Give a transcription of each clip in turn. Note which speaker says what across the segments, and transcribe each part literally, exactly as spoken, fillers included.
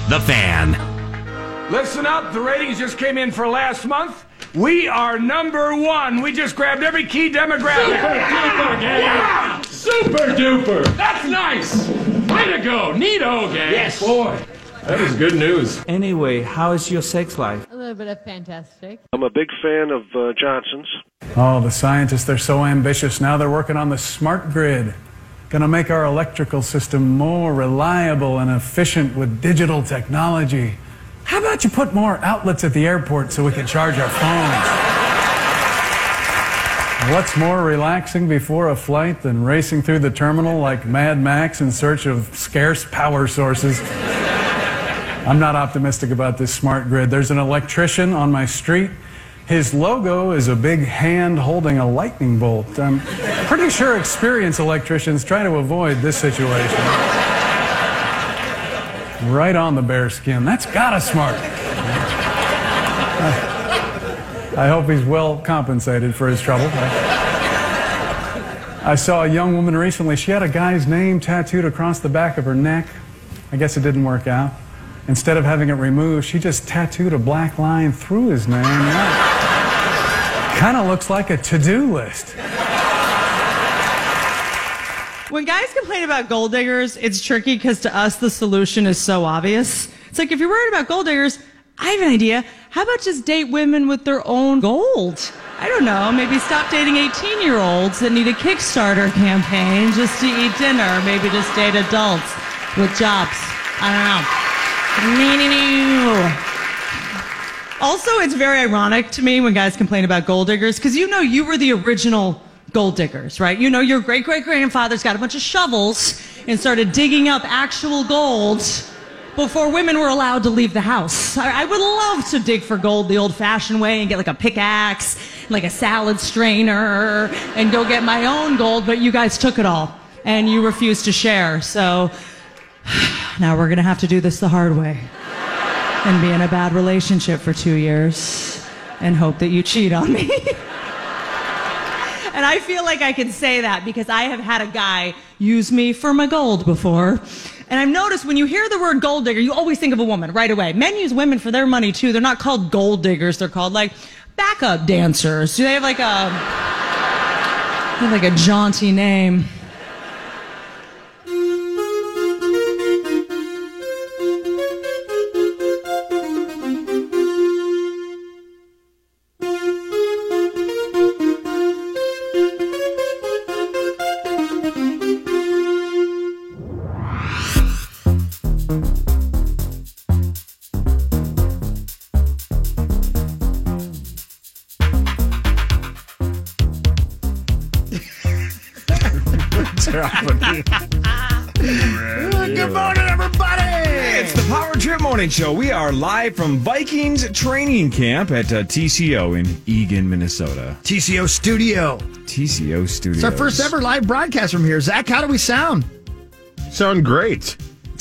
Speaker 1: The Fan.
Speaker 2: Listen up, the ratings just came in for last month. We are number one. We just grabbed every key demographic.
Speaker 3: Super duper, gang.
Speaker 2: Yeah.
Speaker 3: Super duper. That's nice. Way to go. Neato, gang.
Speaker 2: Yes.
Speaker 3: Boy, that is good news.
Speaker 4: Anyway, how is your sex life?
Speaker 5: A little bit of fantastic.
Speaker 6: I'm a big fan of uh, Johnson's.
Speaker 7: Oh, the scientists, they're so ambitious. Now they're working on the smart grid. Gonna make our electrical system more reliable and efficient with digital technology. How about you put more outlets at the airport so we can charge our phones? What's more relaxing before a flight than racing through the terminal like Mad Max in search of scarce power sources? I'm not optimistic about this smart grid. There's an electrician on my street. His logo is a big hand holding a lightning bolt. I'm pretty sure experienced electricians try to avoid this situation. Right on the bare skin. That's gotta smart. I, I hope he's well compensated for his trouble. I, I saw a young woman recently. She had a guy's name tattooed across the back of her neck. I guess it didn't work out. Instead of having it removed, she just tattooed a black line through his name. Kind of looks like a to-do list.
Speaker 8: When guys complain about gold diggers, it's tricky because to us the solution is so obvious. It's like, if you're worried about gold diggers, I have an idea. How about just date women with their own gold? I don't know, maybe stop dating eighteen-year-olds that need a Kickstarter campaign just to eat dinner. Maybe just date adults with jobs. I don't know. Also, it's very ironic to me when guys complain about gold diggers, because you know you were the original gold diggers, right? You know your great-great-grandfather's got a bunch of shovels and started digging up actual gold before women were allowed to leave the house. I, I would love to dig for gold the old-fashioned way and get like a pickaxe, like a salad strainer, and go get my own gold, but you guys took it all, and you refused to share, so now we're gonna have to do this the hard way and be in a bad relationship for two years and hope that you cheat on me. And I feel like I can say that because I have had a guy use me for my gold before. And I've noticed when you hear the word gold digger, you always think of a woman right away. Men use women for their money too. They're not called gold diggers. They're called like backup dancers. Do they have like a, they have like a jaunty name?
Speaker 9: Good morning, everybody! It's the Power Trip Morning Show. We are live from Vikings training camp at uh, T C O in Eagan, Minnesota.
Speaker 10: T C O Studio.
Speaker 9: T C O Studio.
Speaker 10: It's our first ever live broadcast from here. Zach, how do we sound?
Speaker 11: Sound great.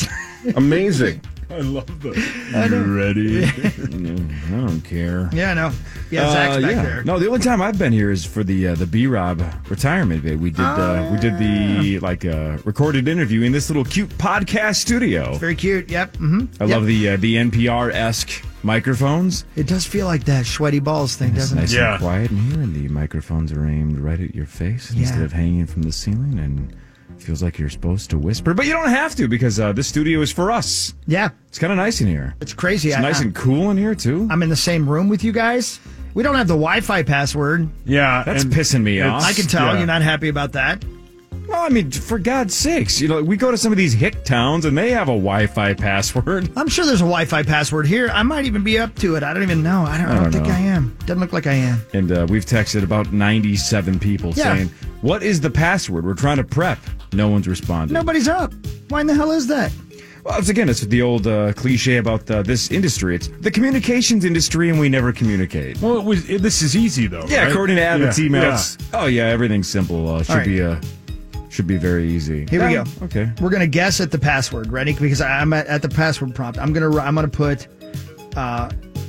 Speaker 11: Amazing.
Speaker 9: I love that. You ready? No, I don't care.
Speaker 10: Yeah, I know. Yeah, Zach's
Speaker 9: uh,
Speaker 10: back
Speaker 9: yeah.
Speaker 10: there.
Speaker 9: No, the only time I've been here is for the uh, the B-Rob retirement day. We did uh, we did the like uh, recorded interview in this little cute podcast studio.
Speaker 10: Very cute. Yep. Mm-hmm.
Speaker 9: I
Speaker 10: yep.
Speaker 9: love the uh, the N P R-esque microphones.
Speaker 10: It does feel like that sweaty balls thing,
Speaker 9: it's
Speaker 10: doesn't
Speaker 9: nice
Speaker 10: it?
Speaker 9: Nice
Speaker 10: Yeah.
Speaker 9: and quiet in here, and the microphones are aimed right at your face
Speaker 10: yeah.
Speaker 9: instead of hanging from the ceiling, and feels like you're supposed to whisper, but you don't have to because uh, this studio is for us.
Speaker 10: Yeah.
Speaker 9: It's kind of nice in here.
Speaker 10: It's crazy.
Speaker 9: It's
Speaker 10: I,
Speaker 9: nice
Speaker 10: I,
Speaker 9: and cool in here, too.
Speaker 10: I'm in the same room with you guys. We don't have the Wi-Fi password.
Speaker 11: Yeah.
Speaker 9: That's pissing me off.
Speaker 10: I can tell
Speaker 11: yeah.
Speaker 10: you're not happy about that.
Speaker 9: Well, I mean, for God's sakes, you know, we go to some of these hick towns and they have a Wi-Fi password.
Speaker 10: I'm sure there's a Wi-Fi password here. I might even be up to it. I don't even know. I don't, I don't, I don't think
Speaker 9: know.
Speaker 10: I am. Doesn't look like I am.
Speaker 9: And uh, we've texted about ninety-seven people
Speaker 10: yeah.
Speaker 9: saying, what is the password? We're trying to prep. No one's responded.
Speaker 10: Nobody's up. Why in the hell is that?
Speaker 9: Well, it's, again, it's the old uh, cliche about uh, this industry. It's the communications industry, and we never communicate.
Speaker 11: Well, it was, it, this is easy, though.
Speaker 9: Yeah,
Speaker 11: right?
Speaker 9: according to Abbott's
Speaker 11: yeah.
Speaker 9: emails. Yeah. Oh, yeah, everything's simple. Uh, should
Speaker 10: right.
Speaker 9: be uh, should be very easy.
Speaker 10: Here
Speaker 9: yeah,
Speaker 10: we go.
Speaker 9: Okay.
Speaker 10: We're going to guess at the password. Ready? Because I'm at, at the password prompt. I'm going to I'm going to put uh,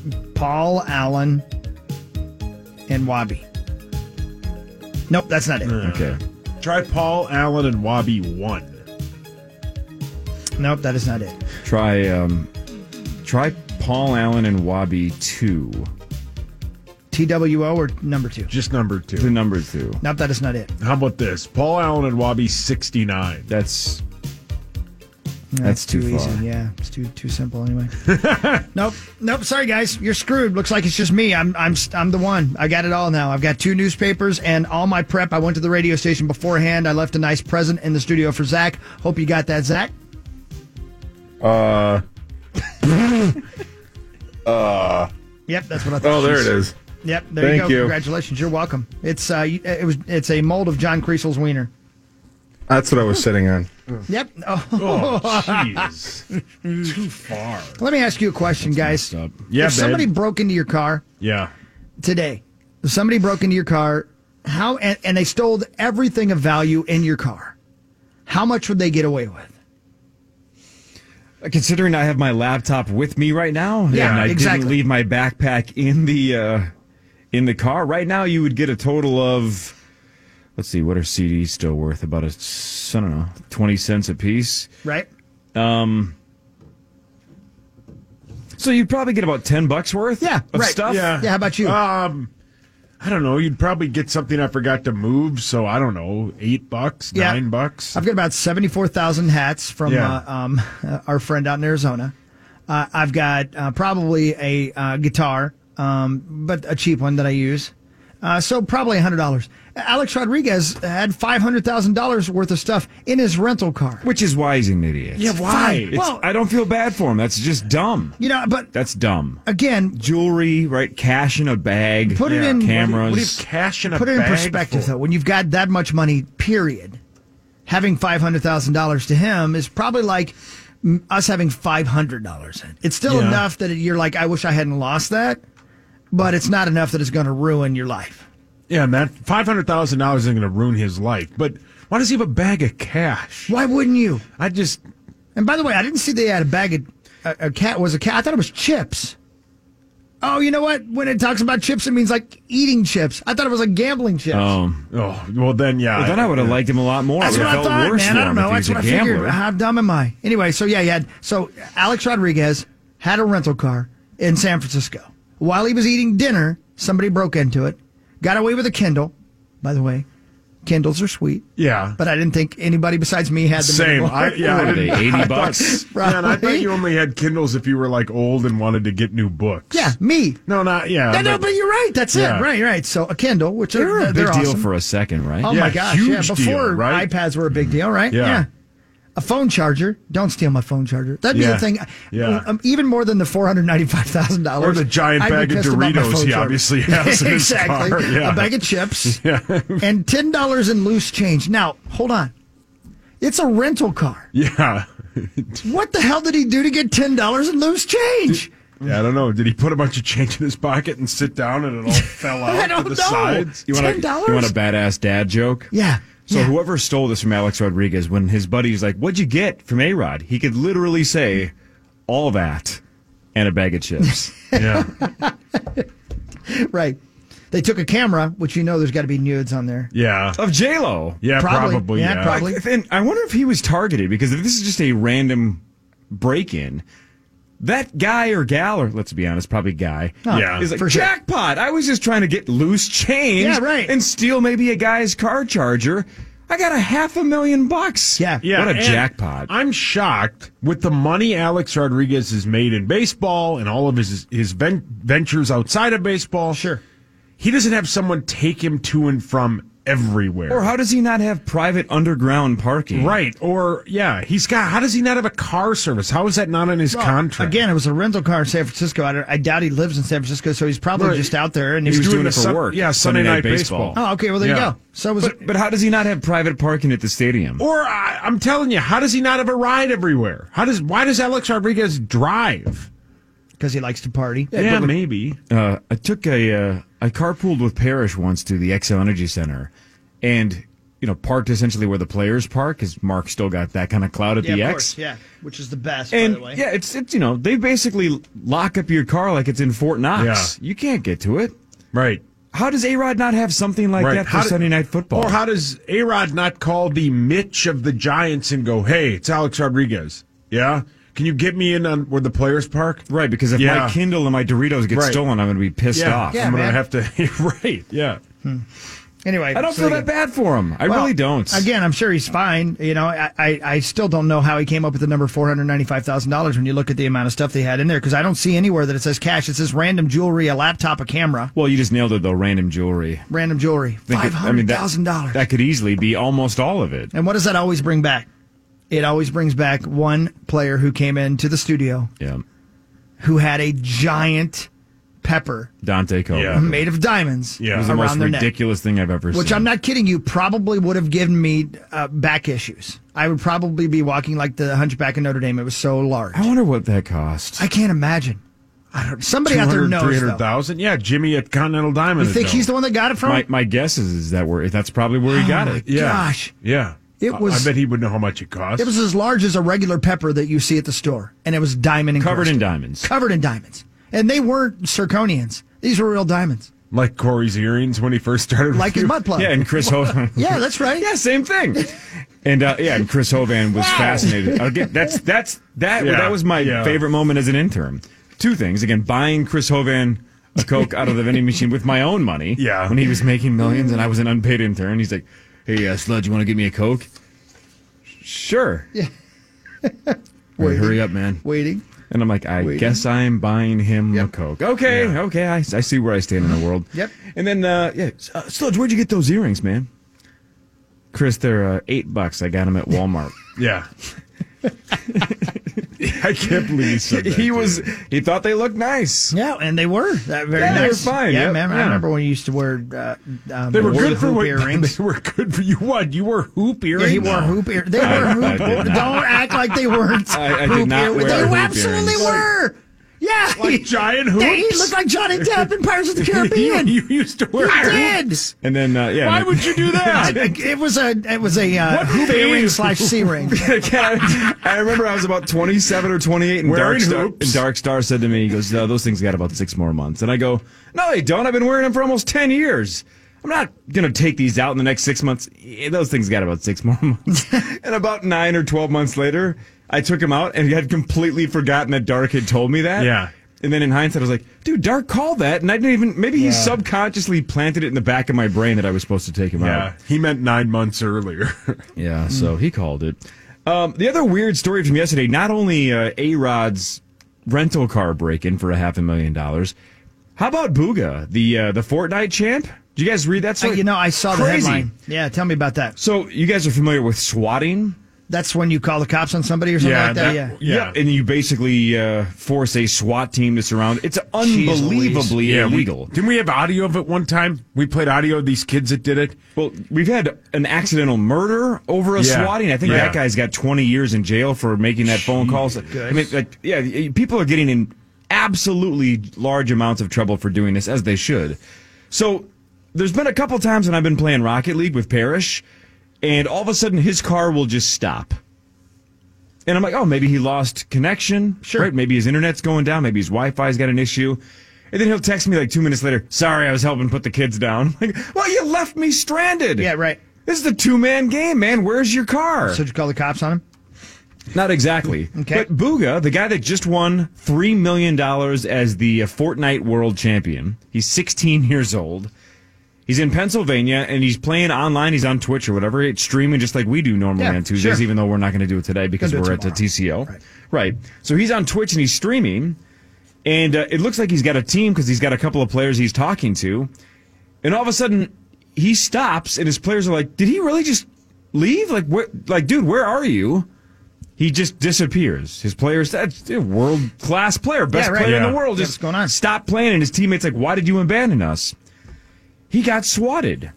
Speaker 10: Paul Allen and Wabi. Nope, that's not it.
Speaker 11: Uh,
Speaker 9: okay.
Speaker 11: Try Paul Allen and Wabi one.
Speaker 10: Nope, that is not it.
Speaker 9: Try um, Try Paul Allen and Wabi two.
Speaker 10: T W O or number two?
Speaker 11: Just number two.
Speaker 9: The number two.
Speaker 10: Nope, that is not it.
Speaker 11: How about this? Paul Allen and Wabi sixty-nine.
Speaker 9: That's
Speaker 10: No,
Speaker 9: That's too
Speaker 10: too
Speaker 9: far.
Speaker 10: easy. Yeah, it's too too simple anyway. nope, nope. Sorry, guys, you're screwed. Looks like it's just me. I'm I'm I'm the one. I got it all now. I've got two newspapers and all my prep. I went to the radio station beforehand. I left a nice present in the studio for Zach. Hope you got that, Zach.
Speaker 11: Uh. uh.
Speaker 10: Yep, that's what I thought.
Speaker 11: Oh, there it is.
Speaker 10: Yep, there
Speaker 11: Thank
Speaker 10: you go.
Speaker 11: you.
Speaker 10: Congratulations. You're welcome. It's uh, you- it was it's a mold of John Creasel's wiener.
Speaker 11: That's what I was sitting on.
Speaker 10: Yep. Oh,
Speaker 11: Oh, jeez. Too far.
Speaker 10: Let me ask you a question, guys.
Speaker 9: messed up.
Speaker 11: Yeah,
Speaker 10: if somebody
Speaker 11: babe.
Speaker 10: broke into your car
Speaker 11: Yeah.
Speaker 10: today, if somebody broke into your car, how and, and they stole everything of value in your car, how much would they get away with?
Speaker 9: Considering I have my laptop with me right now,
Speaker 10: Yeah,
Speaker 9: and I
Speaker 10: exactly.
Speaker 9: didn't leave my backpack in the uh, in the car. Right now, you would get a total of, let's see, what are C Ds still worth? About a, I don't know, twenty cents a piece.
Speaker 10: Right?
Speaker 9: Um, so you'd probably get about ten bucks worth.
Speaker 10: Yeah,
Speaker 9: of
Speaker 10: right.
Speaker 9: stuff.
Speaker 11: Yeah.
Speaker 10: Yeah, how about you?
Speaker 11: Um, I don't know. You'd probably get something I forgot to move. So I don't know, eight bucks,
Speaker 10: Yeah.
Speaker 11: nine bucks.
Speaker 10: I've got about seventy-four thousand hats from
Speaker 11: Yeah.
Speaker 10: uh, um, uh, our friend out in Arizona. Uh, I've got uh, probably a uh, guitar, um, but a cheap one that I use. Uh, so probably one hundred dollars. Alex Rodriguez had five hundred thousand dollars worth of stuff in his rental car.
Speaker 9: Which is why he's an idiot.
Speaker 11: Yeah, why?
Speaker 9: It's,
Speaker 10: Well-
Speaker 9: I don't feel bad for him. That's just dumb.
Speaker 10: You know, but
Speaker 9: That's dumb.
Speaker 10: again,
Speaker 9: Jewelry, right? Cash in a bag.
Speaker 10: Put it
Speaker 11: Yeah.
Speaker 10: in-
Speaker 9: Cameras.
Speaker 11: What do you have cash in a
Speaker 10: put it in
Speaker 11: bag
Speaker 10: perspective,
Speaker 11: for?
Speaker 10: though. When you've got that much money, period, having five hundred thousand dollars to him is probably like mm, us having five hundred dollars in. It's still
Speaker 11: Yeah.
Speaker 10: enough that you're like, I wish I hadn't lost that, but it's not enough that it's going to ruin your life.
Speaker 11: Yeah, and that five hundred thousand dollars isn't going to ruin his life. But why does he have a bag of cash?
Speaker 10: Why wouldn't you?
Speaker 11: I just.
Speaker 10: And by the way, I didn't see they had a bag of a, a cat was a cat. I thought it was chips. Oh, you know what? When it talks about chips, it means like eating chips. I thought it was like gambling chips.
Speaker 9: Um,
Speaker 11: Oh, well, then, yeah.
Speaker 9: well, then I would have liked him a lot more.
Speaker 10: That's
Speaker 9: I
Speaker 10: what
Speaker 9: would
Speaker 10: I
Speaker 9: have felt
Speaker 10: thought,
Speaker 9: worse
Speaker 10: man.
Speaker 9: for
Speaker 10: I don't
Speaker 9: him
Speaker 10: know.
Speaker 9: if
Speaker 10: That's
Speaker 9: he
Speaker 10: what
Speaker 9: was
Speaker 10: I
Speaker 9: a
Speaker 10: figured.
Speaker 9: gambler.
Speaker 10: How dumb am I? Anyway, so yeah, he had so Alex Rodriguez had a rental car in San Francisco. While he was eating dinner, somebody broke into it, got away with a Kindle. By the way, Kindles are sweet.
Speaker 11: Yeah.
Speaker 10: But I didn't think anybody besides me had them
Speaker 11: Same.
Speaker 10: anymore.
Speaker 11: I, yeah, I
Speaker 9: What are
Speaker 11: didn't-
Speaker 9: they, eighty
Speaker 11: I thought-
Speaker 9: bucks?
Speaker 11: Man, I thought
Speaker 10: Right?
Speaker 11: you only had Kindles if you were like old and wanted to get new books.
Speaker 10: Yeah, me.
Speaker 11: No, not yeah.
Speaker 10: No, no, but you're right. That's
Speaker 11: Yeah.
Speaker 10: it. Right, right. So a Kindle, which
Speaker 9: They were
Speaker 10: are
Speaker 9: a
Speaker 10: they're
Speaker 9: big deal
Speaker 10: awesome.
Speaker 9: for a second, right?
Speaker 10: Oh
Speaker 11: Yeah,
Speaker 10: my gosh!
Speaker 11: huge
Speaker 10: Yeah,
Speaker 11: deal,
Speaker 10: before
Speaker 11: right?
Speaker 10: iPads were a big deal, right?
Speaker 11: Yeah.
Speaker 10: A phone charger. Don't steal my phone charger. That'd be
Speaker 11: Yeah.
Speaker 10: the thing.
Speaker 11: Yeah.
Speaker 10: Um, even more than the four hundred ninety-five thousand dollars.
Speaker 11: Or the giant bag of Doritos he obviously has in his
Speaker 10: exactly.
Speaker 11: car. Yeah.
Speaker 10: A bag of chips.
Speaker 11: Yeah.
Speaker 10: And ten dollars in loose change. Now, hold on. It's a rental car.
Speaker 11: Yeah.
Speaker 10: What the hell did he do to get ten dollars in loose change?
Speaker 11: Yeah, I don't know. Did he put a bunch of change in his pocket and sit down and it all fell out
Speaker 10: I don't
Speaker 11: to the
Speaker 10: know.
Speaker 11: sides?
Speaker 9: You want, a,
Speaker 10: ten dollars?
Speaker 9: you want a badass dad joke?
Speaker 10: Yeah.
Speaker 9: So
Speaker 10: yeah.
Speaker 9: whoever stole this from Alex Rodriguez, when his buddy's like, "What'd you get from A-Rod?" He could literally say, "All that and a bag of chips."
Speaker 11: Yeah.
Speaker 10: Right. They took a camera, which you know there's got to be nudes on there.
Speaker 11: Yeah.
Speaker 9: Of J-Lo.
Speaker 11: Yeah,
Speaker 10: Probably.
Speaker 11: probably.
Speaker 10: Yeah,
Speaker 11: Yeah,
Speaker 10: probably.
Speaker 9: Like, and I wonder if he was targeted, because if this is just a random break-in, that guy or gal, or let's be honest, probably guy,
Speaker 11: Yeah.
Speaker 9: is like,
Speaker 10: for sure.
Speaker 9: jackpot, I was just trying to get loose change
Speaker 10: Yeah, right.
Speaker 9: and steal maybe a guy's car charger. I got a half a million bucks.
Speaker 10: Yeah.
Speaker 11: Yeah,
Speaker 9: What a
Speaker 11: and
Speaker 9: jackpot.
Speaker 11: I'm shocked with the money Alex Rodriguez has made in baseball and all of his his ven- ventures outside of baseball.
Speaker 10: Sure.
Speaker 11: He doesn't have someone take him to and from everywhere.
Speaker 9: Or how does he not have private underground parking?
Speaker 11: Right. Or, yeah, he's got, how does he not have a car service? How is that not in his
Speaker 10: Well,
Speaker 11: contract?
Speaker 10: Again, it was a rental car in San Francisco. I, don't- I doubt he lives in San Francisco, so he's probably
Speaker 11: Right.
Speaker 10: just out there. And
Speaker 9: He
Speaker 10: he's
Speaker 9: was
Speaker 10: doing
Speaker 9: doing it
Speaker 11: the
Speaker 9: for
Speaker 11: Sun-
Speaker 9: work.
Speaker 11: yeah, Sunday night baseball.
Speaker 10: Oh, okay. Well, there
Speaker 11: Yeah.
Speaker 10: you go. So it was.
Speaker 9: But, but how does he not have private parking at the stadium?
Speaker 11: Or, I, I'm telling you, how does he not have a ride everywhere? How does, why does Alex Rodriguez drive?
Speaker 10: because he likes to party.
Speaker 11: Yeah, maybe.
Speaker 9: Uh, I took a, uh, I carpooled with Parrish once to the X L Energy Center, and you know, parked essentially where the players park, because Mark still got that kind of cloud at
Speaker 10: Yeah,
Speaker 9: the
Speaker 10: of
Speaker 9: X.
Speaker 10: course. Yeah, which is the best.
Speaker 9: And
Speaker 10: by the way.
Speaker 9: yeah, it's it's you know, they basically lock up your car like it's in Fort Knox.
Speaker 11: Yeah.
Speaker 9: You can't get to it.
Speaker 11: Right.
Speaker 9: How does A-Rod not have something like
Speaker 11: Right.
Speaker 9: that for
Speaker 11: How do-
Speaker 9: Sunday Night Football?
Speaker 11: Or how does A-Rod not call the Mitch of the Giants and go, hey, it's Alex Rodriguez? Yeah? Can you get me in on where the players park?
Speaker 9: Right, because if
Speaker 11: Yeah.
Speaker 9: my Kindle and my Doritos get
Speaker 11: Right.
Speaker 9: stolen, I'm going to be pissed
Speaker 11: Yeah,
Speaker 9: off.
Speaker 10: Yeah,
Speaker 11: I'm going to
Speaker 10: man.
Speaker 11: have to. Right, yeah.
Speaker 10: Anyway,
Speaker 9: I don't
Speaker 10: so
Speaker 9: feel
Speaker 10: they
Speaker 9: that
Speaker 10: go-
Speaker 9: bad for him. I
Speaker 10: Well,
Speaker 9: really don't.
Speaker 10: Again, I'm sure he's fine. You know, I, I, I still don't know how he came up with the number four hundred ninety-five thousand dollars when you look at the amount of stuff they had in there, because I don't see anywhere that it says cash. It says random jewelry, a laptop, a camera,
Speaker 9: Well, you just nailed it, though. Random jewelry.
Speaker 10: random jewelry,
Speaker 9: Think
Speaker 10: five
Speaker 9: it- I mean,
Speaker 10: hundred thousand dollars.
Speaker 9: That could easily be almost all of it.
Speaker 10: And what does that always bring back? It always brings back one player who came into the studio
Speaker 9: Yeah.
Speaker 10: who had a giant pepper
Speaker 9: Dante Cole.
Speaker 11: Yeah.
Speaker 10: made of diamonds
Speaker 11: Yeah.
Speaker 9: It was the most
Speaker 10: around their neck.
Speaker 9: ridiculous thing I've ever
Speaker 10: Which
Speaker 9: seen.
Speaker 10: I'm not kidding you, probably would have given me uh, back issues. I would probably be walking like the Hunchback of Notre Dame. It was so large.
Speaker 9: I wonder what that cost.
Speaker 10: I can't imagine. I don't. Somebody out there knows.
Speaker 11: three
Speaker 10: though.
Speaker 11: hundred thousand? Yeah, Jimmy at Continental Diamond.
Speaker 10: You think
Speaker 11: would
Speaker 10: he's
Speaker 11: know.
Speaker 10: the one that got it from?
Speaker 9: My, my guess is, is that where that's probably where he
Speaker 10: Oh,
Speaker 9: got
Speaker 10: my
Speaker 9: it.
Speaker 11: Yeah.
Speaker 10: Gosh.
Speaker 11: Yeah.
Speaker 10: It
Speaker 11: I-
Speaker 10: was-
Speaker 11: I bet he would know how much it cost.
Speaker 10: It was as large as a regular pepper that you see at the store, and it was diamond
Speaker 9: Covered in
Speaker 10: encrusted.
Speaker 9: diamonds.
Speaker 10: Covered in diamonds, and they weren't zirconians. These were real diamonds,
Speaker 11: like Corey's earrings when he first started. with
Speaker 10: like his
Speaker 11: you.
Speaker 10: butt plug.
Speaker 9: Yeah, and Chris Hovan.
Speaker 10: Yeah, that's right.
Speaker 9: Yeah, same thing. And uh, yeah, and Chris Hovan was fascinated. Again, that's that's that
Speaker 11: Yeah,
Speaker 9: that was my
Speaker 11: yeah.
Speaker 9: favorite moment as an intern. Two things. Again, buying Chris Hovan a Coke out of the vending machine with my own money.
Speaker 11: Yeah.
Speaker 9: When he was making millions and I was an unpaid intern. He's like, "Hey, uh, Sludge, you want to get me a Coke?" Sure. Yeah. Wait, hurry up, man.
Speaker 10: Waiting.
Speaker 9: And I'm like, I
Speaker 10: Waiting.
Speaker 9: guess I'm buying him
Speaker 10: Yep.
Speaker 9: a Coke. Okay,
Speaker 11: Yeah.
Speaker 9: okay, I, I see where I stand in the world.
Speaker 10: Yep.
Speaker 9: And then, uh, yeah, uh, Sludge, where'd you get those earrings, man? Chris, they're uh, eight bucks. I got them at Walmart.
Speaker 11: Yeah. I can't believe he said that.
Speaker 9: he
Speaker 11: to
Speaker 9: was,
Speaker 11: me.
Speaker 9: he thought they looked nice.
Speaker 10: Yeah, and they were that very
Speaker 9: Yeah, they were
Speaker 10: nice.
Speaker 9: fine,
Speaker 10: Yeah,
Speaker 9: yep,
Speaker 10: man. I
Speaker 9: yeah.
Speaker 10: remember when you used to wear. Uh, um,
Speaker 11: They were
Speaker 10: the
Speaker 11: good for
Speaker 10: hoop
Speaker 11: what
Speaker 10: earrings.
Speaker 11: They were good for you. What? You wore hoop earrings?
Speaker 10: Yeah, he wore hoop ear. They
Speaker 9: I-
Speaker 10: were hoop.
Speaker 9: I did not.
Speaker 10: Don't act like they weren't.
Speaker 9: I- I did
Speaker 10: hoop
Speaker 9: not
Speaker 10: ear-
Speaker 9: wear
Speaker 10: They
Speaker 9: hoop
Speaker 10: absolutely
Speaker 9: earrings.
Speaker 10: were. Yeah,
Speaker 11: Like giant hoops?
Speaker 10: They, he looked like Johnny Depp in Pirates of the Caribbean.
Speaker 11: you, you used to wear
Speaker 10: He
Speaker 11: hoops.
Speaker 10: did.
Speaker 9: And then, uh, yeah.
Speaker 11: Why
Speaker 9: and
Speaker 11: would you do that?
Speaker 10: It was a it was a uh,
Speaker 11: What
Speaker 10: hoop
Speaker 11: phase?
Speaker 10: earring slash C ring.
Speaker 9: I, I remember I was about twenty-seven or twenty-eight, and
Speaker 11: Wearing
Speaker 9: Dark, Star,
Speaker 11: hoops.
Speaker 9: and Dark Star said to me, he goes, uh, those things got about six more months. And I go, no, they don't. I've been wearing them for almost ten years. I'm not going to take these out in the next six months. Eh, Those things got about six more months. And about nine or twelve months later, I took them out and had completely forgotten that Dark had told me that.
Speaker 11: Yeah.
Speaker 9: And then in hindsight, I was like, dude, Dark called that. And I didn't even, maybe he subconsciously planted it in the back of my brain that I was supposed to take him out.
Speaker 11: Yeah, he meant nine months earlier.
Speaker 9: Yeah, so he called it. Um, the other weird story from yesterday, not only uh, A-Rod's rental car break-in for a half a million dollars, how about Booga, the uh, the Fortnite champ? Did you guys read that
Speaker 10: Uh,
Speaker 9: story?
Speaker 10: you know, I saw the
Speaker 9: Crazy.
Speaker 10: headline. Yeah, tell me about that.
Speaker 9: So you guys are familiar with swatting?
Speaker 10: That's when you call the cops on somebody or something
Speaker 11: Yeah,
Speaker 10: like that.
Speaker 11: that-
Speaker 10: yeah.
Speaker 11: Yeah.
Speaker 9: Yep, and you basically uh, force a SWAT team to surround. It's unbelievably
Speaker 11: we,
Speaker 9: illegal.
Speaker 11: didn't we have audio of it one time? We played audio of these kids that did it.
Speaker 9: Well, we've had an accidental murder over a
Speaker 11: Yeah.
Speaker 9: swatting. I think
Speaker 11: Yeah.
Speaker 9: that guy's got twenty years in jail for making that phone call. So, I mean, like, yeah, people are getting in absolutely large amounts of trouble for doing this, as they should. So there's been a couple times when I've been playing Rocket League with Parrish, and all of a sudden his car will just stop. And I'm like, oh, maybe he lost connection.
Speaker 10: Sure.
Speaker 9: Right? Maybe his internet's going down. Maybe his Wi-Fi's got an issue. And then he'll text me like two minutes later, sorry, I was helping put the kids down. I'm like, well, you left me stranded.
Speaker 10: Yeah, right.
Speaker 9: This is a two-man game, man. Where's your car?
Speaker 10: So did you call the cops on him?
Speaker 9: Not exactly.
Speaker 10: Okay.
Speaker 9: But Booga, the guy that just won three million dollars as the uh, Fortnite world champion, he's sixteen years old. He's in Pennsylvania, and he's playing online. He's on Twitch or whatever. It's streaming just like we do normally
Speaker 10: Yeah,
Speaker 9: on Tuesdays,
Speaker 10: sure.
Speaker 9: even though we're not going to do it today because
Speaker 10: Gonna do it
Speaker 9: we're at the
Speaker 10: tomorrow.
Speaker 9: T C O.
Speaker 10: Right.
Speaker 9: Right. So he's on Twitch, and he's streaming, and uh, it looks like he's got a team because he's got a couple of players he's talking to. And all of a sudden, he stops, and his players are like, did he really just leave? Like, where, like, dude, where are you? He just disappears. His players, that's a world-class player, best
Speaker 10: Yeah, right.
Speaker 9: player in
Speaker 11: Yeah.
Speaker 9: the world,
Speaker 10: Yeah,
Speaker 9: just
Speaker 10: what's going on?
Speaker 9: stopped playing, and his teammate's like, why did you abandon us? He got swatted.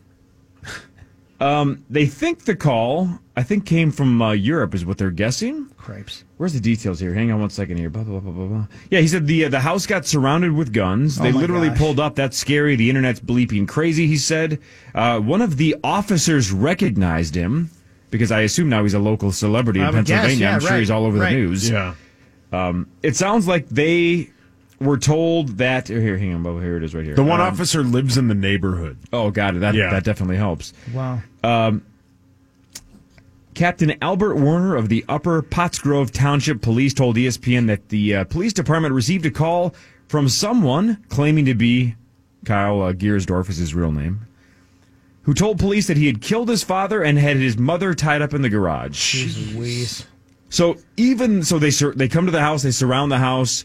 Speaker 9: Um, they think the call, I think, came from uh, Europe, is what they're guessing.
Speaker 10: Cripes.
Speaker 9: Where's the details here? Hang on one second here. Blah, blah, blah, blah, blah. Yeah, he said the uh, the house got surrounded with guns. They
Speaker 10: Oh my
Speaker 9: literally
Speaker 10: gosh.
Speaker 9: pulled up. That's scary. The internet's bleeping crazy, he said. Uh, one of the officers recognized him because I assume now he's a local celebrity in
Speaker 10: I would guess,
Speaker 9: Pennsylvania.
Speaker 10: yeah,
Speaker 9: I'm sure
Speaker 10: right,
Speaker 9: he's all over
Speaker 10: right.
Speaker 9: the news.
Speaker 11: Yeah.
Speaker 9: It sounds like they were told that. oh, Here, hang on. Oh, here it is right here.
Speaker 11: The one
Speaker 9: Um,
Speaker 11: officer lives in the neighborhood.
Speaker 9: Oh, got it. That,
Speaker 11: Yeah.
Speaker 9: that definitely helps.
Speaker 10: Wow.
Speaker 9: Captain Albert Warner of the Upper Pottsgrove Township Police told E S P N that the uh, police department received a call from someone claiming to be Kyle uh, Giersdorf is his real name, who told police that he had killed his father and had his mother tied up in the garage.
Speaker 10: Jeez Louise.
Speaker 9: So even so, they sur- they come to the house, they surround the house.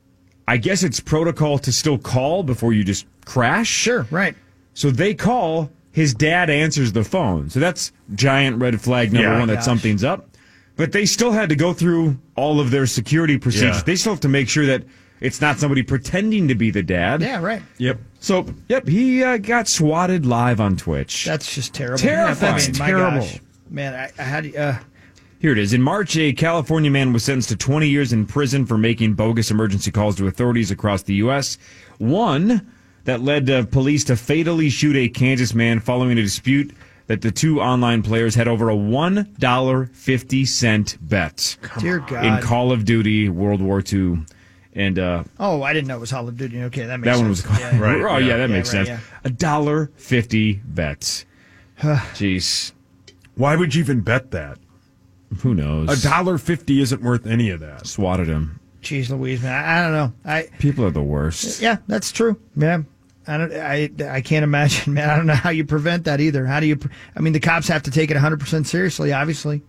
Speaker 9: I guess it's protocol to still call before you just crash.
Speaker 10: Sure, right.
Speaker 9: So they call. His dad answers the phone. So that's giant red flag number
Speaker 11: Yeah,
Speaker 9: one that
Speaker 10: gosh.
Speaker 9: something's up. But they still had to go through all of their security procedures.
Speaker 11: Yeah.
Speaker 9: They still have to make sure that it's not somebody pretending to be the dad.
Speaker 10: Yeah, right.
Speaker 11: Yep.
Speaker 9: So, yep, he uh, got swatted live on Twitch.
Speaker 10: That's just terrible.
Speaker 9: Terrifying.
Speaker 10: I mean, my
Speaker 9: Terrible.
Speaker 10: gosh. Man, I, I had uh,
Speaker 9: Here it is. In March, a California man was sentenced to twenty years in prison for making bogus emergency calls to authorities across the U S. One that led uh, police to fatally shoot a Kansas man following a dispute that the two online players had over a one dollar and fifty cent bet
Speaker 10: dear God.
Speaker 9: in Call of Duty World War Two. And uh,
Speaker 10: Oh, I didn't know it was Call of Duty. Okay, that makes
Speaker 9: that
Speaker 10: sense.
Speaker 9: one was called.
Speaker 10: Yeah.
Speaker 11: Right,
Speaker 9: Oh, yeah,
Speaker 11: yeah.
Speaker 9: that
Speaker 10: Yeah,
Speaker 9: makes
Speaker 10: right,
Speaker 9: sense.
Speaker 10: yeah.
Speaker 9: A dollar fifty bet. Jeez.
Speaker 11: Why would you even bet that?
Speaker 9: Who knows?
Speaker 11: A dollar fifty isn't worth any of that.
Speaker 9: Swatted him.
Speaker 10: Jeez Louise, man. I, I don't know. I
Speaker 9: People are the worst.
Speaker 10: Yeah, that's true. Yeah. I don't. I, I can't imagine, man. I don't know how you prevent that either. How do you? I mean, the cops have to take it one hundred percent seriously, obviously.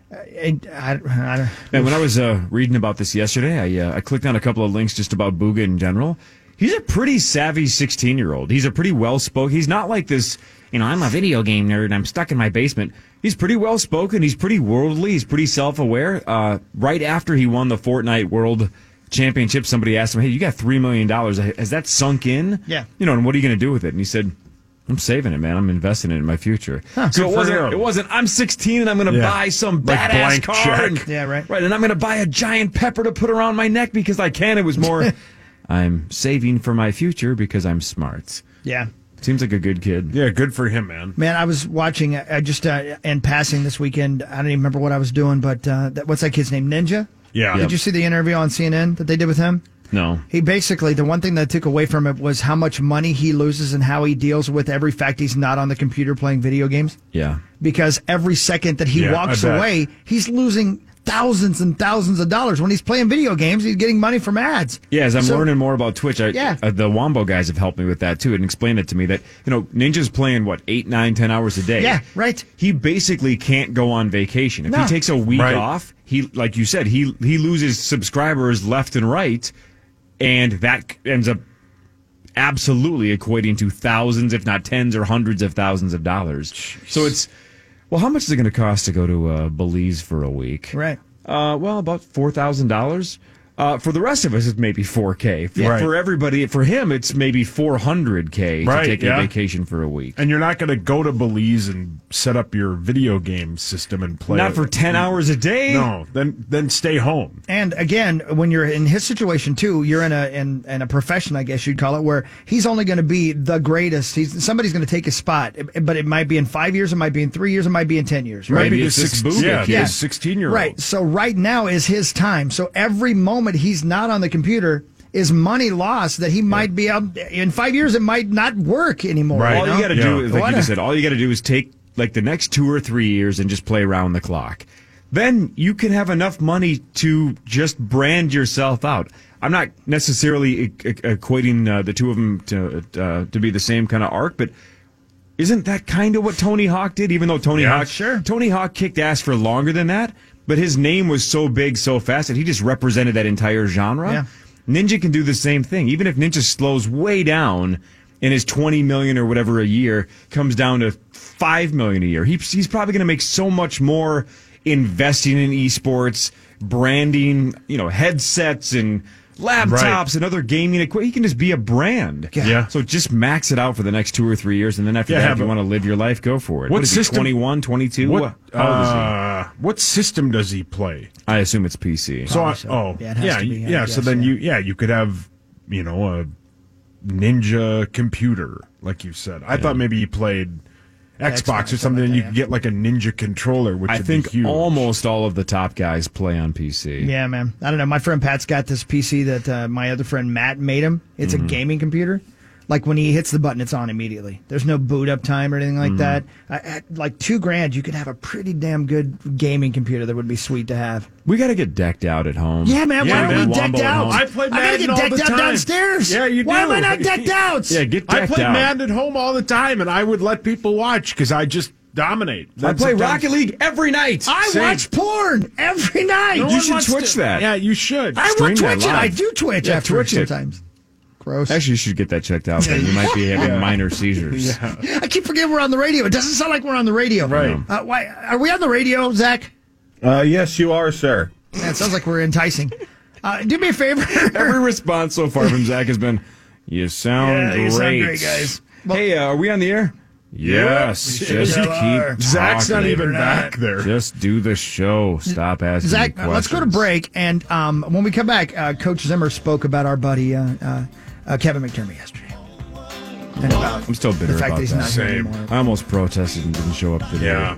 Speaker 10: I, I, I don't,
Speaker 9: Man, when I was uh, reading about this yesterday, I uh, I clicked on a couple of links just about Booga in general. He's a pretty savvy sixteen-year-old. He's a pretty well-spoken. He's not like this, you know, I'm a video game nerd and I'm stuck in my basement. He's pretty well-spoken. He's pretty worldly. He's pretty self-aware. Uh, right after he won the Fortnite World Championship, somebody asked him, hey, you got three million dollars. Has that sunk in?
Speaker 10: Yeah.
Speaker 9: You know, and what are you going to do with it? And he said, I'm saving it, man. I'm investing it in my future.
Speaker 10: Huh,
Speaker 9: so
Speaker 11: good
Speaker 9: it
Speaker 11: for
Speaker 9: wasn't,
Speaker 11: him.
Speaker 9: it wasn't, I'm sixteen and I'm going to
Speaker 11: Yeah.
Speaker 9: buy some
Speaker 11: Like
Speaker 9: badass
Speaker 11: blank
Speaker 9: car.
Speaker 11: check.
Speaker 9: And,
Speaker 10: Yeah, right.
Speaker 9: Right, and I'm going to buy a giant pepper to put around my neck because I can. It was more, I'm saving for my future because I'm smart.
Speaker 10: yeah.
Speaker 9: Seems like a good kid.
Speaker 11: Yeah, good for him, man.
Speaker 10: Man, I was watching. I just uh, in passing this weekend. I don't even remember what I was doing, but uh, that, what's that kid's name? Ninja.
Speaker 11: Yeah.
Speaker 10: Did you see the interview on C N N that they did with him?
Speaker 9: No.
Speaker 10: He basically, the one thing that I took away from it was how much money he loses and how he deals with every fact he's not on the computer playing video games.
Speaker 9: Yeah.
Speaker 10: Because every second that he
Speaker 11: Yeah,
Speaker 10: walks
Speaker 11: I bet.
Speaker 10: away, he's losing thousands and thousands of dollars. When he's playing video games, he's getting money from ads.
Speaker 9: Yeah, as I'm
Speaker 10: So-
Speaker 9: learning more about Twitch, I,
Speaker 10: Yeah.
Speaker 9: uh, the Wombo guys have helped me with that too and explained it to me that, you know, Ninja's playing, what, eight, nine, ten hours a day.
Speaker 10: Yeah, right.
Speaker 9: He basically can't go on vacation. If
Speaker 10: No.
Speaker 9: he takes a week
Speaker 11: Right.
Speaker 9: off, he, like you said, he he loses subscribers left and right, and that ends up absolutely equating to thousands, if not tens or hundreds of thousands of dollars. So it's, well, how much is it going to cost to go to uh, Belize for a week?
Speaker 10: Right.
Speaker 9: Uh, well, about four thousand dollars. Uh, for the rest of us, it's maybe four K. For,
Speaker 11: Right.
Speaker 9: for everybody, for him, it's maybe four hundred K
Speaker 11: Right,
Speaker 9: to take
Speaker 11: yeah.
Speaker 9: a vacation for a week.
Speaker 11: And you're not going to go to Belize and set up your video game system and play.
Speaker 9: Not for ten hours a day.
Speaker 11: No, then then stay home.
Speaker 10: And again, when you're in his situation too, you're in a in, in a profession, I guess you'd call it, where he's only going to be the greatest. He's somebody's going to take his spot, but it might be in five years, it might be in three years, it might be in ten years. Right?
Speaker 9: Maybe
Speaker 11: Maybe
Speaker 9: it's
Speaker 11: the
Speaker 9: this
Speaker 11: six,
Speaker 9: Booga
Speaker 11: yeah,
Speaker 9: kid.
Speaker 11: the sixteen-year-old.
Speaker 10: Right. So right now is his time. So every moment he's not on the computer is money lost that he might be out in five years. It might not work anymore.
Speaker 11: Right.
Speaker 9: All
Speaker 10: know?
Speaker 9: you got to
Speaker 11: Yeah.
Speaker 9: do, is, like
Speaker 10: What
Speaker 9: you
Speaker 10: a-
Speaker 9: just said, all you got to do is take like the next two or three years and just play around the clock. Then you can have enough money to just brand yourself out. I'm not necessarily e- e- equating uh, the two of them to uh, to be the same kind of arc, but isn't that kind of what Tony Hawk did? Even though Tony
Speaker 11: Yeah,
Speaker 9: Hawk,
Speaker 10: sure.
Speaker 9: Tony Hawk kicked ass for longer than that, but his name was so big so fast that he just represented that entire genre.
Speaker 10: Yeah.
Speaker 9: Ninja can do the same thing. Even if Ninja slows way down and his twenty million or whatever a year comes down to five million a year, he, he's probably going to make so much more investing in esports, branding, you know, headsets and laptops
Speaker 11: Right.
Speaker 9: and other gaming equipment. He can just be a brand.
Speaker 11: Yeah.
Speaker 9: So just max it out for the next two or three years, and then after
Speaker 11: Yeah,
Speaker 9: that, if you
Speaker 11: but-
Speaker 9: want to live your life, go for it.
Speaker 11: What
Speaker 9: What is he,
Speaker 11: system-
Speaker 9: twenty-one, twenty-two?
Speaker 11: What,
Speaker 9: How old is he?
Speaker 11: uh, what system does he play?
Speaker 9: I assume it's P C.
Speaker 11: So, I,
Speaker 10: so.
Speaker 11: oh,
Speaker 10: Yeah,
Speaker 11: yeah,
Speaker 10: it has
Speaker 11: yeah,
Speaker 10: to be, I
Speaker 11: yeah. So
Speaker 10: guess,
Speaker 11: then
Speaker 10: yeah.
Speaker 11: you, yeah, you could have, you know, a Ninja computer, like you said. I thought maybe you played Xbox,
Speaker 10: Xbox,
Speaker 11: or something, and you
Speaker 10: like
Speaker 11: could
Speaker 10: that,
Speaker 11: get like a Ninja controller, which
Speaker 9: I
Speaker 11: would
Speaker 9: think
Speaker 11: be huge.
Speaker 9: almost all of the top guys play on P C.
Speaker 10: Yeah, man. I don't know. My friend Pat's got this P C that uh, my other friend Matt made him. It's
Speaker 9: Mm-hmm.
Speaker 10: a gaming computer. Like when he hits the button, it's on immediately. There's no boot up time or anything like
Speaker 11: Mhm.
Speaker 10: that. Uh, at like two grand, you could have a pretty damn good gaming computer that would be sweet to have.
Speaker 9: We got to get decked out at home.
Speaker 10: Yeah, man.
Speaker 11: Yeah,
Speaker 10: why
Speaker 11: man.
Speaker 10: are we decked
Speaker 11: Wombo at
Speaker 10: out?
Speaker 11: home. I play
Speaker 10: I gotta
Speaker 11: Madden
Speaker 10: get
Speaker 11: all
Speaker 10: decked
Speaker 11: the
Speaker 10: out
Speaker 11: time.
Speaker 10: downstairs.
Speaker 11: Yeah, you do.
Speaker 10: Why am I not decked out?
Speaker 9: Yeah, get
Speaker 11: I
Speaker 9: decked
Speaker 11: play
Speaker 9: out.
Speaker 11: Madden at home all the time, and I would let people watch because I just dominate.
Speaker 9: I
Speaker 11: Then
Speaker 9: play
Speaker 11: sometimes-
Speaker 9: Rocket League every night.
Speaker 10: I
Speaker 11: Same.
Speaker 10: watch porn every night.
Speaker 11: No
Speaker 9: You
Speaker 11: one
Speaker 9: should
Speaker 11: wants
Speaker 9: Twitch
Speaker 11: to-
Speaker 9: that.
Speaker 11: Yeah, you should.
Speaker 10: I will
Speaker 9: Stream that
Speaker 10: Twitch it. I
Speaker 9: live.
Speaker 10: do Twitch
Speaker 9: Yeah,
Speaker 10: after
Speaker 9: Twitch it.
Speaker 10: sometimes. Gross.
Speaker 9: Actually, you should get that checked out. Then. You might be having minor seizures.
Speaker 11: Yeah.
Speaker 10: I keep forgetting we're on the radio. It doesn't sound like we're on the radio.
Speaker 11: Right.
Speaker 10: Uh, why are we on the radio, Zach?
Speaker 1: Uh, yes, you are, sir.
Speaker 10: Yeah, it sounds like we're enticing. Uh, do me a favor.
Speaker 9: Every response so far from Zach has been, "You sound
Speaker 10: Yeah,
Speaker 9: great,
Speaker 10: you sound great, guys." Well-
Speaker 9: hey, uh, are we on the air? Yes.
Speaker 10: Yep.
Speaker 9: Just
Speaker 10: You
Speaker 9: keep
Speaker 10: are.
Speaker 9: talking.
Speaker 11: Zach's not even
Speaker 10: not.
Speaker 11: back there.
Speaker 9: Just do the show. Stop asking
Speaker 10: Zach,
Speaker 9: me
Speaker 10: uh, let's go to
Speaker 9: questions.
Speaker 10: break. And um, when we come back, uh, Coach Zimmer spoke about our buddy uh, uh, uh, Kevin McDermott yesterday. And about
Speaker 9: I'm still bitter
Speaker 10: the fact
Speaker 9: about
Speaker 10: that he's
Speaker 9: that.
Speaker 10: not here
Speaker 11: Same.
Speaker 10: anymore.
Speaker 9: I almost protested and didn't show up today.
Speaker 11: Yeah.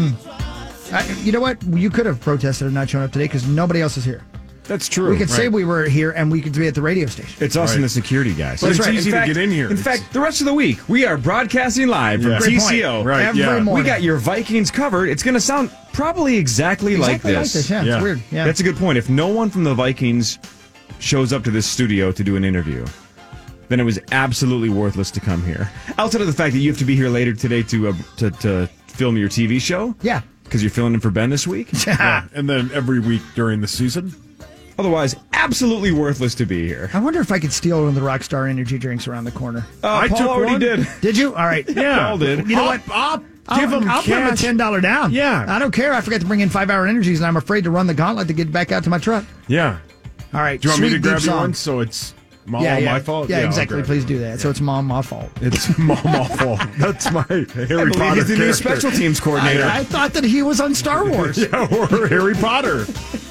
Speaker 10: I, you know what? You could have protested and not shown up today because nobody else is here.
Speaker 9: That's true.
Speaker 10: We could say
Speaker 11: Right.
Speaker 10: we were here and we could be at the radio station.
Speaker 9: It's us
Speaker 11: Right.
Speaker 9: and the security guys.
Speaker 11: But it's
Speaker 10: right.
Speaker 11: easy
Speaker 9: In fact-
Speaker 11: to get in here.
Speaker 9: In
Speaker 11: It's-
Speaker 9: fact, the rest of the week, we are broadcasting live from
Speaker 11: Yeah.
Speaker 10: Great
Speaker 9: T
Speaker 10: point.
Speaker 9: C O.
Speaker 11: Right,
Speaker 10: Every
Speaker 11: yeah. We
Speaker 10: morning.
Speaker 9: We got your Vikings covered. It's going to sound probably exactly,
Speaker 10: exactly
Speaker 9: like this.
Speaker 10: Yeah,
Speaker 11: Yeah.
Speaker 10: it's weird. Yeah.
Speaker 9: That's a good point. If no one from the Vikings shows up to this studio to do an interview, then it was absolutely worthless to come here. Outside of the fact that you have to be here later today to uh, to, to film your T V show.
Speaker 10: Yeah.
Speaker 9: Because you're filling in for Ben this week.
Speaker 11: Yeah. And then every week during the season.
Speaker 9: Otherwise, absolutely worthless to be here.
Speaker 10: I wonder if I could steal one of the Rockstar energy drinks around the corner.
Speaker 9: Uh,
Speaker 11: I
Speaker 9: Paul
Speaker 11: took
Speaker 9: already
Speaker 11: one.
Speaker 9: did.
Speaker 10: Did you? All right.
Speaker 11: Yeah.
Speaker 9: Paul did.
Speaker 10: You know
Speaker 11: I'll,
Speaker 10: what?
Speaker 11: I'll
Speaker 10: I'll,
Speaker 11: give him
Speaker 10: I'll put him a
Speaker 11: cash.
Speaker 10: ten dollar down.
Speaker 11: Yeah.
Speaker 10: I don't care. I forgot to bring in five hour energies, and I'm afraid to run the gauntlet to get back out to my truck.
Speaker 11: Yeah.
Speaker 10: All right.
Speaker 11: Do you want
Speaker 10: sweet,
Speaker 11: me to grab
Speaker 10: deep
Speaker 11: you
Speaker 10: song.
Speaker 11: one so it's mom
Speaker 10: Yeah, yeah.
Speaker 11: my fault?
Speaker 10: Yeah,
Speaker 11: I'll
Speaker 10: exactly.
Speaker 11: grab
Speaker 10: Please
Speaker 11: you
Speaker 10: do
Speaker 11: one.
Speaker 10: that. So it's mom, my fault.
Speaker 11: It's mom awful. That's my Harry
Speaker 9: I believe
Speaker 11: Potter
Speaker 9: he's the new
Speaker 11: character.
Speaker 9: special teams coordinator.
Speaker 10: I, I thought that he was on Star Wars.
Speaker 11: Yeah, or Harry Potter.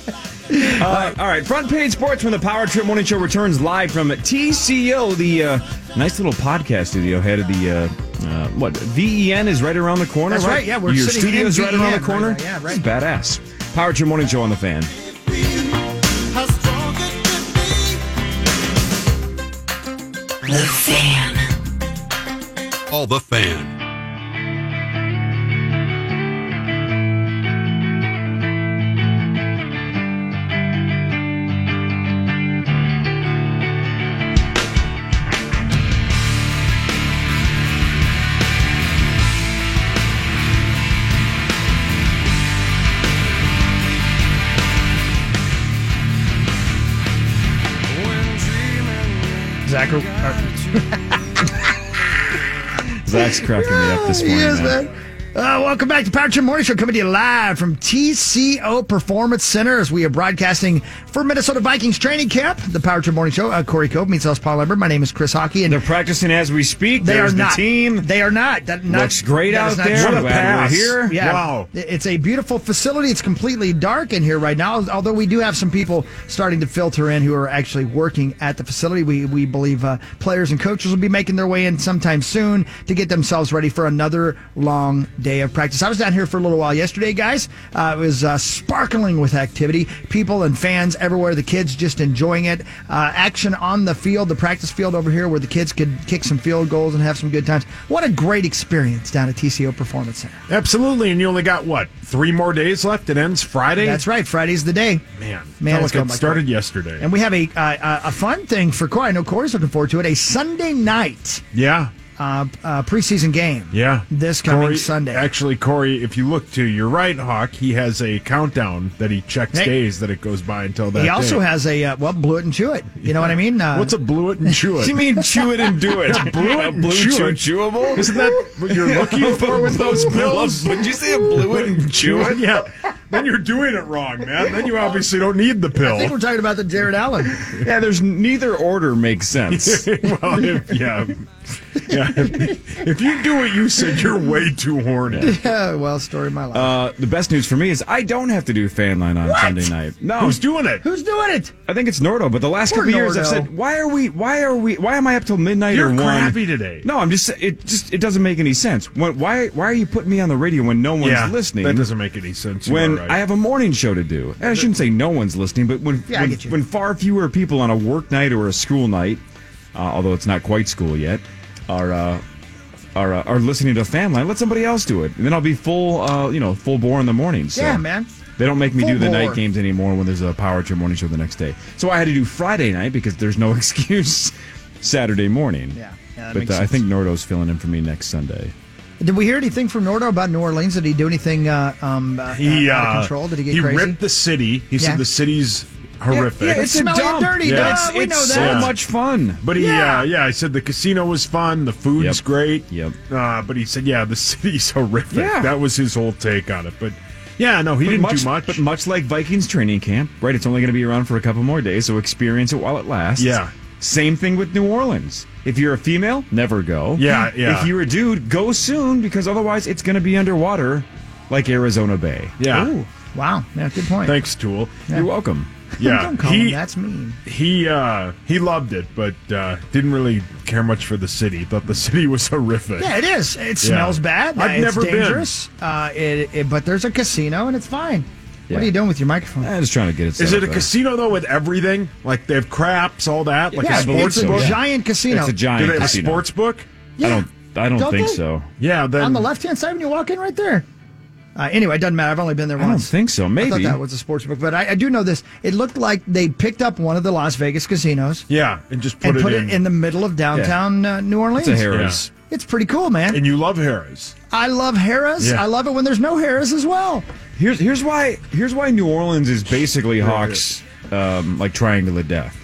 Speaker 9: Uh, all right, Front Page Sports from the Power Trip Morning Show returns live from T C O, the uh, nice little podcast studio head of the, uh, uh, what, V E N is right around the corner,
Speaker 10: That's right, yeah, we're
Speaker 9: Your
Speaker 10: sitting in
Speaker 9: studio's right around
Speaker 10: V E N
Speaker 9: the corner?
Speaker 10: right now, yeah, right.
Speaker 9: This is badass. Power Trip Morning Show on the Fan.
Speaker 5: The Fan.
Speaker 12: Oh, the Fan.
Speaker 10: Zach, or-
Speaker 9: Zach's cracking me up this morning.
Speaker 10: He is,
Speaker 9: man.
Speaker 10: man. Uh, welcome back to Power Trip Morning Show, coming to you live from T C O Performance Center as we are broadcasting for Minnesota Vikings training camp. The Power Trip Morning Show. Uh, Corey Cope meets us, Paul Lambert. My name is Chris Hockey, and
Speaker 9: They're practicing as we speak.
Speaker 10: they
Speaker 9: There's
Speaker 10: are
Speaker 9: the
Speaker 10: not.
Speaker 9: team.
Speaker 10: They are not. That not
Speaker 9: Looks great
Speaker 10: that
Speaker 9: out
Speaker 10: is not
Speaker 9: there.
Speaker 10: true.
Speaker 11: What a
Speaker 9: Glad
Speaker 11: pass.
Speaker 9: we're here.
Speaker 10: Yeah.
Speaker 11: Wow.
Speaker 10: It's a beautiful facility. It's completely dark in here right now, although we do have some people starting to filter in who are actually working at the facility. We we believe uh, players and coaches will be making their way in sometime soon to get themselves ready for another long day of practice. I was down here for a little while yesterday, guys. Uh, it was uh, sparkling with activity. People and fans everywhere. The kids just enjoying it. Uh, action on the field, the practice field over here where the kids could kick some field goals and have some good times. What a great experience down at T C O Performance Center.
Speaker 11: Absolutely. And you only got, what, three more days left? It ends Friday?
Speaker 10: That's right. Friday's the day.
Speaker 11: Man,
Speaker 10: Man,
Speaker 11: felt
Speaker 10: it's
Speaker 11: like
Speaker 10: going
Speaker 11: it
Speaker 10: by
Speaker 11: started
Speaker 10: quick.
Speaker 11: yesterday.
Speaker 10: And we have a uh, a fun thing for Corey. I know Corey's looking forward to it. A Sunday night
Speaker 11: Yeah.
Speaker 10: uh, uh, preseason game.
Speaker 11: Yeah.
Speaker 10: This coming
Speaker 11: Corey-
Speaker 10: Sunday.
Speaker 11: Actually, Corey, if you look to your right, Hawk, he has a countdown that he checks
Speaker 10: Hey.
Speaker 11: days that it goes by until that
Speaker 10: He also
Speaker 11: day.
Speaker 10: has a, uh, well, blew it and chew it. You know what I mean? Uh,
Speaker 11: What's a blew it and chew it?
Speaker 9: You mean chew it and do it?
Speaker 11: blew it and
Speaker 9: Blue
Speaker 11: chew
Speaker 9: chew
Speaker 11: it.
Speaker 9: chewable?
Speaker 11: Isn't that what you're looking for with those pills?
Speaker 9: Did you say a blue it and chew it?
Speaker 11: Yeah. Then you're doing it wrong, man. Then you obviously don't need the
Speaker 10: I
Speaker 11: pill.
Speaker 10: think we're talking about the Jared Allen.
Speaker 9: Yeah, there's neither order makes sense.
Speaker 11: well, if, yeah. Yeah. If, if you do what you said, you're way too horny.
Speaker 10: Yeah, well, story of my life.
Speaker 9: Uh, the best news for me is I don't have to do fan line on
Speaker 10: What?
Speaker 9: Sunday night. No,
Speaker 11: Who's doing it?
Speaker 10: Who's doing it?
Speaker 9: I think it's Nordo. But the last
Speaker 10: Poor
Speaker 9: couple of years, I've
Speaker 10: Nordo.
Speaker 9: said, why are we? Why are we? Why am I up till midnight
Speaker 11: You're
Speaker 9: or one?
Speaker 11: crappy today.
Speaker 9: No, I'm just. It just. It doesn't make any sense. When, why? Why are you putting me on the radio when no one's
Speaker 11: yeah,
Speaker 9: listening?
Speaker 11: that doesn't make any sense. You
Speaker 9: When
Speaker 11: are right.
Speaker 9: I have a morning show to do. And I shouldn't say no one's listening, but when
Speaker 10: Yeah, I
Speaker 9: when,
Speaker 10: get you.
Speaker 9: when far fewer people on a work night or a school night, uh, although it's not quite school yet, are uh, are uh, are listening to Fan Line. Let somebody else do it, and then I'll be full, uh, you know, full bore in the morning. So
Speaker 10: Yeah, man.
Speaker 9: They don't make me
Speaker 10: Full
Speaker 9: do the
Speaker 10: bore.
Speaker 9: night games anymore when there's a Power Trip morning show the next day. So I had to do Friday night because there's no excuse Saturday morning.
Speaker 10: Yeah, yeah, that
Speaker 9: but
Speaker 10: makes
Speaker 9: uh, I
Speaker 10: sense.
Speaker 9: think Nordo's filling in for me next Sunday.
Speaker 10: Did we hear anything from Nordo about New Orleans? Did he do anything uh, um, uh,
Speaker 11: He
Speaker 10: out of
Speaker 11: uh,
Speaker 10: control? Did he get
Speaker 11: he
Speaker 10: crazy?
Speaker 11: ripped the city. He
Speaker 10: Yeah.
Speaker 11: said the city's horrific.
Speaker 9: Yeah, it's a
Speaker 10: smelly and
Speaker 9: dump.
Speaker 10: dirty,
Speaker 9: Yeah.
Speaker 10: duh,
Speaker 9: It's,
Speaker 10: we
Speaker 9: it's
Speaker 10: know
Speaker 9: so
Speaker 10: that.
Speaker 9: much fun.
Speaker 11: But he,
Speaker 10: Yeah.
Speaker 11: yeah, uh, yeah, I said the casino was fun, the food's
Speaker 9: Yep.
Speaker 11: great.
Speaker 9: Yep.
Speaker 11: Uh, but he said, yeah, the city's horrific.
Speaker 9: Yeah.
Speaker 11: That was his whole take on it. But yeah, no, he
Speaker 9: But
Speaker 11: didn't
Speaker 9: much,
Speaker 11: do much.
Speaker 9: But much like Vikings training camp, right? It's only going to be around for a couple more days, so experience it while it lasts.
Speaker 11: Yeah.
Speaker 9: Same thing with New Orleans. If you're a female, never go.
Speaker 11: Yeah, yeah.
Speaker 9: If you're a dude, go soon because otherwise it's going to be underwater like Arizona Bay.
Speaker 11: yeah.
Speaker 10: Ooh, wow. Yeah, good point.
Speaker 11: Thanks, Tool.
Speaker 9: You're welcome.
Speaker 11: Yeah,
Speaker 10: Don't call
Speaker 11: he
Speaker 10: him. That's mean.
Speaker 11: he uh, he loved it, but uh, didn't really care much for the city. Thought the city was horrific.
Speaker 10: Yeah, it is. It smells bad.
Speaker 11: I've
Speaker 10: it's
Speaker 11: never been.
Speaker 10: dangerous. Uh, it, it, but there's a casino and it's fine.
Speaker 9: Yeah.
Speaker 10: What are you doing with your microphone?
Speaker 9: I'm just trying to get it set
Speaker 11: Is
Speaker 9: up
Speaker 11: it a
Speaker 9: there.
Speaker 11: casino though with everything? Like they have craps, all that, like
Speaker 10: yeah,
Speaker 11: a sports
Speaker 10: it's a
Speaker 11: book.
Speaker 9: yeah.
Speaker 10: giant casino.
Speaker 9: It's a
Speaker 11: Do
Speaker 9: giant
Speaker 11: they have a
Speaker 9: casino.
Speaker 11: sports book?
Speaker 10: Yeah.
Speaker 9: I don't. I don't,
Speaker 10: Don't
Speaker 9: think
Speaker 10: they?
Speaker 9: so.
Speaker 11: Yeah, then
Speaker 10: On the left-hand side when you walk in right there. Uh, anyway, it doesn't matter. I've only been there
Speaker 9: I don't
Speaker 10: once.
Speaker 9: think so.
Speaker 10: I
Speaker 9: Maybe.
Speaker 10: thought that was a sports book, but I, I do know this. It looked like they picked up one of the Las Vegas casinos
Speaker 11: Yeah, and just put
Speaker 10: and
Speaker 11: it
Speaker 10: put
Speaker 11: in.
Speaker 10: it in the middle of downtown uh, New Orleans.
Speaker 9: It's a Harris.
Speaker 10: It's pretty cool, man.
Speaker 11: And you love Harris.
Speaker 10: I love Harris.
Speaker 11: Yeah.
Speaker 10: I love it when there's no Harris as well.
Speaker 9: Here's here's why here's why New Orleans is basically Hawks um, like Triangle of Death.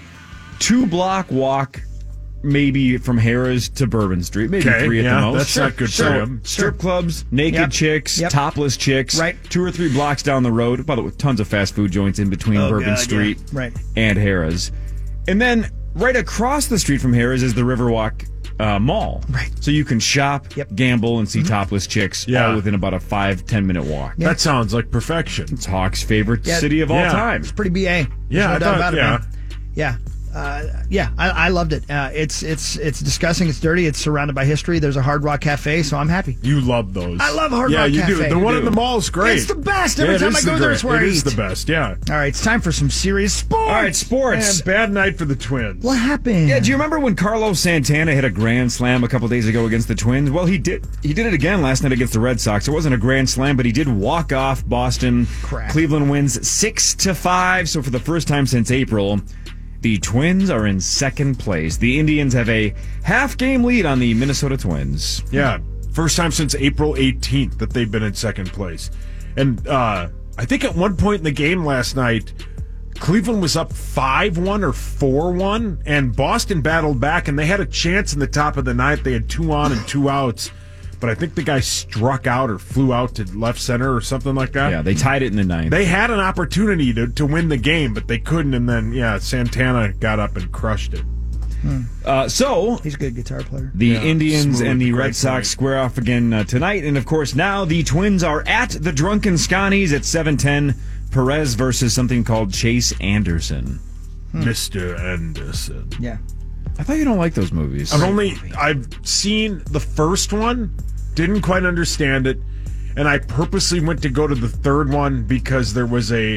Speaker 9: Two block walk, maybe from Harris to Bourbon Street, maybe
Speaker 11: Okay,
Speaker 9: three at
Speaker 11: yeah,
Speaker 9: the most.
Speaker 11: that's not good for
Speaker 9: So,
Speaker 11: him.
Speaker 9: Strip clubs, naked
Speaker 10: Yep.
Speaker 9: chicks,
Speaker 10: Yep.
Speaker 9: topless chicks,
Speaker 10: Right.
Speaker 9: two or three blocks down the road. By the way, tons of fast food joints in between
Speaker 10: Oh,
Speaker 9: Bourbon
Speaker 10: God,
Speaker 9: Street
Speaker 10: yeah. Right.
Speaker 9: and Harris, and then right across the street from Harris is the Riverwalk uh, Mall.
Speaker 10: Right.
Speaker 9: So you can shop,
Speaker 10: Yep.
Speaker 9: gamble, and see topless chicks
Speaker 11: Yeah.
Speaker 9: all within about a five ten minute walk.
Speaker 11: That sounds like perfection.
Speaker 9: It's Hawks' favorite
Speaker 10: Yeah.
Speaker 9: city of all
Speaker 11: Yeah.
Speaker 9: time.
Speaker 10: It's pretty B A. There's
Speaker 11: Yeah,
Speaker 10: no
Speaker 11: I
Speaker 10: doubt
Speaker 11: thought-
Speaker 10: about it,
Speaker 11: yeah.
Speaker 10: man. Yeah. Uh, yeah, I, I loved it. Uh, it's it's it's disgusting. It's dirty. It's surrounded by history. There's a Hard Rock Cafe, so I'm happy.
Speaker 11: You love those.
Speaker 10: I love Hard
Speaker 11: yeah,
Speaker 10: Rock
Speaker 11: you
Speaker 10: Cafe.
Speaker 11: do. The
Speaker 10: You
Speaker 11: one
Speaker 10: do.
Speaker 11: in the mall is great.
Speaker 10: It's the best. Every
Speaker 11: Yeah, it
Speaker 10: time I
Speaker 11: is
Speaker 10: go
Speaker 11: the
Speaker 10: there,
Speaker 11: great-
Speaker 10: it's where I
Speaker 11: It is
Speaker 10: eat.
Speaker 11: the best, yeah.
Speaker 10: All right, it's time for some serious sports.
Speaker 9: All right, sports.
Speaker 11: And bad night for the Twins.
Speaker 10: What happened?
Speaker 9: Yeah, do you remember when Carlos Santana hit a grand slam a couple days ago against the Twins? Well, he did. He did it again last night against the Red Sox. It wasn't a grand slam, but he did walk off Boston.
Speaker 10: Crap.
Speaker 9: Cleveland wins six to five. So for the first time since April, the Twins are in second place. The Indians have a half game lead on the Minnesota Twins.
Speaker 11: Yeah, first time since April eighteenth that they've been in second place. And uh, I think at one point in the game last night, Cleveland was up five one or four one, and Boston battled back, and they had a chance in the top of the ninth. They had two on and two outs, but I think the guy struck out or flew out to left center or something like that.
Speaker 9: Yeah, they tied it in the ninth.
Speaker 11: They had an opportunity to, to win the game, but they couldn't, and then, yeah, Santana got up and crushed it.
Speaker 9: Uh, so
Speaker 10: He's a good guitar player.
Speaker 9: the
Speaker 11: Yeah,
Speaker 9: Indians
Speaker 11: smooth,
Speaker 9: and the
Speaker 11: great
Speaker 9: Red Sox
Speaker 11: point.
Speaker 9: square off again uh, tonight. And, of course, now the Twins are at the Drunken Scotties at seven ten. Perez versus something called Chase Anderson.
Speaker 11: Mister Anderson.
Speaker 10: Yeah.
Speaker 9: I thought you don't like those movies.
Speaker 11: I've only I've seen the first one, didn't quite understand it, and I purposely went to go to the third one because there was a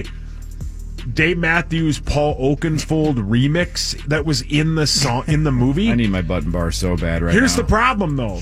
Speaker 11: Dave Matthews Paul Oakenfold remix that was in the song in the movie.
Speaker 9: I need my button bar so bad right
Speaker 11: Here's
Speaker 9: now.
Speaker 11: the problem though.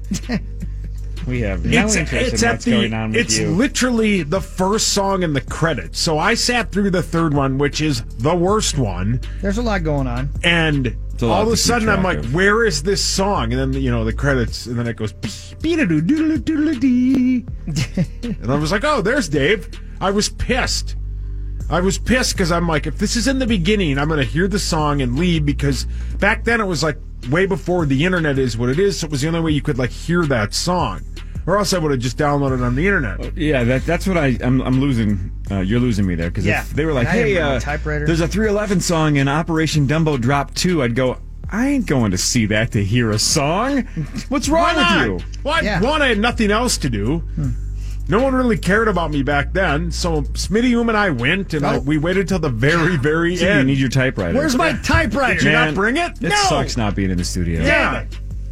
Speaker 9: We have no
Speaker 11: It's,
Speaker 9: interest
Speaker 11: it's
Speaker 9: in
Speaker 11: at
Speaker 9: what's
Speaker 11: the
Speaker 9: going on with
Speaker 11: it's
Speaker 9: you.
Speaker 11: literally the first song in the credits. So I sat through the third one, which is the worst one.
Speaker 10: There's a lot going on.
Speaker 11: And
Speaker 9: a lot
Speaker 11: all of
Speaker 9: to
Speaker 11: a
Speaker 9: keep
Speaker 11: sudden, I'm
Speaker 9: track
Speaker 11: like,
Speaker 9: of.
Speaker 11: where is this song? And then, you know, the credits, and then it goes, beat-a-doo-doodle-doodle-dee. And I was like, oh, there's Dave. I was pissed. I was pissed because I'm like, if this is in the beginning, I'm going to hear the song and leave, because back then it was like way before the internet is what it is, so it was the only way you could like hear that song. Or else I would have just downloaded it on the internet.
Speaker 9: Yeah, that, that's what I, I'm, I'm losing. Uh, you're losing me there. Because
Speaker 10: Yeah.
Speaker 9: if they were like,
Speaker 10: And I didn't
Speaker 9: hey,
Speaker 10: bring my
Speaker 9: uh,
Speaker 10: typewriter.
Speaker 9: there's a three eleven song in Operation Dumbo Drop two, I'd go, I ain't going to see that to hear a song. What's wrong
Speaker 11: Why not?
Speaker 9: with you?
Speaker 11: Well,
Speaker 10: Yeah.
Speaker 11: one, I had nothing else to do. No one really cared about me back then, so Smitty Oom and I went, and I,
Speaker 10: Oh.
Speaker 11: we waited till the very, very
Speaker 9: So you
Speaker 11: end.
Speaker 9: need your typewriter.
Speaker 10: Where's my typewriter?
Speaker 11: Did you
Speaker 9: Man,
Speaker 11: not bring it?
Speaker 9: It
Speaker 11: No.
Speaker 9: sucks not being in the studio.
Speaker 11: Yeah.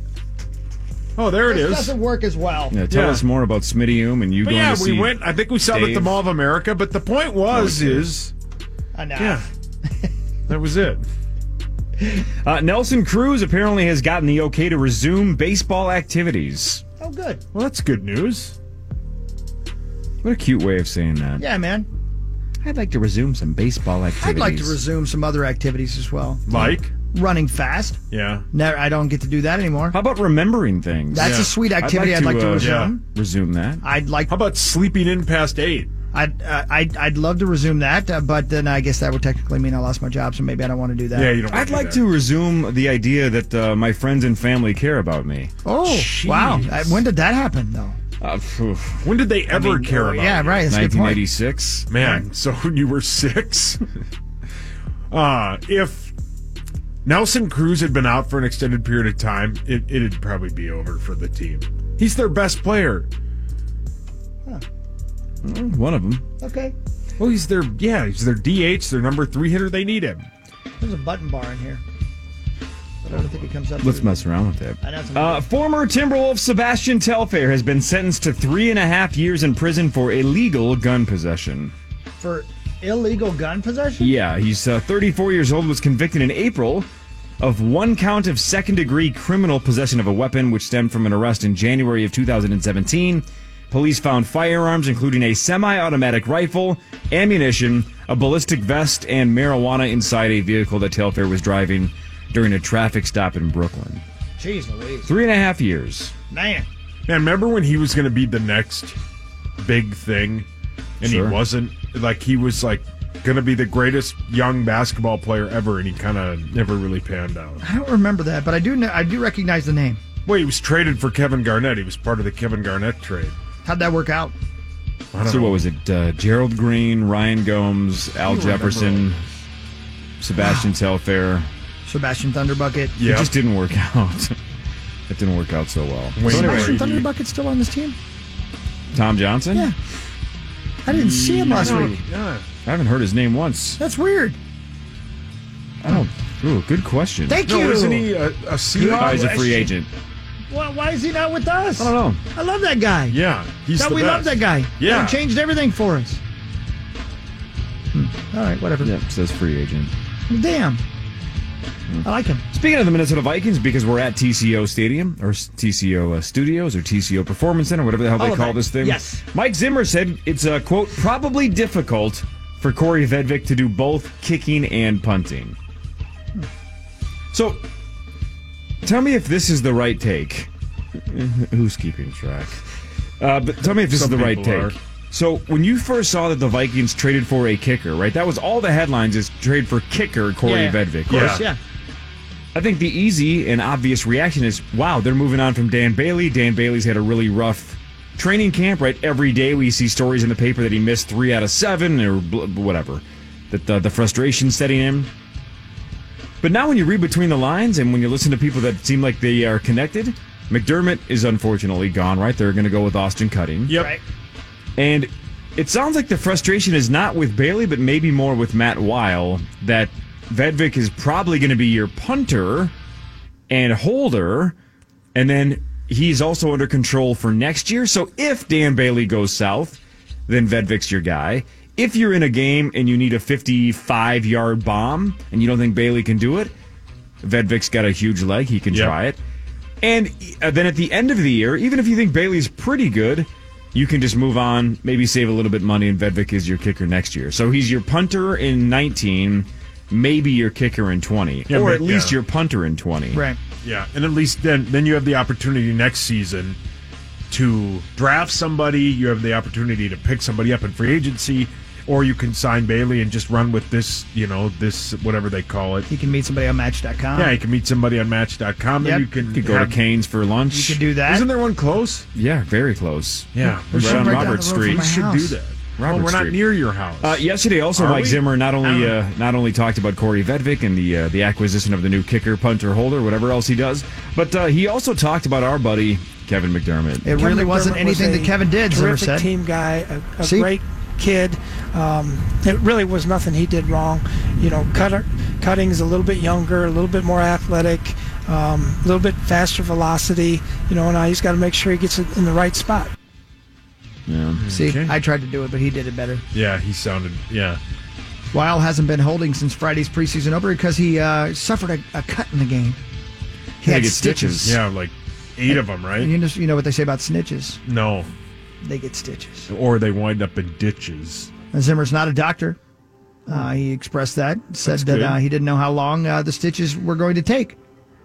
Speaker 11: Oh, there it
Speaker 10: This
Speaker 11: is.
Speaker 10: doesn't work as well.
Speaker 9: Yeah, tell
Speaker 11: Yeah.
Speaker 9: us more about Smitty Oom and you
Speaker 11: But
Speaker 9: going
Speaker 11: yeah,
Speaker 9: to
Speaker 11: we
Speaker 9: see.
Speaker 11: went. I think we saw it at the
Speaker 9: Dave.
Speaker 11: Mall of America. But the point was,
Speaker 9: we did.
Speaker 11: is
Speaker 10: Enough.
Speaker 11: yeah, that was it.
Speaker 9: Uh, Nelson Cruz apparently has gotten the okay to resume baseball activities.
Speaker 10: Oh, good.
Speaker 11: Well, that's good news.
Speaker 9: What a cute way of saying that.
Speaker 10: Yeah, man.
Speaker 9: I'd like to resume some baseball activities.
Speaker 10: I'd like to resume some other activities as well.
Speaker 11: Like?
Speaker 10: Running fast.
Speaker 11: Yeah.
Speaker 10: Never, I don't get to do that anymore.
Speaker 9: How about remembering things?
Speaker 10: That's
Speaker 11: Yeah.
Speaker 10: a sweet activity I'd like,
Speaker 9: to,
Speaker 10: to,
Speaker 9: uh,
Speaker 10: resume.
Speaker 11: yeah.
Speaker 9: Resume that.
Speaker 10: I'd like.
Speaker 11: How about sleeping in past eight?
Speaker 10: I'd, uh, I'd I'd love to resume that, uh, but then I guess that would technically mean I lost my job, so maybe I don't want to do that.
Speaker 11: Yeah, you don't.
Speaker 9: I'd like to resume the idea that uh, my friends and family care about me.
Speaker 10: Oh,
Speaker 11: Jeez.
Speaker 10: wow. Uh, When did that happen, though?
Speaker 9: Uh, phew.
Speaker 11: When did they ever
Speaker 10: mean,
Speaker 11: care
Speaker 10: uh,
Speaker 11: about
Speaker 10: yeah,
Speaker 11: you?
Speaker 10: right. That's a good point.
Speaker 9: nineteen eighty-six.
Speaker 11: Man, so when you were six? uh, if Nelson Cruz had been out for an extended period of time, it, it'd probably be over for the team. He's their best player.
Speaker 9: Mm, One of them.
Speaker 10: Okay.
Speaker 11: Well, he's their, yeah, he's their D H, their number three hitter. They need him.
Speaker 10: There's a button bar in here. But I don't think it comes up.
Speaker 9: Let's
Speaker 10: to-
Speaker 9: mess around with it.
Speaker 10: I know it's-
Speaker 9: Uh, former Timberwolf Sebastian Telfair has been sentenced to three and a half years in prison for illegal gun possession.
Speaker 10: For illegal gun possession?
Speaker 9: Yeah, he's uh, thirty-four years old, was convicted in April of one count of second-degree criminal possession of a weapon, which stemmed from an arrest in January of two thousand seventeen. Police found firearms, including a semi-automatic rifle, ammunition, a ballistic vest, and marijuana inside a vehicle that Telfair was driving during a traffic stop in Brooklyn.
Speaker 10: Jeez Louise.
Speaker 9: Three and a half years.
Speaker 10: Man.
Speaker 11: Man, remember when he was going to be the next big thing? And
Speaker 9: Sure.
Speaker 11: he wasn't? Like, he was, like, going to be the greatest young basketball player ever, and he kind of never really panned out.
Speaker 10: I don't remember that, but I do know, I do recognize the name.
Speaker 11: Well, he was traded for Kevin Garnett. He was part of the Kevin Garnett trade.
Speaker 10: How'd that work out?
Speaker 11: I don't
Speaker 9: So
Speaker 11: know.
Speaker 9: what was it? Uh, Gerald Green, Ryan Gomes, Al
Speaker 10: don't
Speaker 9: Jefferson, Sebastian Telfair.
Speaker 10: Sebastian Thunderbucket.
Speaker 11: Yeah.
Speaker 9: It just didn't work out. It didn't work out so well.
Speaker 11: Wayne
Speaker 9: So anyway,
Speaker 10: Sebastian
Speaker 11: Brady.
Speaker 10: Thunderbucket still on this team?
Speaker 9: Tom Johnson?
Speaker 10: Yeah. I didn't see him last week.
Speaker 11: Yeah.
Speaker 9: I haven't heard his name once.
Speaker 10: That's weird.
Speaker 9: I don't. Ooh, good question.
Speaker 10: Thank
Speaker 11: No,
Speaker 10: you.
Speaker 11: isn't he a, a Seahawks?
Speaker 9: Oh, he's a free agent.
Speaker 10: Well, why is he not with us?
Speaker 9: I don't know.
Speaker 10: I love that guy.
Speaker 11: Yeah, he's
Speaker 10: Thought
Speaker 11: the
Speaker 10: we
Speaker 11: best.
Speaker 10: love that guy.
Speaker 11: Yeah.
Speaker 10: He changed everything for us. Hmm. All right, whatever.
Speaker 9: Yep, says free agent.
Speaker 10: Damn. I like him.
Speaker 9: Speaking of the Minnesota Vikings, because we're at T C O Stadium, or T C O uh, Studios, or T C O Performance Center, whatever the hell
Speaker 10: All
Speaker 9: they
Speaker 10: of
Speaker 9: call
Speaker 10: that.
Speaker 9: this thing.
Speaker 10: Yes.
Speaker 9: Mike Zimmer said it's, uh, quote, probably difficult for Corey Vedvik to do both kicking and punting. So, tell me if this is the right take. Who's keeping track? Uh, but tell me if this
Speaker 11: Some
Speaker 9: is the right
Speaker 11: people
Speaker 9: take.
Speaker 11: are.
Speaker 9: So, when you first saw that the Vikings traded for a kicker, right? That was all the headlines is trade for kicker Corey
Speaker 10: Yeah, yeah.
Speaker 9: Vedvik.
Speaker 10: Of course,
Speaker 11: Yeah.
Speaker 10: yeah.
Speaker 9: I think the easy and obvious reaction is, wow, they're moving on from Dan Bailey. Dan Bailey's had a really rough training camp, right? Every day we see stories in the paper that he missed three out of seven or bl- whatever, that the, the frustration setting in. But now when you read between the lines and when you listen to people that seem like they are connected, McDermott is unfortunately gone, right? They're going to go with Austin Cutting.
Speaker 11: Yep.
Speaker 10: Right.
Speaker 9: And it sounds like the frustration is not with Bailey, but maybe more with Matt Weil, that Vedvik is probably going to be your punter and holder, and then he's also under control for next year. So if Dan Bailey goes south, then Vedvik's your guy. If you're in a game and you need a fifty-five-yard bomb and you don't think Bailey can do it, Vedvik's got a huge leg. He can
Speaker 11: Yep.
Speaker 9: try it. And uh, then at the end of the year, even if you think Bailey's pretty good, you can just move on, maybe save a little bit of money, and Vedvik is your kicker next year. So he's your punter in nineteen, maybe your kicker in twenty,
Speaker 11: Yeah,
Speaker 9: or
Speaker 11: but-
Speaker 9: at least
Speaker 11: yeah.
Speaker 9: your punter in twenty.
Speaker 10: Right.
Speaker 11: Yeah, and at least then then you have the opportunity next season to draft somebody. You have the opportunity to pick somebody up in free agency, or you can sign Bailey and just run with this, you know, this whatever they call it.
Speaker 10: You can meet somebody on Match dot com.
Speaker 11: Yeah, you can meet somebody on Match dot com.
Speaker 10: Yep.
Speaker 11: Then you can
Speaker 9: You could go
Speaker 11: have-
Speaker 9: to Cane's for lunch.
Speaker 10: You could do that.
Speaker 11: Isn't there one close?
Speaker 9: Yeah, very close.
Speaker 11: Yeah,
Speaker 10: There's
Speaker 9: right
Speaker 10: one
Speaker 9: on
Speaker 10: right down
Speaker 9: Robert
Speaker 10: the road from
Speaker 9: Street.
Speaker 10: my
Speaker 11: we should
Speaker 10: house.
Speaker 11: do that.
Speaker 9: Robert
Speaker 11: well, we're not
Speaker 9: Street.
Speaker 11: near your house.
Speaker 9: Uh, yesterday, also,
Speaker 11: Are
Speaker 9: Mike
Speaker 11: we?
Speaker 9: Zimmer not only
Speaker 11: I
Speaker 9: uh, not only talked about Corey Vedvik and the uh, the acquisition of the new kicker, punter, holder, whatever else he does, but uh, he also talked about our buddy Kevin McDermott.
Speaker 10: It
Speaker 13: Kevin
Speaker 10: really wasn't
Speaker 13: McDermott
Speaker 10: anything
Speaker 13: was
Speaker 10: that
Speaker 13: a
Speaker 10: Kevin did, Zimmer
Speaker 13: terrific
Speaker 10: said.
Speaker 13: team guy, a, a
Speaker 10: See?
Speaker 13: great kid. Um, it really was nothing he did wrong. You know, Cutter, Cutting's a little bit younger, a little bit more athletic, um, a little bit faster velocity. You know, now he's got to make sure he gets it in the right spot.
Speaker 9: Yeah.
Speaker 10: See,
Speaker 11: Okay.
Speaker 10: I tried to do it, but he did it better.
Speaker 11: Yeah, he sounded. Yeah.
Speaker 10: Weil hasn't been holding since Friday's preseason opener because he uh, suffered a, a cut in the game. He
Speaker 11: Yeah,
Speaker 10: had
Speaker 11: get
Speaker 10: stitches.
Speaker 11: stitches. Yeah, like eight of them, right?
Speaker 10: And you know, you know what they say about snitches?
Speaker 11: No.
Speaker 10: They get stitches.
Speaker 11: Or they wind up in ditches.
Speaker 10: Zimmer's not a doctor. Uh, he expressed that, said
Speaker 11: That's
Speaker 10: that
Speaker 11: good.
Speaker 10: uh, he didn't know how long uh, the stitches were going to take.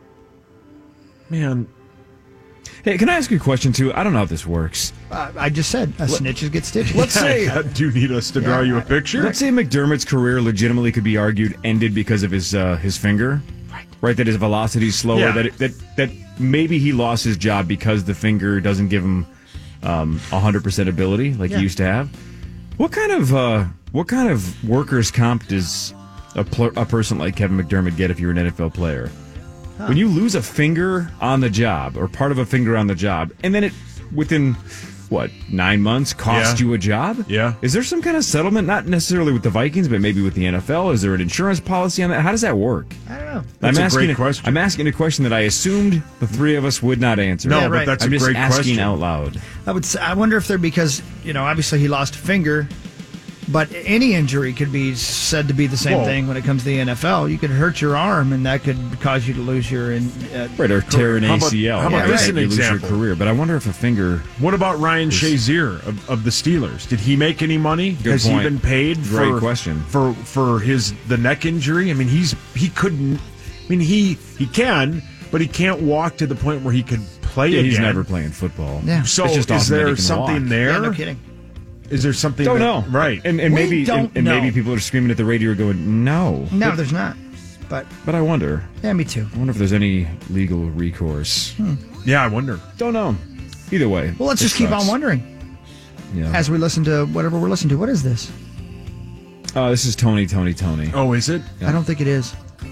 Speaker 11: Man.
Speaker 9: Hey, can I ask you a question, too? I don't know how this works.
Speaker 10: Uh, I just said, uh, snitches get stitches.
Speaker 9: Let's say...
Speaker 11: Do you need us to draw you a picture?
Speaker 9: Let's say McDermott's career legitimately could be argued ended because of his uh, his finger. Right. Right, that his velocity is slower.
Speaker 11: Yeah.
Speaker 9: That, it, that that maybe he lost his job because the finger doesn't give him um, one hundred percent ability like
Speaker 10: Yeah.
Speaker 9: he used to have. What kind of uh, what kind of workers' comp does a, pl- a person like Kevin McDermott get if you're an N F L player?
Speaker 10: Huh.
Speaker 9: When you lose a finger on the job or part of a finger on the job, and then it within what nine months cost
Speaker 11: Yeah.
Speaker 9: you a job?
Speaker 11: Yeah.
Speaker 9: Is there some kind of settlement? Not necessarily with the Vikings, but maybe with the N F L. Is there an insurance policy on that? How does that work?
Speaker 10: I don't know.
Speaker 11: That's
Speaker 9: I'm
Speaker 11: a
Speaker 9: asking
Speaker 11: great question.
Speaker 9: I'm asking a question that I assumed the three of us would not answer.
Speaker 11: No,
Speaker 10: Yeah,
Speaker 11: but
Speaker 10: right.
Speaker 11: that's
Speaker 9: I'm
Speaker 11: a
Speaker 9: just
Speaker 11: great
Speaker 9: asking
Speaker 11: question.
Speaker 9: out loud.
Speaker 10: I would. Say, I wonder if they're because you know obviously he lost a finger, but any injury could be said to be the same
Speaker 11: Whoa.
Speaker 10: thing when it comes to the N F L. You could hurt your arm, and that could cause you to lose your in, uh,
Speaker 9: Right, or tear an
Speaker 11: How about-
Speaker 9: A C L.
Speaker 11: how about
Speaker 9: Yeah,
Speaker 11: this
Speaker 9: right.
Speaker 11: an
Speaker 9: You lose your
Speaker 11: example?
Speaker 9: career. But I wonder if a finger...
Speaker 11: What about Ryan Shazier of, of the Steelers? Did he make any money?
Speaker 9: Good
Speaker 11: Has
Speaker 9: point.
Speaker 11: he been paid for,
Speaker 9: Great question.
Speaker 11: for for his the neck injury? I mean, he's he couldn't. I mean, he he can, but he can't walk to the point where he could play
Speaker 9: Yeah,
Speaker 11: again.
Speaker 9: he's never playing football.
Speaker 10: Yeah.
Speaker 11: So
Speaker 9: It's just
Speaker 11: is
Speaker 9: awesome that he
Speaker 11: there
Speaker 9: can
Speaker 11: something
Speaker 9: walk.
Speaker 11: there?
Speaker 10: yeah, no kidding.
Speaker 11: Is there something?
Speaker 9: Don't
Speaker 11: that,
Speaker 9: know.
Speaker 11: Right.
Speaker 9: And, and
Speaker 10: We
Speaker 9: maybe
Speaker 10: don't
Speaker 9: and, and
Speaker 10: know.
Speaker 9: maybe people are screaming at the radio going, no.
Speaker 10: No,
Speaker 9: But,
Speaker 10: there's not. But
Speaker 9: but I wonder.
Speaker 10: yeah, me too.
Speaker 9: I wonder if there's any legal recourse.
Speaker 11: yeah, I wonder.
Speaker 9: Don't know. Either way.
Speaker 10: Well, let's
Speaker 9: it
Speaker 10: just keep
Speaker 9: sucks.
Speaker 10: on wondering
Speaker 9: Yeah.
Speaker 10: as we listen to whatever we're listening to. What is this?
Speaker 9: Uh, this is Tony, Tony, Tony.
Speaker 11: Oh, is it?
Speaker 10: I don't think it is.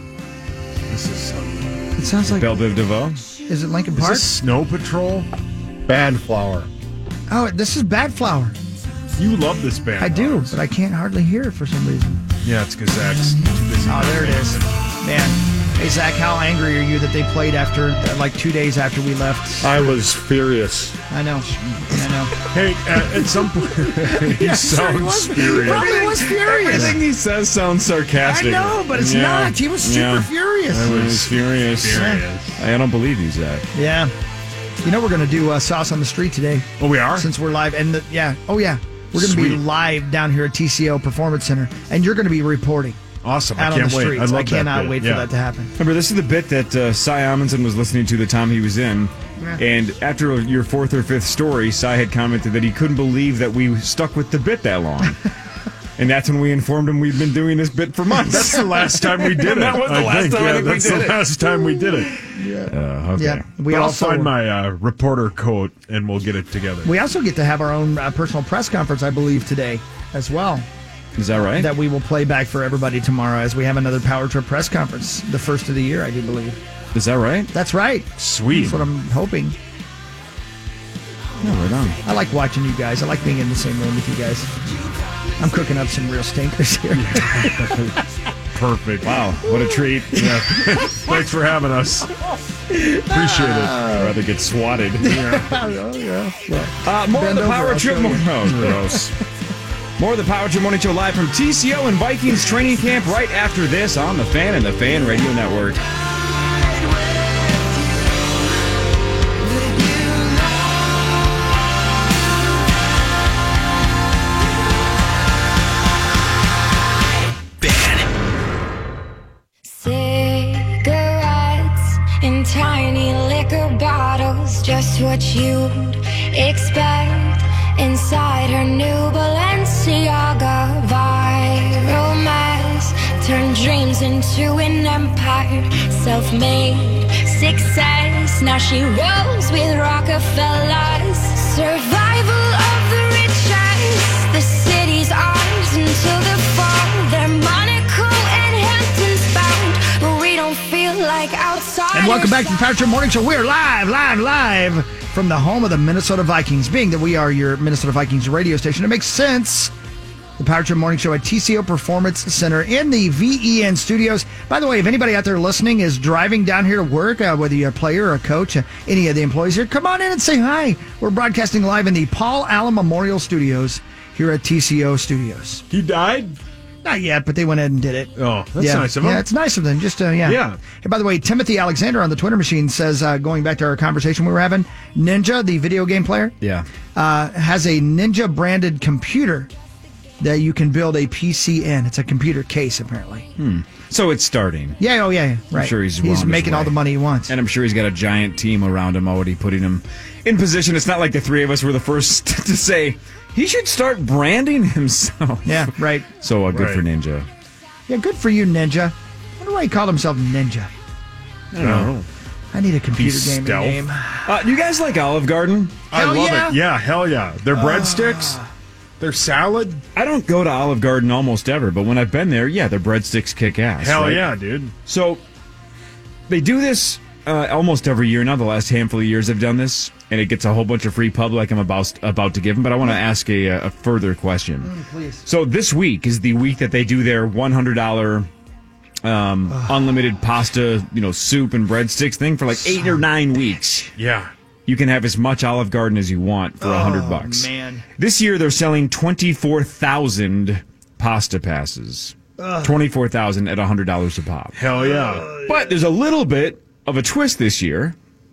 Speaker 11: This is. Uh,
Speaker 10: It sounds like.
Speaker 9: Belle Biv DeVoe.
Speaker 10: Is it Lincoln
Speaker 11: is
Speaker 10: Park?
Speaker 11: this Snow Patrol?
Speaker 1: Bad flower.
Speaker 10: Oh, this is Bad Flower.
Speaker 11: You love this band.
Speaker 10: I do,
Speaker 11: Lars.
Speaker 10: but I can't hardly hear it for some reason.
Speaker 11: Yeah, it's because Zach's too busy.
Speaker 10: Oh, there it is. Man. Hey, Zach, how angry are you that they played after, like, two days after we left?
Speaker 1: I was furious.
Speaker 10: I know. I know.
Speaker 11: Hey, at, at some point, he sounds furious.
Speaker 10: Probably was furious.
Speaker 9: Everything he says sounds
Speaker 10: I
Speaker 9: sarcastic.
Speaker 10: know, but it's
Speaker 9: Yeah.
Speaker 10: not. He was super
Speaker 9: Yeah.
Speaker 10: furious.
Speaker 9: I was furious.
Speaker 11: Furious.
Speaker 9: I don't believe he's that.
Speaker 10: Yeah. You know, we're going to do uh, Sauce on the Street today.
Speaker 11: Oh, we are?
Speaker 10: Since we're live. And the, yeah. Oh, yeah. We're going to be
Speaker 11: Sweet.
Speaker 10: live down here at T C O Performance Center. And you're going to be reporting
Speaker 11: Awesome.
Speaker 10: out
Speaker 11: I
Speaker 10: on
Speaker 11: can't
Speaker 10: the
Speaker 11: wait.
Speaker 10: streets.
Speaker 11: I love
Speaker 10: I cannot
Speaker 11: that bit.
Speaker 10: wait
Speaker 11: yeah.
Speaker 10: for that to happen.
Speaker 9: Remember, this is the bit that uh, Cy Amundsen was listening to the time he was in.
Speaker 10: Yeah.
Speaker 9: And after your fourth or fifth story, Cy had commented that he couldn't believe that we stuck with the bit that long. And that's when we informed him we've been doing this bit for months.
Speaker 11: That's the last time we did it.
Speaker 9: That was the
Speaker 11: I
Speaker 9: last
Speaker 11: think.
Speaker 9: time I
Speaker 11: Yeah,
Speaker 9: think we
Speaker 11: that's
Speaker 9: did
Speaker 11: the
Speaker 9: it.
Speaker 11: last time we did it.
Speaker 9: Uh, okay.
Speaker 10: Yeah. We
Speaker 11: But I'll
Speaker 10: also
Speaker 11: find my uh, reporter coat and we'll get it together.
Speaker 10: we also get to have our own uh, personal press conference, I believe, today as well.
Speaker 9: Is that right?
Speaker 10: That we will play back for everybody tomorrow as we have another Power Trip press conference, the first of the year, I do believe.
Speaker 9: Is that right?
Speaker 10: That's right.
Speaker 11: Sweet.
Speaker 10: That's what I'm hoping.
Speaker 9: Yeah, right on.
Speaker 10: I like watching you guys. I like being in the same room with you guys. I'm cooking up some real stinkers here.
Speaker 11: Perfect.
Speaker 9: Wow, what a treat.
Speaker 11: Yeah. Thanks for having us. Appreciate it.
Speaker 9: I'd rather get swatted.
Speaker 10: oh, yeah. Well,
Speaker 9: Uh, more of
Speaker 10: Bend
Speaker 9: the
Speaker 10: over,
Speaker 9: Power
Speaker 10: I'll
Speaker 9: Trip.
Speaker 10: show
Speaker 9: More,
Speaker 10: you.
Speaker 9: oh, gross. More of the Power Trip Morning Show live from T C O and Vikings training camp right after this on The Fan and the Fan Radio Network.
Speaker 14: Cigarettes in tiny liquor bottles, just what you'd expect inside her new Balenciaga. Viral mess turned dreams into an empire, self-made success. Now she rolls with Rockefellers. Survival of the richest, the city's ours until the fall. They're Monaco and Hamptons bound, but we don't feel like outsiders.
Speaker 10: And welcome back to the Power Trip Morning Show. We're live, live, live from the home of the Minnesota Vikings. Being that we are your Minnesota Vikings radio station, it makes sense. The Power Trip Morning Show at T C O Performance Center in the V E N studios. By the way, if anybody out there listening is driving down here to work, uh, whether you're a player or a coach, uh, any of the employees here, come on in and say hi. We're broadcasting live in the Paul Allen Memorial Studios here at T C O Studios.
Speaker 11: He died?
Speaker 10: Not yet, but they went ahead and did it.
Speaker 11: Oh, that's
Speaker 10: yeah.
Speaker 11: nice of them.
Speaker 10: Yeah, it's nice of them. Just, uh, yeah.
Speaker 11: Yeah.
Speaker 10: Hey, by the way, Timothy Alexander on the Twitter machine says, uh, going back to our conversation we were having, Ninja, the video game player,
Speaker 9: Yeah.
Speaker 10: uh, has a Ninja-branded computer that you can build a P C in. It's a computer case, apparently.
Speaker 9: Hmm. So it's starting.
Speaker 10: Yeah, oh, yeah, yeah. Right.
Speaker 9: I'm sure he's
Speaker 10: He's
Speaker 9: well on his
Speaker 10: making all
Speaker 9: way.
Speaker 10: the money he wants.
Speaker 9: And I'm sure he's got a giant team around him already putting him in position. It's not like the three of us were the first to say he should start branding himself.
Speaker 10: Yeah, right.
Speaker 9: So uh, good
Speaker 11: Right.
Speaker 9: for Ninja.
Speaker 10: Yeah, good for you, Ninja. I wonder why he called himself Ninja.
Speaker 9: I don't know.
Speaker 10: I need a computer
Speaker 11: Be
Speaker 10: gaming
Speaker 11: stealth.
Speaker 10: name.
Speaker 9: Uh, you guys like Olive Garden?
Speaker 11: I
Speaker 10: Hell
Speaker 11: love
Speaker 10: yeah.
Speaker 11: it. Yeah, hell yeah. Their breadsticks, their salad.
Speaker 9: I don't go to Olive Garden almost ever, but when I've been there, yeah, their breadsticks kick ass.
Speaker 11: Hell
Speaker 9: right?
Speaker 11: yeah, dude.
Speaker 9: So they do this uh, almost every year now. The last handful of years they've done this, and it gets a whole bunch of free pub like I'm about about to give them. But I want to ask a, a further question.
Speaker 10: Mm, please.
Speaker 9: So this week is the week that they do their one hundred dollars um, unlimited pasta, you know, soup and breadsticks thing for like eight or nine weeks.
Speaker 11: Yeah.
Speaker 9: You can have as much Olive Garden as you want for a hundred bucks.
Speaker 10: man.
Speaker 9: This year they're selling twenty-four thousand pasta passes. Twenty-four thousand at a hundred dollars a pop.
Speaker 11: Hell yeah.
Speaker 9: But there's a little bit of a twist this year.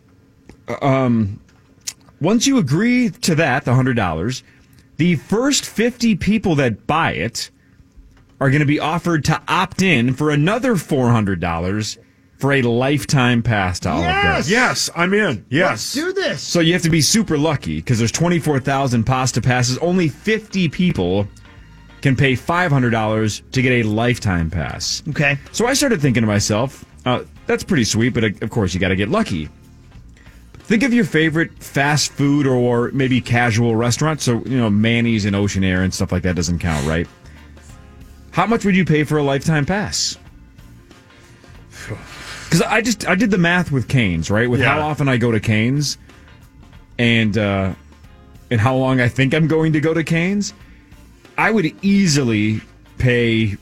Speaker 9: Um, once you agree to that, the hundred dollars, the first fifty people that buy it are going to be offered to opt in for another four hundred dollars for a lifetime pass to Olive Garden.
Speaker 11: Yes, I'm in.
Speaker 10: Let's
Speaker 11: Yes.
Speaker 10: do this.
Speaker 9: So you have to be super lucky because there's twenty-four thousand pasta passes. Only fifty people can pay five hundred dollars to get a lifetime pass.
Speaker 10: Okay.
Speaker 9: So I started thinking to myself, uh, that's pretty sweet, but uh, of course you got to get lucky. Think of your favorite fast food or maybe casual restaurant. So, you know, Manny's and Ocean Air and stuff like that doesn't count, right? How much would you pay for a lifetime pass? Because I just I did the math with Cane's, right? With
Speaker 11: Yeah.
Speaker 9: how often I go to Cane's and uh, and how long I think I'm going to go to Cane's, I would easily pay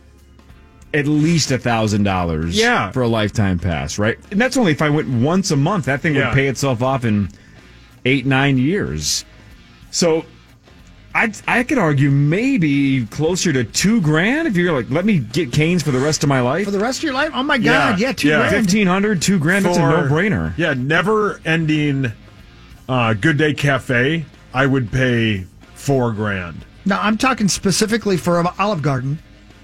Speaker 9: at least a thousand dollars
Speaker 11: Yeah.
Speaker 9: for a lifetime pass, right? And that's only if I went once a month. That thing
Speaker 11: Yeah.
Speaker 9: would pay itself off in eight, nine years. So I I could argue maybe closer to two grand if you're like, let me get Cane's for the rest of my life.
Speaker 10: For the rest of your life? Oh, my God. Yeah, two
Speaker 11: yeah.
Speaker 10: grand.
Speaker 9: Fifteen hundred, two grand. That's a
Speaker 11: For-
Speaker 9: no-brainer.
Speaker 11: Yeah, never ending uh, Good Day Cafe, I would pay four grand.
Speaker 10: Now, I'm talking specifically for Olive Garden.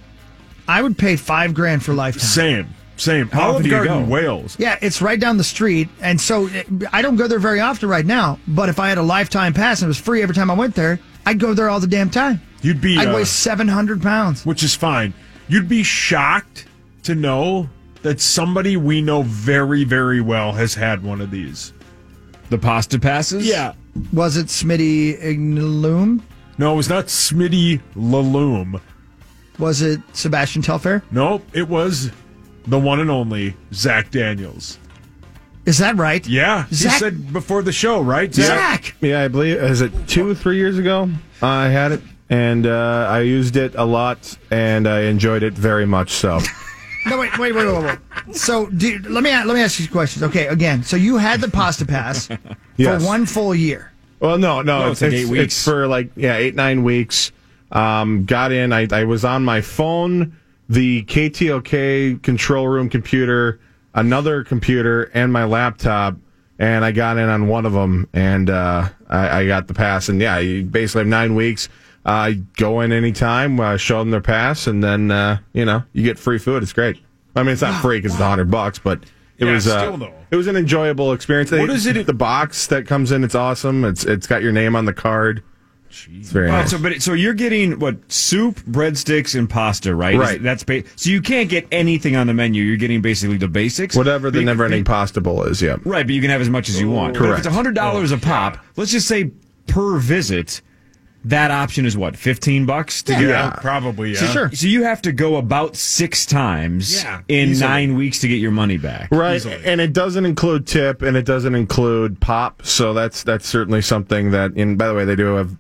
Speaker 10: I would pay five grand for lifetime.
Speaker 11: Same, same.
Speaker 9: How often
Speaker 11: Olive
Speaker 9: do you
Speaker 11: Garden,
Speaker 9: go?
Speaker 11: Wales.
Speaker 10: Yeah, it's right down the street. And so it, I don't go there very often right now. But if I had a lifetime pass and it was free every time I went there, I'd go there all the damn time.
Speaker 11: You'd be,
Speaker 10: I'd
Speaker 11: uh,
Speaker 10: weigh seven hundred pounds.
Speaker 11: which is fine. You'd be shocked to know that somebody we know very, very well has had one of these.
Speaker 9: The pasta passes?
Speaker 11: Yeah.
Speaker 10: Was it Smitty Ignaloom?
Speaker 11: No, it was not Smitty Laloom.
Speaker 10: Was it Sebastian Telfair?
Speaker 11: Nope, it was the one and only Zach Daniels.
Speaker 10: Is that right?
Speaker 11: Yeah, he
Speaker 10: Zach-
Speaker 11: said before the show, right?
Speaker 10: Zach!
Speaker 1: Yeah, I believe, is it two, three years ago? I had it, and uh, I used it a lot, and I enjoyed it very much so.
Speaker 10: No, wait, wait, wait, wait, wait. So, do, let me let me ask you some questions. Okay, again, so you had the pasta pass
Speaker 1: Yes.
Speaker 10: for one full year.
Speaker 1: Well, no, no,
Speaker 9: No,
Speaker 1: it's,
Speaker 9: it's like
Speaker 1: it's,
Speaker 9: eight weeks.
Speaker 1: it's for like, yeah, eight, nine weeks. Um, got in, I, I was on my phone, the K T L K control room computer, another computer, and my laptop, and I got in on one of them, and uh, I, I got the pass. And yeah, you basically have nine weeks. Uh, go in anytime, uh, show them their pass, and then, uh, you know, you get free food. It's great. I mean, it's not free because it's a hundred bucks, but it
Speaker 11: Yeah,
Speaker 1: was, uh,
Speaker 11: still, though.
Speaker 1: it was an enjoyable experience.
Speaker 11: What is it-
Speaker 1: The box that comes in, it's awesome. It's It's got your name on the card. It's very
Speaker 9: Oh,
Speaker 1: nice.
Speaker 9: so, but so you're getting what soup, breadsticks, and pasta, right? Is-
Speaker 1: Right.
Speaker 9: That's ba- so you can't get anything on the menu. You're getting basically the basics.
Speaker 1: Whatever the
Speaker 9: Be-
Speaker 1: never-ending
Speaker 9: be-
Speaker 1: pasta bowl is, yeah.
Speaker 9: Right, but you can have as much as you want. But if
Speaker 1: Correct.
Speaker 9: it's a hundred dollars a pop, let's just say per visit, that option is what fifteen bucks to
Speaker 11: Yeah,
Speaker 9: get
Speaker 11: yeah,
Speaker 9: out.
Speaker 11: probably, yeah.
Speaker 9: So,
Speaker 10: Sure.
Speaker 9: So you have to go about six times
Speaker 11: Yeah,
Speaker 9: in
Speaker 11: easily.
Speaker 9: nine weeks to get your money back.
Speaker 1: Right,
Speaker 11: Easily.
Speaker 1: and it doesn't include tip, and it doesn't include pop, so that's that's certainly something that, and by the way, they do have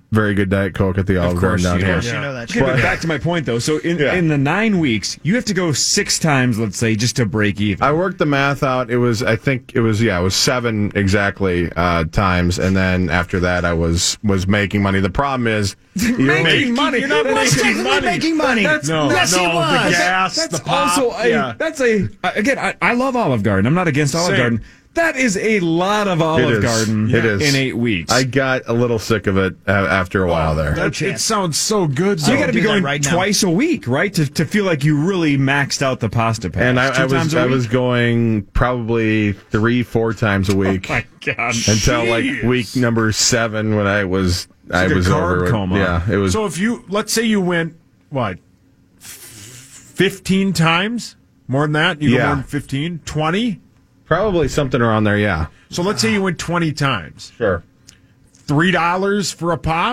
Speaker 1: very good Diet Coke at the Olive Garden down
Speaker 9: you
Speaker 1: here.
Speaker 9: know.
Speaker 10: You know that.
Speaker 9: Okay, but back to my point, though. So in,
Speaker 1: Yeah.
Speaker 9: in the nine weeks, you have to go six times, let's say, just to break even.
Speaker 1: I worked the math out. It was, I think it was, yeah, it was seven exactly uh, times, and then after that, I was was making money. The problem is, you're
Speaker 9: making money.
Speaker 11: You're not
Speaker 10: He was
Speaker 11: making
Speaker 10: technically
Speaker 11: money.
Speaker 10: making money.
Speaker 9: That's-
Speaker 11: No,
Speaker 10: yes,
Speaker 11: no,
Speaker 10: he was.
Speaker 11: the gas,
Speaker 9: That's
Speaker 11: the pop.
Speaker 9: also a,
Speaker 11: yeah.
Speaker 9: that's a again. I, I love Olive Garden. I'm not against Olive
Speaker 11: Same.
Speaker 9: Garden. That is a lot of Olive
Speaker 1: is.
Speaker 9: Garden
Speaker 1: It is.
Speaker 9: in eight weeks.
Speaker 1: I got a little sick of it uh, after a while there.
Speaker 11: That, it
Speaker 10: chance.
Speaker 11: sounds so good.
Speaker 9: so you
Speaker 11: though.
Speaker 9: got to be
Speaker 10: do that
Speaker 9: going
Speaker 10: right now.
Speaker 9: twice a week, right, to to feel like you really maxed out the pasta pass.
Speaker 1: And I,
Speaker 9: Two
Speaker 1: I was
Speaker 9: times a
Speaker 1: I
Speaker 9: week?
Speaker 1: was going probably three, four times a week
Speaker 9: Oh my God.
Speaker 1: until like
Speaker 11: Jeez.
Speaker 1: week number seven when I was I
Speaker 9: like a
Speaker 1: was
Speaker 9: carb
Speaker 1: over. With,
Speaker 9: coma.
Speaker 1: Yeah, it was.
Speaker 11: So if you, let's say you went, what, fifteen times? More than that? You
Speaker 1: Yeah.
Speaker 11: go more than fifteen? twenty?
Speaker 1: Probably something around there, yeah.
Speaker 11: So let's say you went twenty times.
Speaker 1: Sure.
Speaker 11: three dollars for a pop?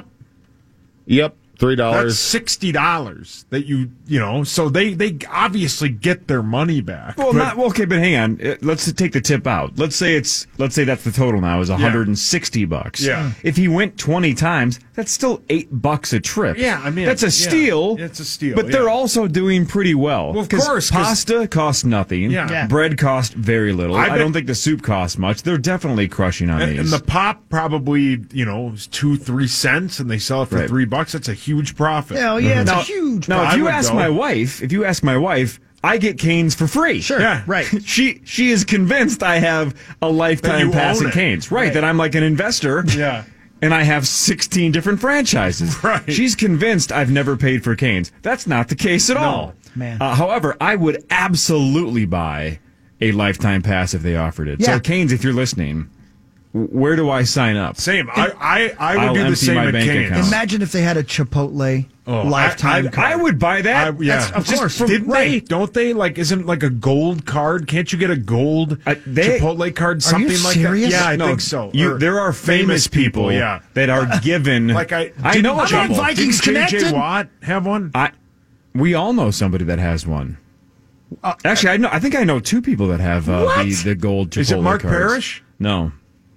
Speaker 1: Yep, three
Speaker 11: That's
Speaker 1: dollars.
Speaker 11: sixty dollars that you, you know, so they, they obviously get their money back.
Speaker 9: Well,
Speaker 11: But-
Speaker 9: not well, okay, but hang on. Uh, Let's take the tip out. Let's say it's let's say that's the total now is one hundred sixty bucks.
Speaker 11: Yeah.
Speaker 9: If he went twenty times, that's still eight bucks a trip.
Speaker 11: Yeah, I mean,
Speaker 9: that's a
Speaker 11: yeah.
Speaker 9: steal.
Speaker 11: It's a steal,
Speaker 9: But they're
Speaker 11: yeah.
Speaker 9: also doing pretty well.
Speaker 11: Well, of
Speaker 9: 'Cause
Speaker 11: course, 'cause-
Speaker 9: pasta costs nothing.
Speaker 11: Yeah. Yeah.
Speaker 9: Bread costs very little.
Speaker 11: I
Speaker 9: I,
Speaker 11: bet-
Speaker 9: don't think the soup costs much. They're definitely crushing on
Speaker 11: And,
Speaker 9: these.
Speaker 11: and the pop probably, you know, is two, three cents, and they sell it for
Speaker 9: Right.
Speaker 11: three bucks. That's a huge profit.
Speaker 10: Hell yeah, it's
Speaker 9: now,
Speaker 10: a huge.
Speaker 9: now,
Speaker 11: I
Speaker 9: if you
Speaker 11: would
Speaker 9: ask
Speaker 11: go.
Speaker 9: my wife, if you ask my wife, I get Canes for free.
Speaker 10: Sure.
Speaker 11: Yeah.
Speaker 10: Right.
Speaker 9: She she is convinced I have a
Speaker 11: That
Speaker 9: lifetime
Speaker 11: you
Speaker 9: pass
Speaker 11: own
Speaker 9: in
Speaker 11: it.
Speaker 9: Canes. Right,
Speaker 10: Right.
Speaker 9: that I'm like an investor.
Speaker 11: Yeah.
Speaker 9: And I have sixteen different franchises.
Speaker 11: Right.
Speaker 9: She's convinced I've never paid for Canes. That's not the case at all.
Speaker 10: Man.
Speaker 9: Uh, however, I would absolutely buy a lifetime pass if they offered it.
Speaker 10: Yeah.
Speaker 9: So Canes, if you're listening, w- where do I sign up?
Speaker 11: Same. I, I, I would
Speaker 9: I'll
Speaker 11: do the
Speaker 9: empty
Speaker 11: same
Speaker 9: my
Speaker 11: at
Speaker 9: bank
Speaker 11: Cane's.
Speaker 9: account.
Speaker 10: Imagine if they had a Chipotle
Speaker 11: Oh,
Speaker 10: lifetime
Speaker 11: I- I-
Speaker 10: card.
Speaker 9: I would buy that.
Speaker 11: I, yeah,
Speaker 10: That's- of
Speaker 11: Just
Speaker 10: course.
Speaker 11: from- didn't
Speaker 10: Right.
Speaker 11: they? Don't they? Like, isn't like a gold card? Can't you get a gold
Speaker 9: Uh, they-
Speaker 11: Chipotle card?
Speaker 10: you
Speaker 11: Something like
Speaker 10: serious?
Speaker 11: that. Yeah, I
Speaker 9: No,
Speaker 11: think so.
Speaker 9: You,
Speaker 11: Or
Speaker 9: there are famous, people,
Speaker 11: yeah.
Speaker 9: that are given.
Speaker 11: Like I,
Speaker 9: I
Speaker 11: didn't
Speaker 9: know a
Speaker 11: J-
Speaker 10: I'm on
Speaker 9: couple.
Speaker 10: Vikings
Speaker 11: didn't J J
Speaker 10: Connected.
Speaker 11: Watt have one?
Speaker 9: I, we all know somebody that has one.
Speaker 11: Uh,
Speaker 9: Actually, I know. I think I know two people that have uh,
Speaker 11: What?
Speaker 9: the the gold Chipotle
Speaker 11: Is it Mark
Speaker 9: cards.
Speaker 11: Parrish?
Speaker 9: No,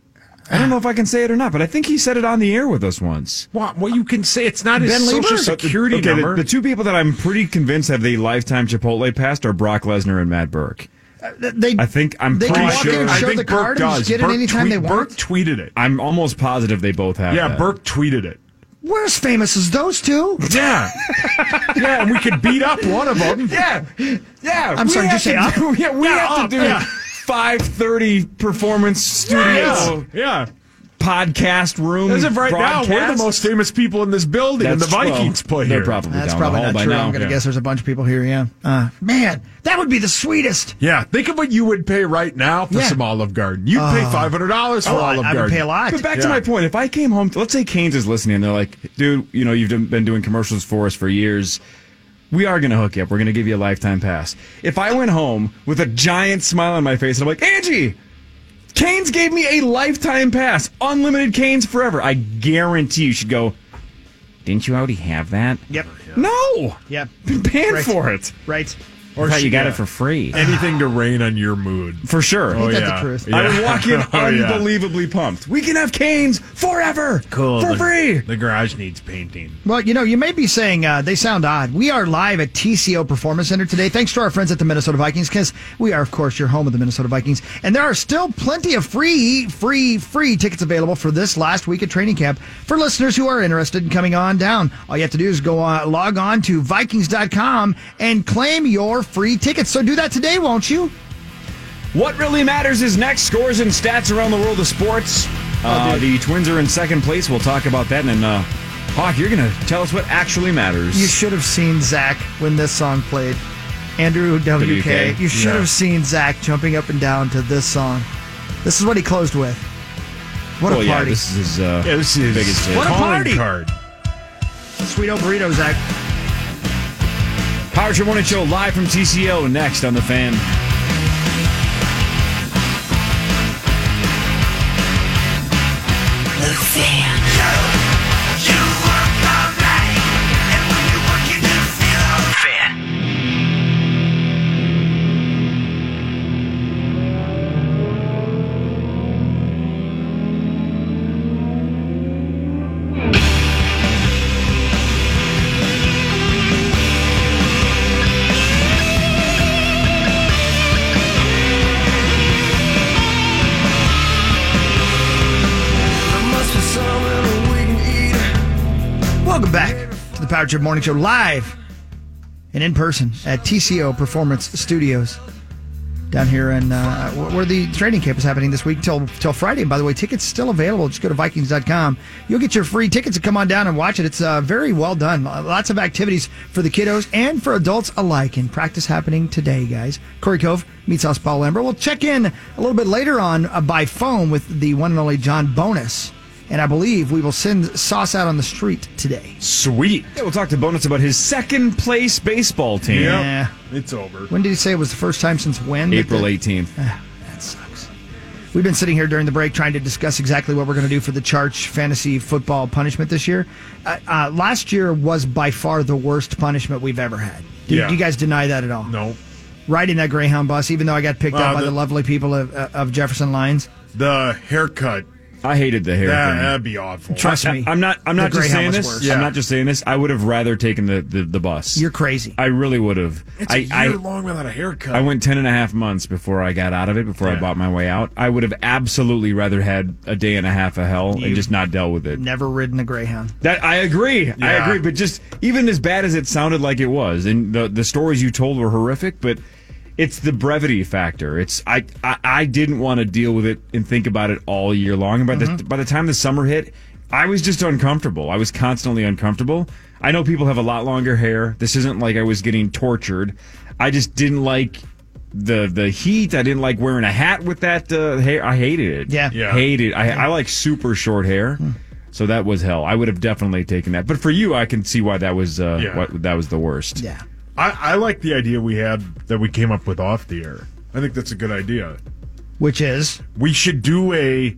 Speaker 9: I don't know if I can say it or not, but I think he said it on the air with us once.
Speaker 11: What? Well, you can say it's not his
Speaker 10: Ben
Speaker 11: social
Speaker 10: Lieber?
Speaker 11: security
Speaker 9: okay, the,
Speaker 11: number.
Speaker 9: the two people that I'm pretty convinced have the lifetime Chipotle pass are Brock Lesnar and Matt Burke.
Speaker 10: They,
Speaker 9: I think I'm
Speaker 10: they
Speaker 9: pretty
Speaker 10: can walk in
Speaker 9: sure.
Speaker 10: and
Speaker 11: I
Speaker 10: show
Speaker 11: think
Speaker 10: the
Speaker 11: Burke
Speaker 10: card and
Speaker 11: does.
Speaker 10: just get
Speaker 11: Burke
Speaker 10: it anytime
Speaker 11: tweet-
Speaker 10: they want.
Speaker 11: Burke tweeted it.
Speaker 9: I'm almost positive they both have.
Speaker 11: Yeah,
Speaker 9: that.
Speaker 11: Burke tweeted it.
Speaker 10: We're as famous as those two.
Speaker 11: Yeah, yeah, and we could beat up one of them.
Speaker 9: Yeah, yeah.
Speaker 10: I'm
Speaker 9: we
Speaker 10: sorry,
Speaker 9: have
Speaker 10: did you
Speaker 9: to
Speaker 10: say
Speaker 9: do, yeah, we
Speaker 11: Yeah,
Speaker 9: have
Speaker 11: up,
Speaker 9: to do
Speaker 11: yeah.
Speaker 9: five thirty performance studio
Speaker 11: Yeah, yeah.
Speaker 9: podcast room.
Speaker 11: As of right now, we're the
Speaker 9: broadcast.
Speaker 11: most famous people in this building, and the
Speaker 9: That's- well,
Speaker 11: Vikings play
Speaker 9: they're
Speaker 11: here.
Speaker 9: probably
Speaker 10: That's
Speaker 9: down
Speaker 10: probably
Speaker 9: the hall
Speaker 10: not
Speaker 9: by
Speaker 10: true.
Speaker 9: now.
Speaker 10: I'm going to
Speaker 11: Yeah.
Speaker 10: guess there's a bunch of people here, yeah. Uh, man, that would be the sweetest.
Speaker 11: Yeah, think of what you would pay right now for
Speaker 10: Yeah.
Speaker 11: some Olive Garden. You'd pay five hundred dollars for
Speaker 10: Oh, I,
Speaker 11: Olive
Speaker 10: I
Speaker 11: Garden.
Speaker 10: would pay a lot.
Speaker 9: But back
Speaker 11: Yeah.
Speaker 9: to my point, if I came home, let's say Canes is listening, and they're like, dude, you know, you've been doing commercials for us for years. We are going to hook you up. We're going to give you a lifetime pass. If I went home with a giant smile on my face, and I'm like, Angie, Canes gave me a lifetime pass. Unlimited Canes forever. I guarantee you should go, didn't you already have that?
Speaker 10: Yep.
Speaker 9: No.
Speaker 10: Yep.
Speaker 9: Been paying
Speaker 10: Right.
Speaker 9: for it.
Speaker 10: Right.
Speaker 9: Or I thought
Speaker 11: she-
Speaker 9: you got
Speaker 11: yeah.
Speaker 9: it for free.
Speaker 11: Anything to rain on your mood.
Speaker 9: For sure.
Speaker 11: Oh,
Speaker 10: Ain't that
Speaker 11: yeah.
Speaker 10: the truth?
Speaker 9: I would
Speaker 11: Yeah.
Speaker 9: walk in
Speaker 11: Oh, yeah.
Speaker 9: unbelievably pumped. We can have Canes forever.
Speaker 11: Cool.
Speaker 9: For
Speaker 11: The-
Speaker 9: free.
Speaker 11: The garage needs painting.
Speaker 10: Well, you know, you may be saying uh, they sound odd. We are live at T C O Performance Center today, thanks to our friends at the Minnesota Vikings, because we are, of course, your home of the Minnesota Vikings. And there are still plenty of free, free, free tickets available for this last week at training camp for listeners who are interested in coming on down. All you have to do is go on, log on to Vikings dot com and claim your free tickets. So do that today, won't you?
Speaker 9: What really matters is next. Scores and stats around the world of sports. Uh, the Twins are in second place. We'll talk about that. And then, uh, Hawk, you're going to tell us what actually matters.
Speaker 10: You should have seen Zach when this song played. Andrew W K.
Speaker 9: W K.
Speaker 10: You should
Speaker 11: Yeah.
Speaker 10: have seen Zach jumping up and down to this song. This is what he closed with. What
Speaker 9: well,
Speaker 10: a
Speaker 9: yeah,
Speaker 10: party.
Speaker 9: this is his uh,
Speaker 11: Yeah, this is
Speaker 9: biggest hit.
Speaker 10: What a
Speaker 11: calling
Speaker 10: party.
Speaker 11: card.
Speaker 10: Sweet old burrito, Zach.
Speaker 9: Power Trip Morning Show live from T C O next on The Fan.
Speaker 5: The Fan.
Speaker 10: Welcome back to the Power Trip Morning Show, live and in person at T C O Performance Studios down here in uh, where the training camp is happening this week till till Friday. And by the way, tickets still available. Just go to Vikings dot com. You'll get your free tickets and come on down and watch it. It's uh, very well done. Lots of activities for the kiddos and for adults alike. And practice happening today, guys. Corey Cove meets us, Paul Lambert. We'll check in a little bit later on uh, by phone with the one and only John Bonus. And I believe we will send Sauce out on the street today.
Speaker 9: Sweet. Yeah, we'll talk to Bonus about his second place baseball team.
Speaker 10: Yeah.
Speaker 11: It's over.
Speaker 10: When did he say it was the first time since when?
Speaker 9: April eighteenth.
Speaker 10: Ah, that sucks. We've been sitting here during the break trying to discuss exactly what we're going to do for the Charge fantasy football punishment this year. Uh, uh, last year was by far the worst punishment we've ever had. Do,
Speaker 11: Yeah.
Speaker 10: do you guys deny that at all?
Speaker 11: No.
Speaker 10: Riding that Greyhound bus, even though I got picked
Speaker 11: Uh,
Speaker 10: up by
Speaker 11: the-
Speaker 10: the lovely people of, uh, of Jefferson Lines.
Speaker 11: The haircut.
Speaker 9: I hated the hair
Speaker 11: That,
Speaker 9: thing.
Speaker 11: that'd be awful.
Speaker 10: Trust
Speaker 9: I,
Speaker 10: me.
Speaker 9: I'm not. I'm
Speaker 10: the
Speaker 9: not just
Speaker 10: Greyhound
Speaker 9: saying
Speaker 10: was
Speaker 9: this.
Speaker 10: worse.
Speaker 11: Yeah.
Speaker 9: I'm not just saying this. I would have rather taken the, the, the bus.
Speaker 10: You're crazy.
Speaker 9: I really would have.
Speaker 11: It's
Speaker 9: I,
Speaker 11: a year
Speaker 9: I,
Speaker 11: long without a haircut.
Speaker 9: I went ten and a half months before I got out of it, before I
Speaker 11: Yeah.
Speaker 9: bought my way out. I would have absolutely rather had a day and a half of hell
Speaker 10: You-
Speaker 9: and just not dealt with it.
Speaker 10: Never ridden a Greyhound.
Speaker 9: That I agree. I
Speaker 11: Yeah.
Speaker 9: agree. But just even as bad as it sounded like it was, and the the stories you told were horrific, but it's the brevity factor. It's I I, I didn't want to deal with it and think about it all year long. And by
Speaker 10: Mm-hmm.
Speaker 9: the by the time the summer hit, I was just uncomfortable. I was constantly uncomfortable. I know people have a lot longer hair. This isn't like I was getting tortured. I just didn't like the the heat. I didn't like wearing a hat with that uh, hair. I hated it.
Speaker 10: Yeah.
Speaker 11: Yeah.
Speaker 9: Hated. I I like super short hair. So that was hell. I would have definitely taken that. But for you, I can see why that was uh,
Speaker 11: Yeah.
Speaker 9: what, that was the worst.
Speaker 10: Yeah.
Speaker 11: I, I like the idea we had that we came up with off the air. I think that's a good idea.
Speaker 10: Which is?
Speaker 11: We should do a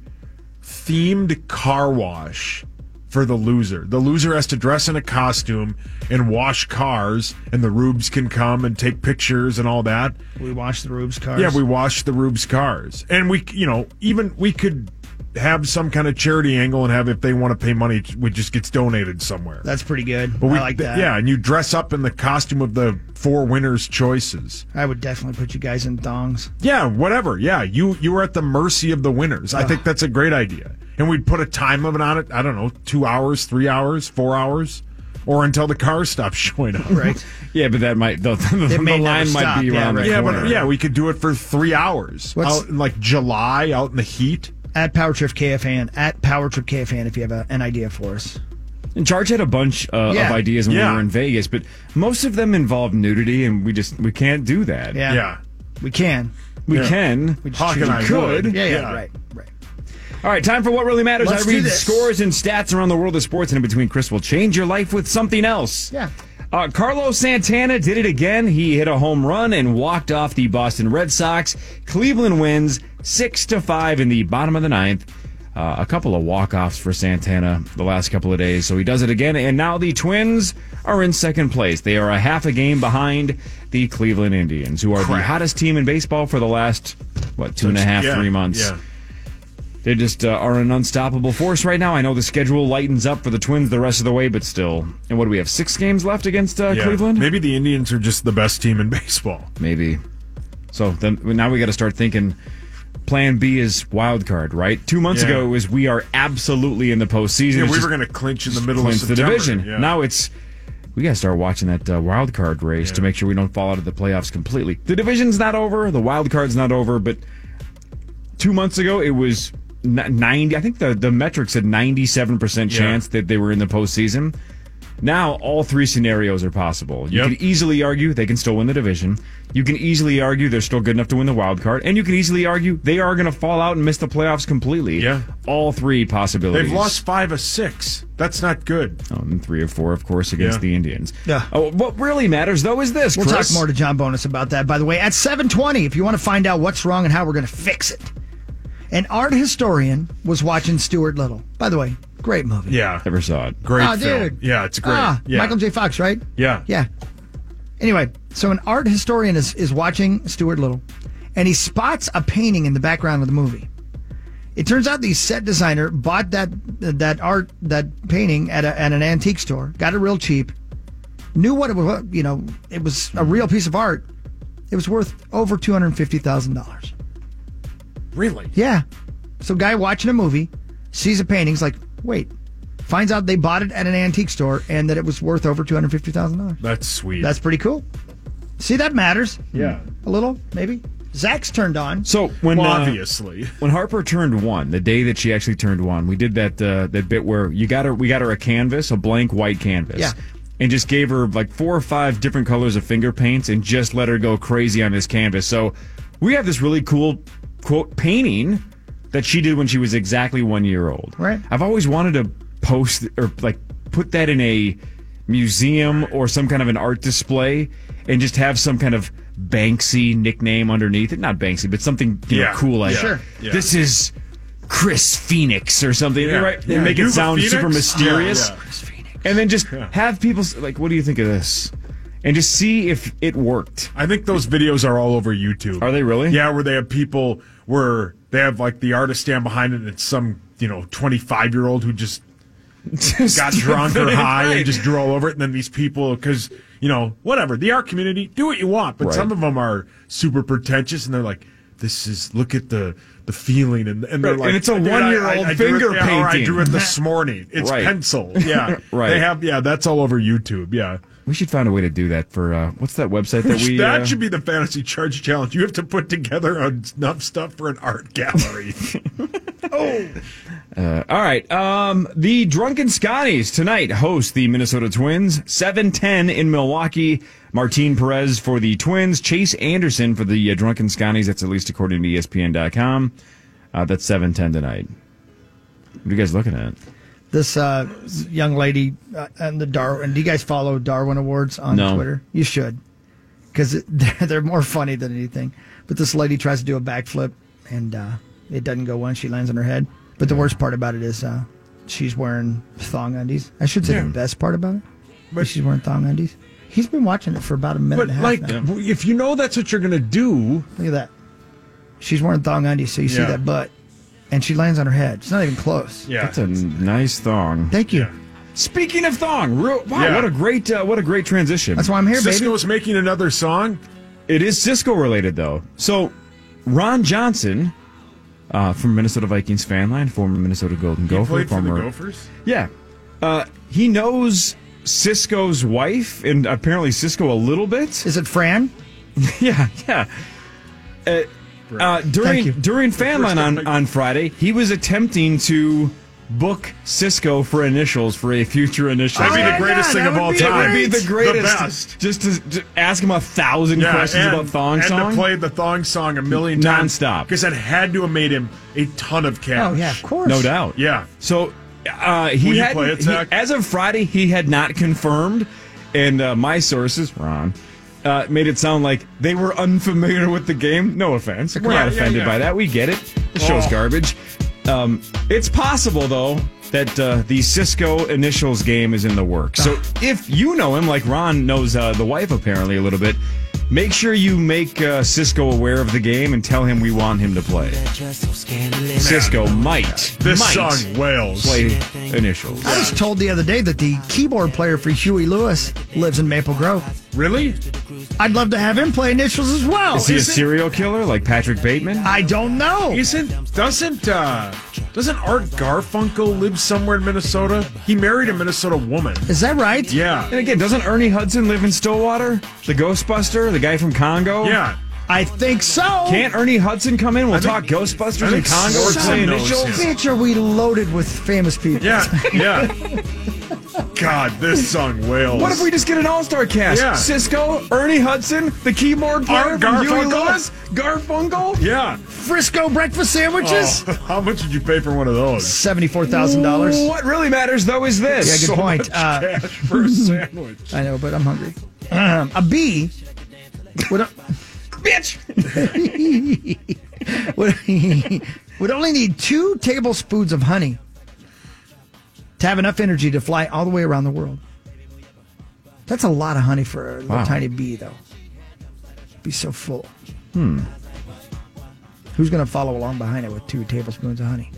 Speaker 11: themed car wash for the loser. The loser has to dress in a costume and wash cars, and the Rubes can come and take pictures and all that.
Speaker 10: We wash the Rubes cars.
Speaker 11: Yeah, we wash the Rubes cars. And we, you know, even we could have some kind of charity angle and have, if they want to pay money, it just gets donated somewhere.
Speaker 10: That's pretty good.
Speaker 11: But we,
Speaker 10: I like that.
Speaker 11: Yeah, and you dress up in the costume of the four winners' choices.
Speaker 10: I would definitely put you guys in thongs.
Speaker 11: Yeah, whatever. Yeah, you you were at the mercy of the winners. I think that's a great idea. And we'd put a time limit on it. I don't know, two hours, three hours, four hours, or until the car stops showing up.
Speaker 10: Right.
Speaker 9: Yeah, but that might the, the, the
Speaker 10: may never
Speaker 9: line might
Speaker 10: stop.
Speaker 9: be
Speaker 10: Yeah,
Speaker 9: around
Speaker 10: right.
Speaker 9: the
Speaker 11: Yeah,
Speaker 9: corner.
Speaker 11: but yeah, we could do it for three hours
Speaker 10: What's-
Speaker 11: out in like July, out in the heat.
Speaker 10: At Power Trip K F A N. At Power Trip K F A N if you have a, an idea for us.
Speaker 9: And Charge had a bunch uh,
Speaker 10: Yeah.
Speaker 9: of ideas when
Speaker 11: Yeah.
Speaker 9: we were in Vegas, but most of them involve nudity, and we just we can't do that.
Speaker 10: Yeah.
Speaker 11: Yeah.
Speaker 10: We can.
Speaker 9: We
Speaker 11: Yeah.
Speaker 9: can.
Speaker 10: We just
Speaker 11: Hawk
Speaker 10: choose-
Speaker 11: and I
Speaker 9: could.
Speaker 11: would.
Speaker 10: Yeah, yeah,
Speaker 11: Yeah.
Speaker 10: right, right.
Speaker 9: All right, time for What Really Matters.
Speaker 10: Let's
Speaker 9: I
Speaker 10: do
Speaker 9: read
Speaker 10: this.
Speaker 9: scores and stats around the world of sports, and in between, Chris will change your life with something else.
Speaker 10: Yeah.
Speaker 9: Uh, Carlos Santana did it again. He hit a home run and walked off the Boston Red Sox. Cleveland wins six to five in the bottom of the ninth. Uh, a couple of walk-offs for Santana the last couple of days, so he does it again. And now the Twins are in second place. They are a half a game behind the Cleveland Indians, who are the
Speaker 11: Crap.
Speaker 9: hottest team in baseball for the last, what, two and a half,
Speaker 11: Yeah,
Speaker 9: three months.
Speaker 11: Yeah.
Speaker 9: They just uh, are an unstoppable force right now. I know the schedule lightens up for the Twins the rest of the way, but still. And what do we have, six games left against uh,
Speaker 11: Yeah.
Speaker 9: Cleveland?
Speaker 11: Maybe the Indians are just the best team in baseball.
Speaker 9: Maybe. So then now we got to start thinking plan B is wild card, right? Two months
Speaker 11: Yeah.
Speaker 9: ago it was we are absolutely in the postseason.
Speaker 11: Yeah,
Speaker 9: It's
Speaker 11: we
Speaker 9: just
Speaker 11: were going to clinch in the middle of
Speaker 9: clinch the
Speaker 11: September.
Speaker 9: division.
Speaker 11: Yeah.
Speaker 9: Now it's we got to start watching that uh, wild card race
Speaker 11: Yeah.
Speaker 9: to make sure we don't fall out of the playoffs completely. The division's not over, the wild card's not over, but two months ago it was ninety. I think the the metric said ninety-seven percent
Speaker 11: Yeah.
Speaker 9: chance that they were in the postseason. Now all three scenarios are possible. You
Speaker 11: Yep.
Speaker 9: can easily argue they can still win the division. You can easily argue they're still good enough to win the wild card, and you can easily argue they are going to fall out and miss the playoffs completely.
Speaker 11: Yeah.
Speaker 9: All three possibilities.
Speaker 11: They've lost five of six. That's not good.
Speaker 9: Oh, and three or four, of course, against
Speaker 11: Yeah.
Speaker 9: the Indians.
Speaker 10: Yeah.
Speaker 9: Oh, what really matters, though, is this,
Speaker 10: We'll
Speaker 9: Chris.
Speaker 10: talk more to John Bonus about that, by the way, at seven twenty if you want to find out what's wrong and how we're going to fix it. An art historian was watching Stuart Little. By the way, great movie.
Speaker 11: Yeah.
Speaker 9: Never saw it.
Speaker 11: Great
Speaker 10: Oh,
Speaker 11: film.
Speaker 10: dude.
Speaker 11: Yeah, it's great.
Speaker 10: Ah,
Speaker 11: yeah.
Speaker 10: Michael J. Fox, right?
Speaker 11: Yeah.
Speaker 10: Yeah. Anyway, so an art historian is, is watching Stuart Little, and he spots a painting in the background of the movie. It turns out the set designer bought that that art, that painting at, a, at an antique store, got it real cheap, knew what it was, you know, it was a real piece of art. It was worth over two hundred fifty thousand dollars.
Speaker 11: Really?
Speaker 10: Yeah. So guy watching a movie, sees a painting, he's like, wait, finds out they bought it at an antique store and that it was worth over two hundred fifty thousand dollars.
Speaker 11: That's sweet.
Speaker 10: That's pretty cool. See, that matters.
Speaker 11: Yeah.
Speaker 10: A little, maybe. Zach's turned on.
Speaker 9: So when
Speaker 11: Well,
Speaker 9: uh,
Speaker 11: obviously.
Speaker 9: when Harper turned one, the day that she actually turned one, we did that uh, that bit where you got her, we got her a canvas, a blank white canvas,
Speaker 10: Yeah.
Speaker 9: and just gave her like four or five different colors of finger paints and just let her go crazy on this canvas. So we have this really cool quote painting that she did when she was exactly one year old.
Speaker 10: Right.
Speaker 9: I've always wanted to post or like put that in a museum or some kind of an art display and just have some kind of Banksy nickname underneath it. Not Banksy, but something you know,
Speaker 11: Yeah.
Speaker 9: cool like
Speaker 11: Yeah. Sure. Yeah.
Speaker 9: this is Chris Phoenix or something.
Speaker 11: Yeah.
Speaker 9: Right?
Speaker 11: Yeah.
Speaker 9: Make it
Speaker 11: Yuba
Speaker 9: sound
Speaker 11: Phoenix?
Speaker 9: super mysterious.
Speaker 11: Yeah, yeah.
Speaker 9: And then just have people s- like, what do you think of this? And just see if it worked.
Speaker 11: I think those videos are all over YouTube.
Speaker 9: Are they really?
Speaker 11: Yeah, where they have people where they have like the artist stand behind it and it's some, you know, twenty-five year old who just
Speaker 9: Just
Speaker 11: got drunk or high
Speaker 9: right.
Speaker 11: and just drew all over it. And then these people, because, you know, whatever, the art community, do what you want. But
Speaker 9: Right.
Speaker 11: some of them are super pretentious and they're like, this is, look at the the feeling. And, and they're
Speaker 9: Right,
Speaker 11: like,
Speaker 9: and it's a
Speaker 11: "Dude, I-
Speaker 9: one-year-old
Speaker 11: I- I drew it-
Speaker 9: finger
Speaker 11: yeah, or I
Speaker 9: painting."
Speaker 11: drew it this morning. It's
Speaker 9: Right.
Speaker 11: pencil. Yeah.
Speaker 9: Right.
Speaker 11: They have, yeah, that's all over YouTube. Yeah.
Speaker 9: We should find a way to do that for uh, what's that website that we?
Speaker 11: that
Speaker 9: uh,
Speaker 11: should be the fantasy charge challenge. You have to put together enough stuff for an art gallery. oh,
Speaker 9: Uh, all right. Um, the Drunken Scotties tonight host the Minnesota Twins. seven ten in Milwaukee. Martin Perez for the Twins. Chase Anderson for the uh, Drunken Scotties. That's at least according to E S P N dot com. Uh, that's seven ten tonight. What are you guys looking at?
Speaker 10: This uh, young lady uh, and the Darwin. Do you guys follow Darwin Awards on
Speaker 9: No.
Speaker 10: Twitter? You should, because they're, they're more funny than anything. But this lady tries to do a backflip, and uh, it doesn't go well. She lands on her head. But the worst part about it is uh, she's wearing thong undies. I should say
Speaker 11: Yeah.
Speaker 10: the best part about it, but she's wearing thong undies. He's been watching it for about a minute
Speaker 11: but
Speaker 10: and a half
Speaker 11: like,
Speaker 10: now.
Speaker 11: if you know that's what you're gonna do,
Speaker 10: Look at that. She's wearing thong undies, so you see
Speaker 11: Yeah.
Speaker 10: that butt. And she lands on her head. It's not even close.
Speaker 11: yeah,
Speaker 9: That's a n- nice thong.
Speaker 10: Thank you.
Speaker 11: Yeah.
Speaker 9: Speaking of thong, real, wow,
Speaker 11: Yeah.
Speaker 9: what a great, uh, what a great transition.
Speaker 10: That's why I'm here, baby.
Speaker 11: Cisco's making another song.
Speaker 9: It is Cisco related, though. So, Ron Johnson uh, from Minnesota Vikings fan line, former Minnesota Golden
Speaker 11: He
Speaker 9: Gopher,
Speaker 11: played for the
Speaker 9: former
Speaker 11: Gophers.
Speaker 9: yeah, uh, he knows Cisco's wife and apparently Cisco a little bit.
Speaker 10: Is it Fran?
Speaker 9: yeah, yeah. Uh, uh, during
Speaker 10: you.
Speaker 9: during fan line on, on Friday, he was attempting to book Cisco for initials for a future initial.
Speaker 11: That'd be
Speaker 10: Oh
Speaker 11: the
Speaker 10: my
Speaker 11: greatest
Speaker 10: God,
Speaker 11: thing
Speaker 10: that
Speaker 11: of
Speaker 10: would
Speaker 11: all
Speaker 10: be
Speaker 11: time.
Speaker 9: It would be the greatest.
Speaker 11: The best.
Speaker 9: Just to, to ask him a thousand questions
Speaker 11: and,
Speaker 9: about thong
Speaker 11: and
Speaker 9: song.
Speaker 11: to play the thong song a million times
Speaker 9: Nonstop.
Speaker 11: because that had to have made him a ton of cash.
Speaker 10: Oh, yeah, of course.
Speaker 9: No doubt.
Speaker 11: Yeah.
Speaker 9: So uh, he
Speaker 11: Will you
Speaker 9: had
Speaker 11: play it, Zach?
Speaker 9: as of Friday he had not confirmed, and uh, my sources, Ron, uh, made it sound like they were unfamiliar with the game. No offense, we're
Speaker 11: Yeah,
Speaker 9: not
Speaker 11: yeah,
Speaker 9: offended
Speaker 11: yeah.
Speaker 9: by that. We get it. The show's
Speaker 11: Oh.
Speaker 9: garbage. Um, it's possible though that uh, the Cisco initials game is in the works. So if you know him, like Ron knows uh, the wife apparently a little bit, make sure you make uh, Cisco aware of the game and tell him we want him to play. Cisco might,
Speaker 11: This
Speaker 9: might
Speaker 11: song wails.
Speaker 9: play initials.
Speaker 10: I was told the other day that the keyboard player for Huey Lewis lives in Maple Grove.
Speaker 11: Really?
Speaker 10: I'd love to have him play initials as well.
Speaker 9: Is he a
Speaker 11: Is it-
Speaker 9: serial killer like Patrick Bateman?
Speaker 10: I don't know.
Speaker 11: Isn't doesn't uh doesn't Art Garfunkel live somewhere in Minnesota? He married a Minnesota woman.
Speaker 10: Is that right?
Speaker 11: Yeah.
Speaker 9: And again, doesn't Ernie Hudson live in Stillwater? The Ghostbuster, the guy from Congo?
Speaker 11: Yeah.
Speaker 10: I think so.
Speaker 9: Can't Ernie Hudson come in? We'll
Speaker 11: I think-
Speaker 9: talk Ghostbusters
Speaker 11: I
Speaker 9: and
Speaker 11: think
Speaker 9: Congo or
Speaker 11: Swanson
Speaker 9: play
Speaker 11: knows
Speaker 9: initials?
Speaker 11: him.
Speaker 10: Bitch, are we loaded with famous people?
Speaker 11: Yeah. Yeah. God, this song wails.
Speaker 9: What if we just get an all-star cast?
Speaker 11: Yeah.
Speaker 9: Cisco, Ernie Hudson, the keyboard player
Speaker 11: Art
Speaker 9: from Huey
Speaker 11: Garfunkel?
Speaker 9: Lewis, Garfunkel?
Speaker 11: Yeah.
Speaker 10: Frisco breakfast sandwiches?
Speaker 11: Oh, how much did you pay for one of those?
Speaker 10: seventy-four thousand dollars.
Speaker 9: What really matters, though, is this.
Speaker 10: Yeah, good
Speaker 11: So
Speaker 10: point.
Speaker 11: much
Speaker 10: Uh,
Speaker 11: cash for a sandwich.
Speaker 10: I know, but I'm hungry. Um, a bee would,
Speaker 9: Bitch!
Speaker 10: would, would only need two tablespoons of honey to have enough energy to fly all the way around the world. That's a lot of honey for a little
Speaker 9: Wow.
Speaker 10: tiny bee, though. Be so full. Hmm. Who's going to follow along behind it with two tablespoons of honey?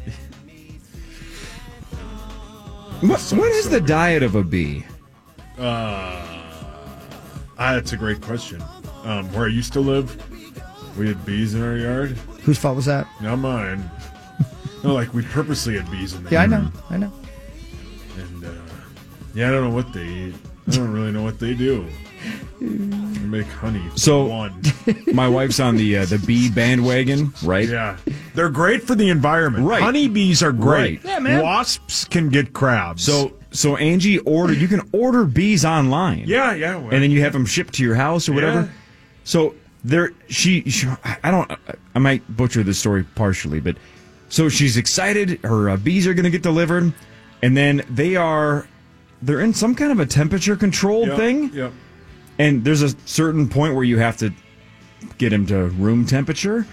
Speaker 9: What, what is the diet of a bee?
Speaker 11: Uh, ah, that's a great question. Um, where I used to live, we had bees in our yard.
Speaker 10: Whose fault was that?
Speaker 11: Not mine. No, like we purposely had bees in the
Speaker 10: Yeah, I
Speaker 11: yard.
Speaker 10: know. I know.
Speaker 11: And Yeah, I don't know what they eat. I don't really know what they do. They make honey.
Speaker 9: So
Speaker 11: one.
Speaker 9: My wife's on the uh, the bee bandwagon, right?
Speaker 11: Yeah, they're great for the environment.
Speaker 9: Right.
Speaker 11: Honeybees are great.
Speaker 9: Right. Yeah, man.
Speaker 11: Wasps can get crabs.
Speaker 9: So so Angie ordered. You can order bees online.
Speaker 11: Yeah, yeah. Well,
Speaker 9: and then you have them shipped to your house or whatever.
Speaker 11: Yeah.
Speaker 9: So there, she, she, I don't, I might butcher this story partially, but so she's excited. Her uh, bees are going to get delivered, and then they are, they're in some kind of a temperature controlled
Speaker 11: Yep,
Speaker 9: thing.
Speaker 11: yep.
Speaker 9: And there's a certain point where you have to get them to room temperature.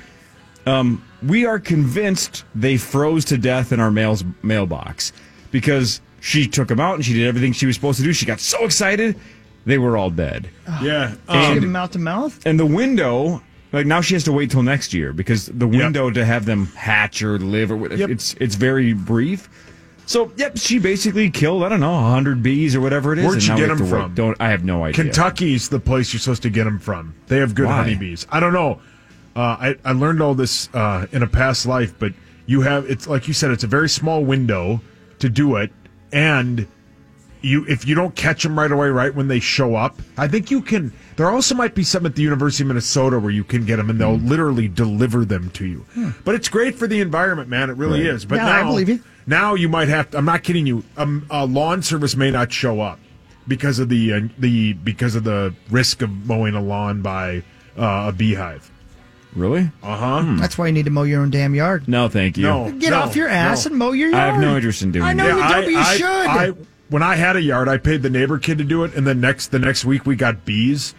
Speaker 9: Um, we are convinced they froze to death in our mail's mailbox because she took them out and she did everything she was supposed to do. She got so excited, they were all dead.
Speaker 11: Yeah.
Speaker 10: Did you give them mouth to mouth?
Speaker 9: And the window, like now she has to wait till next year because the window to have them hatch or live or whatever,
Speaker 11: Yep.
Speaker 9: it's it's very brief. So, yep, she basically killed, I don't know, one hundred bees or whatever it is.
Speaker 11: Where'd
Speaker 9: and
Speaker 11: you
Speaker 9: now
Speaker 11: get
Speaker 9: we have
Speaker 11: them
Speaker 9: to wait.
Speaker 11: from?
Speaker 9: Don't I have no idea.
Speaker 11: Kentucky's the place you're supposed to get them from. They have good
Speaker 9: Why?
Speaker 11: honeybees. I don't know. Uh, I, I learned all this uh, in a past life, but you have, it's like you said, it's a very small window to do it. And you, if you don't catch them right away, right when they show up, I think you can. There also might be some at the University of Minnesota where you can get them and they'll
Speaker 10: Hmm.
Speaker 11: literally deliver them to you. But it's great for the environment, man. It really
Speaker 10: Right.
Speaker 11: is. But
Speaker 10: Yeah,
Speaker 11: now,
Speaker 10: I believe you.
Speaker 11: Now you might have to, I'm not kidding you. Um, a lawn service may not show up because of the uh, the because of the risk of mowing a lawn by uh, a beehive.
Speaker 9: Really?
Speaker 11: Uh huh.
Speaker 10: That's why you need to mow your own damn yard.
Speaker 9: No, thank you.
Speaker 11: No,
Speaker 10: Get
Speaker 11: no,
Speaker 10: off your ass
Speaker 11: no.
Speaker 10: and mow your yard.
Speaker 9: I have no interest in doing
Speaker 10: I know
Speaker 9: that.
Speaker 10: you don't, but you
Speaker 11: I,
Speaker 10: should.
Speaker 11: I, when I had a yard, I paid the neighbor kid to do it, and then next the next week we got bees.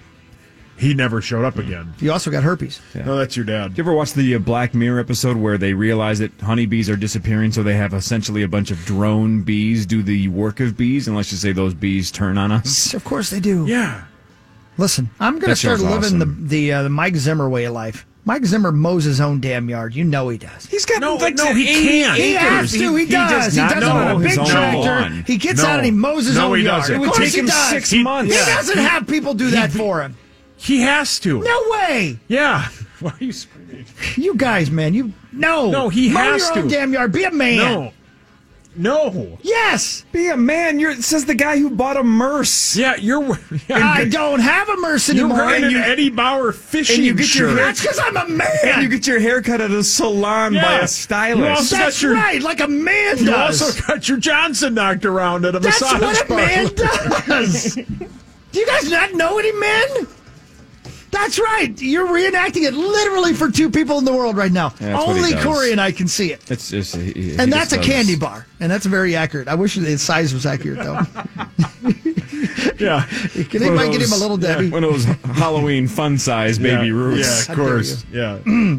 Speaker 11: He never showed up again.
Speaker 10: you also got herpes.
Speaker 9: Yeah.
Speaker 11: No, that's your dad.
Speaker 9: Did you ever watch the uh, Black Mirror episode where they realize that honeybees are disappearing, so they have essentially a bunch of drone bees do the work of bees, and let's just say those bees turn on us?
Speaker 10: Of course they do.
Speaker 11: Yeah.
Speaker 10: Listen, I'm going to
Speaker 9: That
Speaker 10: start
Speaker 9: show's
Speaker 10: living
Speaker 9: awesome.
Speaker 10: the the, uh, the Mike Zimmer way of life. Mike Zimmer mows his own damn yard. You know he does.
Speaker 9: He's got
Speaker 11: No,
Speaker 9: like
Speaker 11: no, he
Speaker 9: eighty
Speaker 11: can't.
Speaker 10: He
Speaker 9: acres.
Speaker 10: has to. He, does. He
Speaker 9: not
Speaker 10: does it on
Speaker 9: mow
Speaker 10: a
Speaker 9: his
Speaker 10: big
Speaker 9: own
Speaker 10: tractor.
Speaker 9: lawn.
Speaker 10: He gets
Speaker 11: No.
Speaker 10: out and he mows his
Speaker 11: No,
Speaker 10: own
Speaker 11: he
Speaker 10: yard.
Speaker 11: doesn't.
Speaker 10: Of
Speaker 9: It would
Speaker 10: course
Speaker 9: take
Speaker 10: he
Speaker 9: him
Speaker 10: does.
Speaker 9: six
Speaker 10: He,
Speaker 9: months.
Speaker 10: He
Speaker 11: Yeah.
Speaker 10: doesn't have people do that for him.
Speaker 11: He has to.
Speaker 10: No way.
Speaker 11: Yeah. Why are you screaming?
Speaker 10: You guys, man. You no.
Speaker 11: No, he
Speaker 10: mow
Speaker 11: has
Speaker 10: your
Speaker 11: to.
Speaker 10: own damn yard. Be a man.
Speaker 11: No. No.
Speaker 10: Yes.
Speaker 9: Be a man. You're, it says the guy who bought a Merce.
Speaker 11: Yeah, you're. Yeah,
Speaker 10: I don't have a Merce
Speaker 11: You're
Speaker 10: anymore.
Speaker 11: wearing
Speaker 10: And
Speaker 11: an
Speaker 10: you-
Speaker 11: Eddie Bauer fishing
Speaker 9: and you get your
Speaker 11: shirt.
Speaker 9: hair-
Speaker 10: That's because I'm a man.
Speaker 9: And you get your hair cut at a salon
Speaker 11: Yeah.
Speaker 9: by a
Speaker 11: You
Speaker 9: stylist.
Speaker 11: also
Speaker 10: That's
Speaker 11: got your-
Speaker 10: right, like a man
Speaker 11: You
Speaker 10: does.
Speaker 11: also got your Johnson knocked around at a
Speaker 10: That's
Speaker 11: massage
Speaker 10: what a
Speaker 11: parlor.
Speaker 10: man does. Do you guys not know any men? That's right. You're reenacting it literally for two people in the world right now.
Speaker 9: Yeah, that's what he
Speaker 10: Only
Speaker 9: does.
Speaker 10: Corey and I can see it.
Speaker 9: It's just, he, he
Speaker 10: And
Speaker 9: just
Speaker 10: that's a
Speaker 9: does-
Speaker 10: candy bar. And that's very accurate. I wish the size was accurate, though.
Speaker 11: Yeah.
Speaker 10: Can anybody get him a little Debbie?
Speaker 9: One of those Halloween fun size baby
Speaker 11: yeah.
Speaker 9: Ruths.
Speaker 11: Yeah,
Speaker 10: How
Speaker 11: of
Speaker 10: dare
Speaker 11: course. Yeah.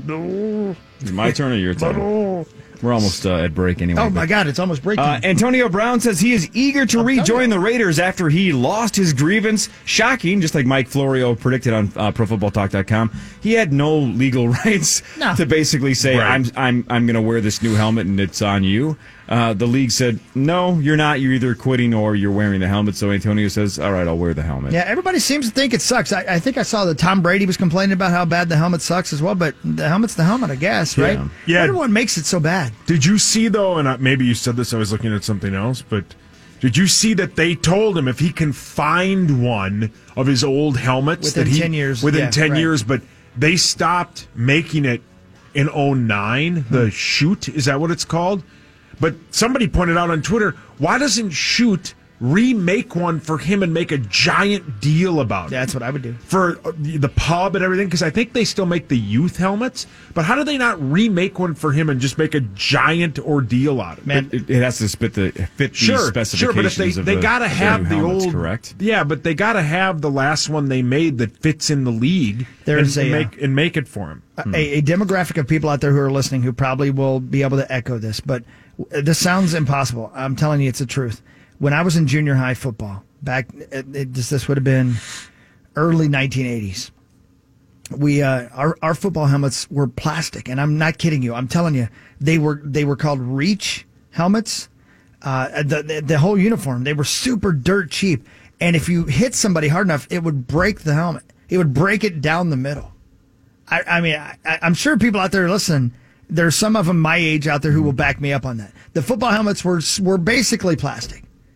Speaker 9: Is it my turn or your turn? We're almost uh, at break anyway.
Speaker 10: Oh,
Speaker 9: but-
Speaker 10: my God. It's almost breaking.
Speaker 9: Uh, Antonio Brown says he is eager to rejoin the Raiders after he lost his grievance. Shocking, just like Mike Florio predicted on uh, Pro Football Talk dot com. He had no legal rights
Speaker 10: No.
Speaker 9: to basically say,
Speaker 11: Right.
Speaker 9: "I'm I'm I'm going to wear this new helmet and it's on you." Uh, the league said, "No, you're not. You're either quitting or you're wearing the helmet." So Antonio says, "All right, I'll wear the helmet."
Speaker 10: Yeah, everybody seems to think it sucks. I, I think I saw that Tom Brady was complaining about how bad the helmet sucks as well, but the helmet's the helmet, I guess, right?
Speaker 9: Yeah.
Speaker 11: Yeah.
Speaker 10: Everyone makes it so bad.
Speaker 11: Did you see, though, and uh, maybe you said this, I was looking at something else, but did you see that they told him if he can find one of his old helmets
Speaker 10: Within
Speaker 11: that he,
Speaker 10: ten years,
Speaker 11: within
Speaker 10: yeah,
Speaker 11: ten
Speaker 10: right.
Speaker 11: years, but they stopped making it in oh nine, the Shoot, is that what it's called? But somebody pointed out on Twitter, why doesn't Shoot remake one for him and make a giant deal about it?
Speaker 10: That's what I would do.
Speaker 11: For the pub and everything, because I think they still make the youth helmets. But how do they not remake one for him and just make a giant ordeal out of it?
Speaker 9: Man, it, it has to fit the fit the
Speaker 11: Sure,
Speaker 9: specifications.
Speaker 11: sure, but if they
Speaker 9: of
Speaker 11: they
Speaker 9: the,
Speaker 11: gotta
Speaker 9: of the
Speaker 11: have
Speaker 9: new
Speaker 11: the
Speaker 9: helmets,
Speaker 11: old,
Speaker 9: correct?
Speaker 11: Yeah, but they gotta have the last one they made that fits in the league.
Speaker 10: There's
Speaker 11: and,
Speaker 10: a,
Speaker 11: and make and make it for him.
Speaker 10: A, a demographic of people out there who are listening who probably will be able to echo this, but this sounds impossible. I'm telling you, it's the truth. When I was in junior high football, back it, it, this, this would have been early nineteen eighties. We uh, our our football helmets were plastic, and I'm not kidding you. I'm telling you, they were they were called Reach helmets. Uh, the, the the whole uniform, they were super dirt cheap, and if you hit somebody hard enough, it would break the helmet. It would break it down the middle. I, I mean, I, I'm sure people out there listening, there's some of them my age out there who will back me up on that. The football helmets were were basically plastic.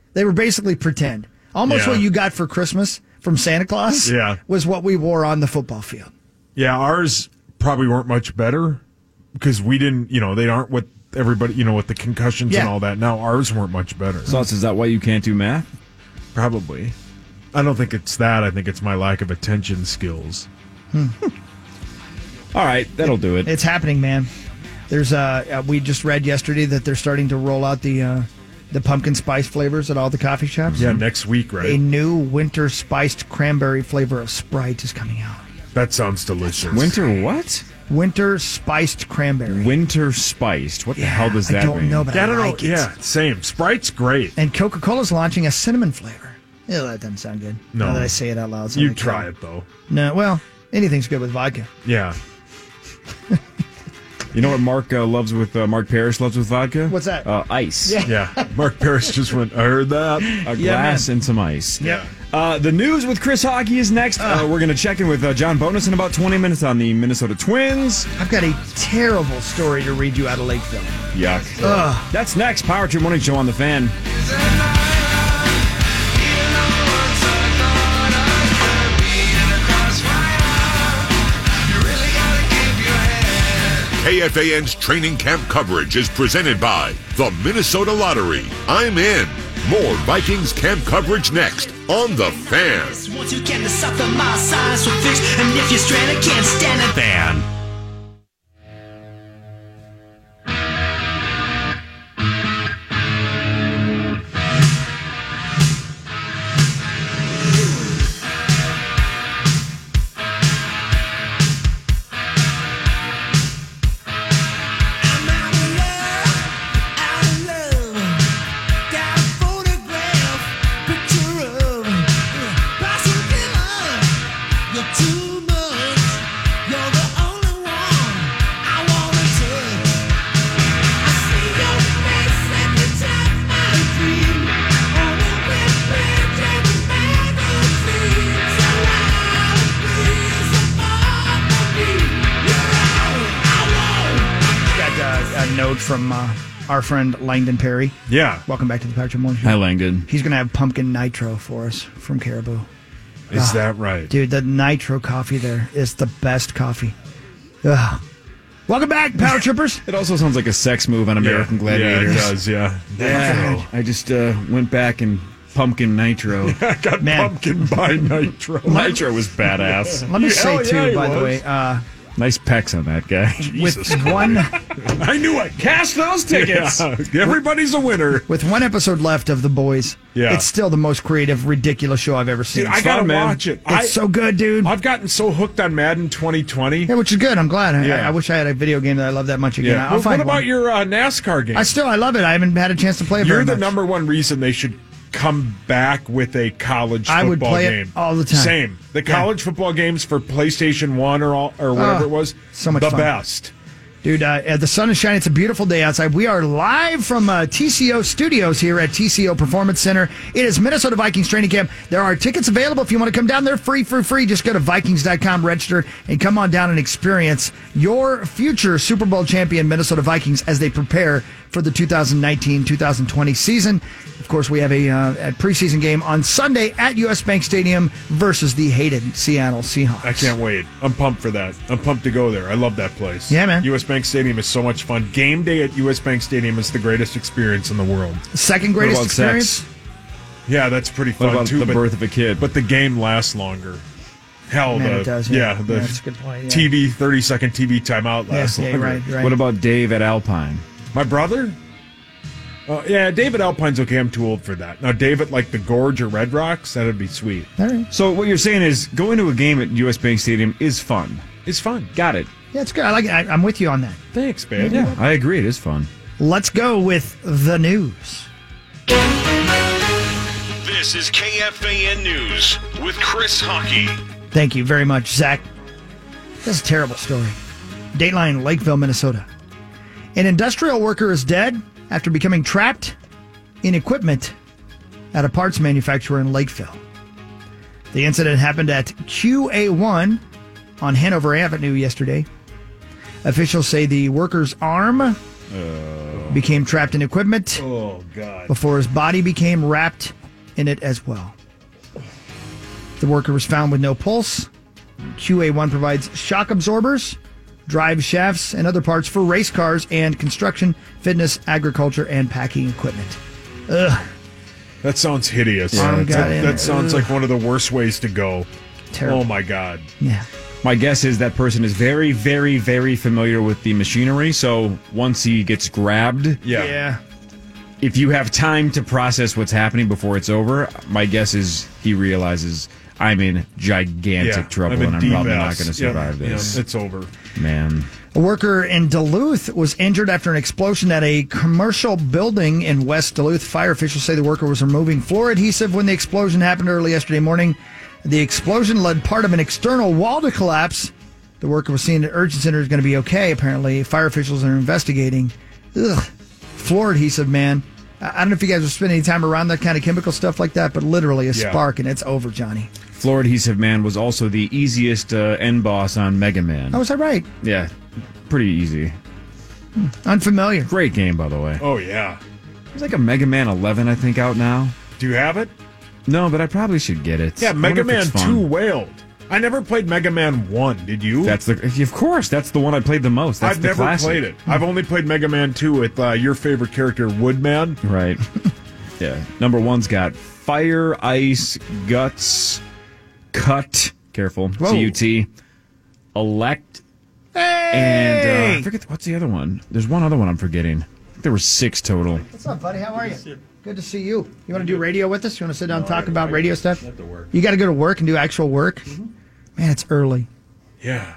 Speaker 10: They were basically pretend. Almost
Speaker 11: Yeah.
Speaker 10: what you got for Christmas from Santa Claus
Speaker 11: Yeah.
Speaker 10: was what we wore on the football field.
Speaker 11: Yeah, ours probably weren't much better because we didn't, you know, they aren't what everybody, you know, with the concussions
Speaker 10: Yeah.
Speaker 11: and all that. Now ours weren't much better.
Speaker 9: So is that why you can't do math?
Speaker 11: Probably. I don't think it's that. I think it's my lack of attention skills.
Speaker 9: All right, that'll do it.
Speaker 10: It's happening, man. There's uh, uh we just read yesterday that they're starting to roll out the uh, the pumpkin spice flavors at all the coffee shops.
Speaker 11: Yeah, next week, right?
Speaker 10: A new winter spiced cranberry flavor of Sprite is coming out.
Speaker 11: That sounds delicious.
Speaker 9: Winter what?
Speaker 10: Winter spiced cranberry.
Speaker 9: Winter spiced. What the hell does that
Speaker 10: I don't
Speaker 9: mean?
Speaker 10: know, but
Speaker 11: Yeah,
Speaker 10: I,
Speaker 11: I don't
Speaker 10: like
Speaker 11: know.
Speaker 10: it.
Speaker 11: Yeah, same. Sprite's great.
Speaker 10: And Coca-Cola's launching a cinnamon flavor. Ew, that doesn't sound good.
Speaker 11: No.
Speaker 10: Now that I say it out loud.
Speaker 11: You try it, though.
Speaker 10: No, well, anything's good with vodka.
Speaker 11: Yeah.
Speaker 9: You know what Mark uh, loves with uh, Mark Parrish loves with vodka?
Speaker 10: What's that?
Speaker 9: Uh, ice.
Speaker 10: Yeah.
Speaker 11: Yeah. Mark Parrish just went, I heard that.
Speaker 9: A
Speaker 10: Yeah,
Speaker 9: glass
Speaker 10: man.
Speaker 9: and some ice.
Speaker 10: Yep.
Speaker 9: Uh, the news with Chris Hockey is next. Uh, we're going to check in with uh, John Bonus in about twenty minutes on the Minnesota Twins.
Speaker 10: I've got a terrible story to read you out of Lakeville.
Speaker 9: Yuck.
Speaker 10: Ugh.
Speaker 9: That's next. Power Trip Morning Show on the Fan.
Speaker 12: K F A N's training camp coverage is presented by the Minnesota Lottery. I'm in. More Vikings camp coverage next on The Fan.
Speaker 5: Once you get to suffer, my signs will fix. And if you're stranded, can't stand it.
Speaker 12: Fan.
Speaker 10: Note from uh, our friend Langdon Perry.
Speaker 11: Yeah.
Speaker 10: Welcome back to the Patrick Morning Show.
Speaker 9: Hi, Langdon.
Speaker 10: He's going to have pumpkin nitro for us from Caribou.
Speaker 11: Is
Speaker 10: Ah,
Speaker 11: that right?
Speaker 10: Dude, the nitro coffee there is the best coffee. Ugh. Welcome back, Power Trippers.
Speaker 9: It also sounds like a sex move on American
Speaker 11: Yeah.
Speaker 9: Gladiators.
Speaker 11: Yeah, it does, yeah.
Speaker 9: Yeah, I just uh, went back and pumpkin nitro.
Speaker 11: I got
Speaker 10: Man.
Speaker 11: pumpkin by nitro.
Speaker 9: Nitro was badass.
Speaker 10: Let me
Speaker 11: Hell
Speaker 10: say, too,
Speaker 11: yeah, he
Speaker 10: by the
Speaker 11: was.
Speaker 10: way, uh,
Speaker 9: Nice pecs on that guy.
Speaker 10: with one
Speaker 11: I knew it.
Speaker 9: Cash those tickets.
Speaker 11: Yeah. Everybody's a winner.
Speaker 10: with one episode left of The Boys,
Speaker 11: Yeah.
Speaker 10: it's still the most creative, ridiculous show I've ever seen.
Speaker 11: Dude, I
Speaker 10: It's
Speaker 11: gotta
Speaker 9: fun, man.
Speaker 11: watch it.
Speaker 10: it's
Speaker 11: I,
Speaker 10: so good, dude.
Speaker 11: I've gotten so hooked on Madden twenty twenty.
Speaker 10: Yeah, which is good. I'm glad. I,
Speaker 11: Yeah.
Speaker 10: I, I wish I had a video game that I love that much again.
Speaker 11: Yeah.
Speaker 10: I'll
Speaker 11: Well,
Speaker 10: find
Speaker 11: what about
Speaker 10: one.
Speaker 11: your uh, NASCAR game?
Speaker 10: I still, I love it. I haven't had a chance to play it
Speaker 11: You're
Speaker 10: very
Speaker 11: the
Speaker 10: much.
Speaker 11: number one reason they should come back with a college football
Speaker 10: I would play it
Speaker 11: game.
Speaker 10: all the time.
Speaker 11: Same. The college football games for PlayStation One or all, or whatever
Speaker 10: Oh,
Speaker 11: it was.
Speaker 10: so much
Speaker 11: the
Speaker 10: fun.
Speaker 11: best.
Speaker 10: Dude, uh, the sun is shining. It's a beautiful day outside. We are live from uh, T C O Studios here at T C O Performance Center. It is Minnesota Vikings training camp. There are tickets available if you want to come down there free, free, free. Just go to Vikings dot com, register, and come on down and experience your future Super Bowl champion Minnesota Vikings as they prepare for the two thousand nineteen two thousand twenty season. Of course, we have a, uh, a preseason game on Sunday at U S. Bank Stadium versus the hated Seattle Seahawks.
Speaker 11: I can't wait. I'm pumped for that. I'm pumped to go there. I love that place.
Speaker 10: Yeah, man.
Speaker 11: U S. Bank Stadium is so much fun. Game day at U S. Bank Stadium is the greatest experience in the world.
Speaker 10: Second
Speaker 9: What
Speaker 10: greatest
Speaker 9: about
Speaker 10: experience?
Speaker 9: sex?
Speaker 11: Yeah, that's pretty fun
Speaker 9: What about
Speaker 11: too.
Speaker 9: the
Speaker 11: but,
Speaker 9: birth of a kid?
Speaker 11: but the game lasts longer. Hell,
Speaker 10: Man,
Speaker 11: the,
Speaker 10: it does, yeah.
Speaker 11: the
Speaker 10: Yeah, that's a good point, yeah.
Speaker 11: T V thirty second T V timeout
Speaker 10: Yeah,
Speaker 11: lasts
Speaker 10: yeah,
Speaker 11: longer.
Speaker 10: right, right.
Speaker 9: What about Dave at Alpine?
Speaker 11: My brother? Uh, yeah, David Alpine's okay. I'm too old for that. Now, David, like the Gorge or Red Rocks, that'd be sweet.
Speaker 10: All right.
Speaker 9: So what you're saying is going to a game at U S. Bank Stadium is fun.
Speaker 11: It's fun.
Speaker 9: Got it.
Speaker 10: Yeah, it's good. I like it. I, I'm with you on that.
Speaker 11: Thanks, man.
Speaker 9: Yeah, I agree. It is fun.
Speaker 10: Let's go with the news.
Speaker 15: This is K F A N News with Chris Hockey.
Speaker 10: Thank you very much, Zach. This is a terrible story. Dateline, Lakeville, Minnesota. An industrial worker is dead after becoming trapped in equipment at a parts manufacturer in Lakeville. The incident happened at Q A one on Hanover Avenue yesterday. Officials say the worker's arm became trapped in equipment.
Speaker 11: Oh. Oh, God.
Speaker 10: before his body became wrapped in it as well. The worker was found with no pulse. Q A one provides shock absorbers, drive shafts, and other parts for race cars and construction, fitness, agriculture, and packing equipment. Ugh.
Speaker 11: That sounds hideous.
Speaker 10: Yeah,
Speaker 11: that,
Speaker 10: that,
Speaker 11: that sounds
Speaker 10: ugh.
Speaker 11: like one of the worst ways to go.
Speaker 10: Terrible.
Speaker 11: Oh, my God.
Speaker 10: Yeah.
Speaker 9: My guess is that person is very, very, very familiar with the machinery. So once he gets grabbed,
Speaker 11: Yeah.
Speaker 10: Yeah.
Speaker 9: if you have time to process what's happening before it's over, my guess is he realizes I'm in gigantic
Speaker 11: Yeah,
Speaker 9: trouble
Speaker 11: I'm in
Speaker 9: and I'm
Speaker 11: deep
Speaker 9: probably not
Speaker 11: mess.
Speaker 9: going to survive
Speaker 11: Yeah,
Speaker 9: this.
Speaker 11: yeah, it's over.
Speaker 9: Man.
Speaker 10: A worker in Duluth was injured after an explosion at a commercial building in West Duluth. Fire officials say the worker was removing floor adhesive when the explosion happened early yesterday morning. The explosion led part of an external wall to collapse. The worker was seen at urgent center is going to be okay, apparently. Fire officials are investigating. Ugh. Floor adhesive, man. I I don't know if you guys are spending any time around that kind of chemical stuff like that, but literally a
Speaker 9: Yeah.
Speaker 10: spark and it's over, Johnny.
Speaker 9: Floor Adhesive Man was also the easiest uh, end boss on Mega Man.
Speaker 10: Oh, is that right?
Speaker 9: Yeah, pretty easy.
Speaker 10: Unfamiliar.
Speaker 9: Great game, by the way.
Speaker 11: Oh, yeah.
Speaker 9: There's like a Mega Man eleven, I think, out now.
Speaker 11: Do you have it?
Speaker 9: No, but I probably should get it.
Speaker 11: Yeah,
Speaker 9: I
Speaker 11: Mega
Speaker 9: wonder if
Speaker 11: Man
Speaker 9: it's fun.
Speaker 11: two wailed. I never played Mega Man one. Did you?
Speaker 9: That's the, of course, that's the one I played the most. That's
Speaker 11: I've
Speaker 9: the
Speaker 11: never
Speaker 9: classic.
Speaker 11: played it. I've only played Mega Man two with uh, your favorite character, Woodman.
Speaker 9: Right. Yeah. Number one's got Fire, Ice, Guts, Cut, careful,
Speaker 10: Whoa.
Speaker 9: C U T, Elect, and uh, I forget, what's the other one? There's one other one I'm forgetting. I think there were six total.
Speaker 10: What's up, buddy? How are you? Good to see you. You want to do radio with us? You want to sit down and talk about radio stuff? You got to go to work and do actual work? Man, it's early.
Speaker 11: Yeah.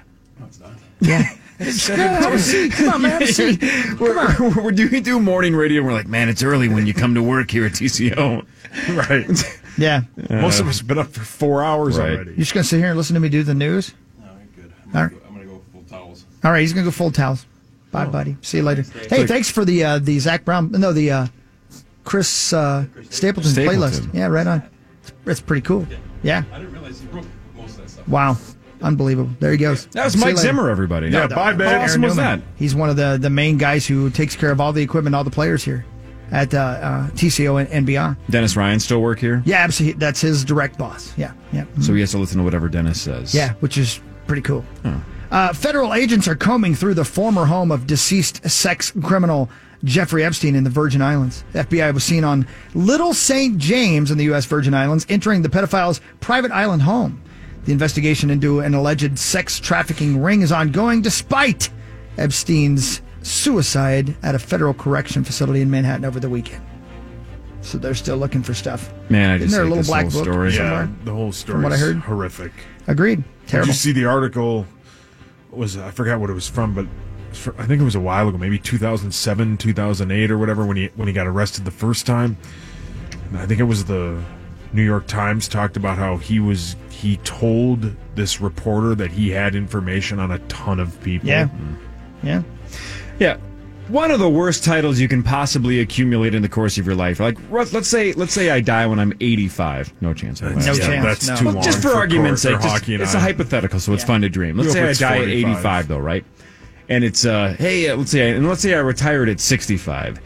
Speaker 10: Yeah.
Speaker 9: Come
Speaker 10: Come on, man. See.
Speaker 9: We're, we're doing do morning radio, and we're like, man, it's early when you come to work here at T C O.
Speaker 11: Right.
Speaker 10: Yeah.
Speaker 11: Most of us have been up for four hours
Speaker 9: Right.
Speaker 11: already.
Speaker 10: You're just going to sit here and listen to me do the news?
Speaker 3: No, you're good.
Speaker 10: All right.
Speaker 3: I'm going to go full towels.
Speaker 10: All right, he's going to go full towels. Bye, buddy. See you later. Hey,
Speaker 9: like-
Speaker 10: thanks for the uh, the Zach Brown, no, the uh, Chris uh, Stapleton,
Speaker 9: Stapleton.
Speaker 10: playlist. Yeah, right on. It's, it's pretty cool. Yeah.
Speaker 3: I didn't realize he wrote most of that stuff.
Speaker 10: Wow. Unbelievable. There he goes.
Speaker 9: That was
Speaker 10: See you
Speaker 9: Mike
Speaker 10: later.
Speaker 9: Zimmer, everybody.
Speaker 11: Yeah, bye, babe.
Speaker 9: How awesome was
Speaker 10: Newman.
Speaker 9: that?
Speaker 10: He's one of the, the main guys who takes care of all the equipment, all the players here at uh, uh, T C O and, and beyond.
Speaker 9: Dennis Ryan still work here?
Speaker 10: Yeah, absolutely. That's his direct boss. Yeah, yeah.
Speaker 9: So he has to listen to whatever Dennis says.
Speaker 10: Yeah, which is pretty cool. Uh, federal agents are combing through the former home of deceased sex criminal Jeffrey Epstein in the Virgin Islands. The F B I was seen on Little Saint James in the U S Virgin Islands, entering the pedophile's private island home. The investigation into an alleged sex trafficking ring is ongoing despite Epstein's suicide at a federal correction facility in Manhattan over the weekend. So they're still looking for stuff.
Speaker 9: Man, I
Speaker 10: Isn't
Speaker 9: just
Speaker 10: there a
Speaker 9: hate
Speaker 10: little
Speaker 9: this
Speaker 10: black
Speaker 9: whole
Speaker 10: book
Speaker 9: story.
Speaker 10: somewhere?
Speaker 11: Yeah, the whole story
Speaker 10: From what I
Speaker 11: is
Speaker 10: heard?
Speaker 11: horrific.
Speaker 10: Agreed. Terrible.
Speaker 11: Did you see the article? What was I forgot what it was from, but it was for, I think it was a while ago, maybe two thousand seven, two thousand eight, or whatever, when he when he got arrested the first time. And I think it was the New York Times talked about how he was he told this reporter that he had information on a ton of people.
Speaker 10: Yeah. Yeah.
Speaker 9: Yeah. One of the worst titles you can possibly accumulate in the course of your life. Like, let's let's say let's say I die when I'm eighty-five. No chance.
Speaker 10: No
Speaker 11: yeah,
Speaker 10: chance,
Speaker 11: That's
Speaker 10: no.
Speaker 11: too
Speaker 10: Well,
Speaker 11: long.
Speaker 9: Just for,
Speaker 11: for
Speaker 9: argument's
Speaker 11: court,
Speaker 9: sake,
Speaker 11: for
Speaker 9: just-
Speaker 11: hockey and
Speaker 9: it's
Speaker 11: I.
Speaker 9: a hypothetical, so it's
Speaker 10: Yeah.
Speaker 9: fun to dream. Let's
Speaker 11: We'll
Speaker 9: say I
Speaker 11: put
Speaker 9: die at
Speaker 11: forty-five.
Speaker 9: eighty-five, though, right? And it's uh, hey, uh, let's say, and let's say I retired at sixty-five.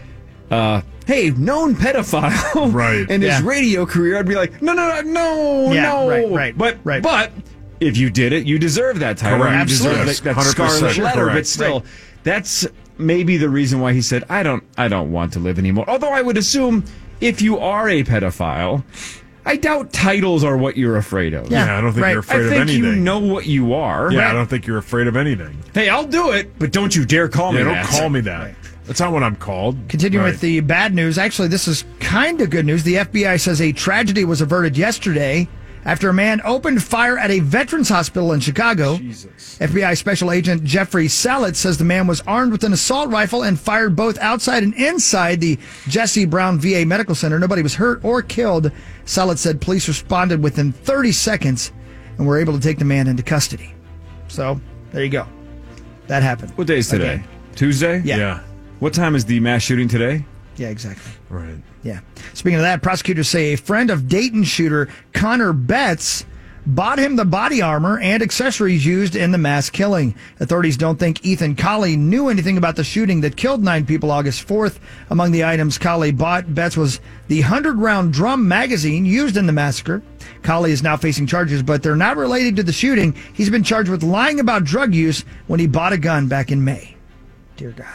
Speaker 9: Uh, hey, known pedophile,
Speaker 11: Right.
Speaker 9: And his
Speaker 10: Yeah.
Speaker 9: radio career, I'd be like, no, no, no, no,
Speaker 10: Yeah,
Speaker 9: no,
Speaker 10: right, right,
Speaker 9: but
Speaker 10: right.
Speaker 9: but if you did it, you deserve that title.
Speaker 11: Correct.
Speaker 9: You deserve
Speaker 10: Absolutely.
Speaker 9: that, that
Speaker 11: one hundred percent
Speaker 9: scarlet letter,
Speaker 11: correct.
Speaker 9: but still,
Speaker 10: Right.
Speaker 9: that's maybe the reason why he said, I don't, I don't want to live anymore. Although I would assume if you are a pedophile, I doubt titles are what you're afraid of.
Speaker 10: Yeah.
Speaker 11: Yeah, I don't think
Speaker 10: right.
Speaker 11: you're afraid
Speaker 9: I
Speaker 11: of
Speaker 9: think
Speaker 11: anything.
Speaker 9: you know what you are.
Speaker 11: Yeah, I don't think you're afraid of anything.
Speaker 9: Hey, I'll do it, but don't you dare call me
Speaker 11: Yeah, don't
Speaker 9: that.
Speaker 11: call me that. That's not what I'm called.
Speaker 10: Continuing
Speaker 11: Right.
Speaker 10: with the bad news, actually, this is kind of good news. The F B I says a tragedy was averted yesterday after a man opened fire at a veterans hospital in Chicago.
Speaker 11: Jesus.
Speaker 10: F B I Special Agent Jeffrey Salit says the man was armed with an assault rifle and fired both outside and inside the Jesse Brown V A Medical Center. Nobody was hurt or killed. Salit said police responded within thirty seconds and were able to take the man into custody. So, there you go. That happened.
Speaker 9: What day is today?
Speaker 10: Okay.
Speaker 9: Tuesday?
Speaker 10: Yeah.
Speaker 11: Yeah.
Speaker 9: What time is the mass shooting today?
Speaker 10: Yeah, exactly.
Speaker 11: Right.
Speaker 10: Yeah. Speaking of that, prosecutors say a friend of Dayton shooter Connor Betts bought him the body armor and accessories used in the mass killing. Authorities don't think Ethan Colley knew anything about the shooting that killed nine people August fourth. Among the items Colley bought, Betts, was the hundred-round drum magazine used in the massacre. Colley is now facing charges, but they're not related to the shooting. He's been charged with lying about drug use when he bought a gun back in May. Dear God.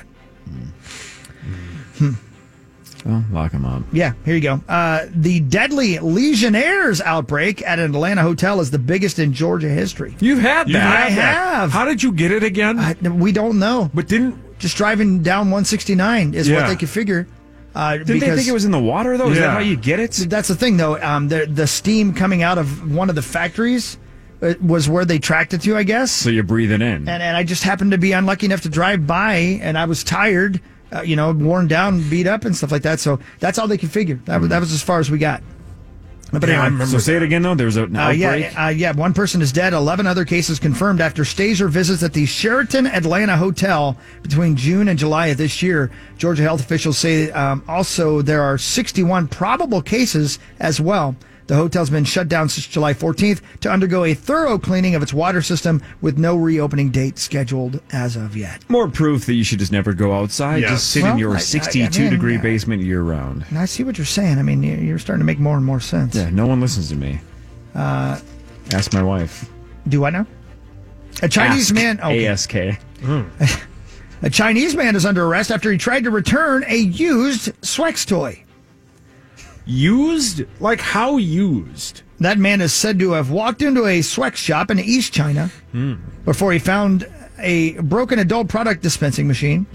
Speaker 10: Hmm.
Speaker 9: Well, lock him up.
Speaker 10: Yeah, here you go. Uh, the deadly Legionnaires outbreak at an Atlanta hotel is the biggest in Georgia history.
Speaker 9: You've had that.
Speaker 11: You
Speaker 10: I
Speaker 11: had that.
Speaker 10: have.
Speaker 11: How did you get it again?
Speaker 10: I, we don't know.
Speaker 11: But didn't
Speaker 10: Just driving down one sixty-nine is
Speaker 11: Yeah.
Speaker 10: what they could figure. Uh,
Speaker 9: Didn't they think it was in the water, though? Is
Speaker 11: Yeah.
Speaker 9: that how you get it?
Speaker 10: That's the thing, though. Um, the, the steam coming out of one of the factories uh, was where they tracked it to, I guess.
Speaker 9: So you're breathing in.
Speaker 10: And, and I just happened to be unlucky enough to drive by, and I was tired, uh, you know, worn down, beat up, and stuff like that. So that's all they could figure. That was, that was as far as we got. But
Speaker 11: Yeah, I
Speaker 10: anyway,
Speaker 11: remember
Speaker 9: So say it
Speaker 11: that.
Speaker 9: again, though. There's an
Speaker 10: uh,
Speaker 9: outbreak.
Speaker 10: yeah, uh, yeah. One person is dead. Eleven other cases confirmed after stays or visits at the Sheraton Atlanta Hotel between June and July of this year. Georgia health officials say um, also there are sixty-one probable cases as well. The hotel's been shut down since July fourteenth to undergo a thorough cleaning of its water system with no reopening date scheduled as of yet.
Speaker 9: More proof that you should just never go outside.
Speaker 11: Yes.
Speaker 9: Just sit
Speaker 10: Well,
Speaker 9: in your
Speaker 10: I- I-
Speaker 9: sixty-two
Speaker 10: I mean,
Speaker 9: degree
Speaker 10: uh,
Speaker 9: basement year round.
Speaker 10: And I see what you're saying. I mean, you- you're starting to make more and more sense.
Speaker 9: Yeah, no one listens to me.
Speaker 10: Uh,
Speaker 9: Ask my wife.
Speaker 10: do I know? A Chinese
Speaker 9: Ask.
Speaker 10: man. okay.
Speaker 9: A S K.
Speaker 10: A Chinese man is under arrest after he tried to return a used Swex toy.
Speaker 11: Used? Like how used?
Speaker 10: That man is said to have walked into a Swex shop in East China before he found a broken adult product dispensing machine.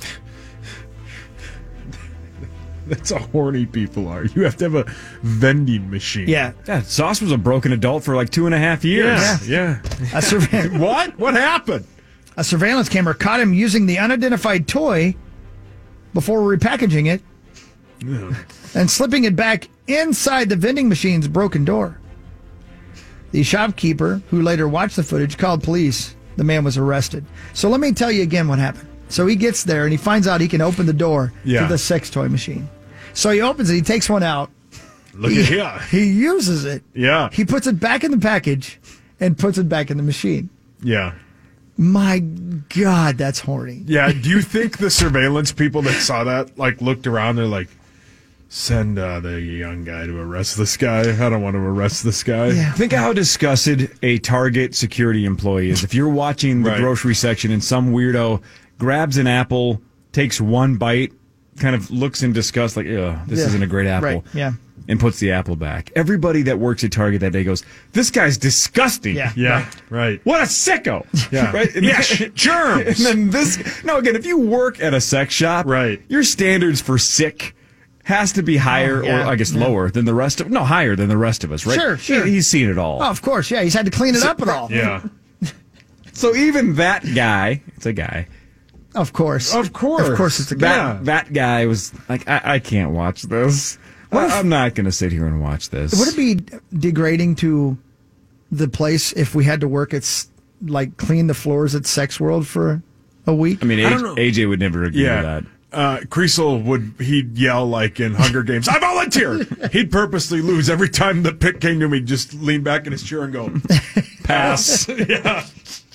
Speaker 11: That's how horny people are. You have to have a vending machine.
Speaker 10: Yeah.
Speaker 9: Yeah, Sauce was a broken adult for like two and a half years.
Speaker 11: Yeah. Yeah.
Speaker 10: A, surve-
Speaker 11: What? What happened?
Speaker 10: a surveillance camera caught him using the unidentified toy before repackaging it and slipping it back inside the vending machine's broken door. The shopkeeper, who later watched the footage, called police. The man was arrested. So let me tell you again what happened. So he gets there and he finds out he can open the door
Speaker 11: Yeah.
Speaker 10: to the sex toy machine. So he opens it, he takes one out.
Speaker 11: Look
Speaker 10: he,
Speaker 11: at here.
Speaker 10: He uses it.
Speaker 11: Yeah.
Speaker 10: He puts it back in the package and puts it back in the machine.
Speaker 11: Yeah.
Speaker 10: My God, that's horny.
Speaker 11: Yeah. Do you think the surveillance people that saw that like looked around? They're like, send uh, the young guy to arrest this guy. I don't want to arrest this guy.
Speaker 10: Yeah.
Speaker 9: Think of how disgusted a Target security employee is. If you're watching the
Speaker 11: Right.
Speaker 9: grocery section and some weirdo grabs an apple, takes one bite, kind of looks in disgust like, ugh, this
Speaker 10: Yeah.
Speaker 9: isn't a great apple.
Speaker 10: Right, yeah.
Speaker 9: And puts the apple back. Everybody that works at Target that day goes, this guy's disgusting.
Speaker 10: Yeah.
Speaker 11: Yeah. Right.
Speaker 9: What a sicko.
Speaker 11: Yeah.
Speaker 9: Right? And
Speaker 11: Yeah,
Speaker 9: then-
Speaker 11: germs.
Speaker 9: And then this, no, again, if you work at a sex shop,
Speaker 11: Right.
Speaker 9: your standards for sick has to be higher,
Speaker 10: Oh, yeah.
Speaker 9: or I guess
Speaker 10: Yeah.
Speaker 9: lower than the rest of, no, higher than the rest of us, right?
Speaker 10: Sure, sure.
Speaker 9: He- he's seen it all.
Speaker 10: Oh, of course, yeah. He's had to clean it up and all.
Speaker 11: Yeah.
Speaker 9: So even that guy, it's a guy.
Speaker 10: Of course.
Speaker 11: Of course.
Speaker 10: Of course it's a guy.
Speaker 9: That, that guy was like, I, I can't watch this.
Speaker 10: What if-
Speaker 9: I, I'm not going to sit here and watch this.
Speaker 10: Would it be degrading to the place if we had to work at, s- like, clean the floors at Sex World for a week?
Speaker 9: I mean,
Speaker 11: I don't know.
Speaker 9: A J would never agree
Speaker 11: Yeah.
Speaker 9: to that.
Speaker 11: Uh, Creasel would, he'd yell like in Hunger Games, I volunteer! He'd purposely lose every time the pick came to me, just lean back in his chair and go, pass. Yeah.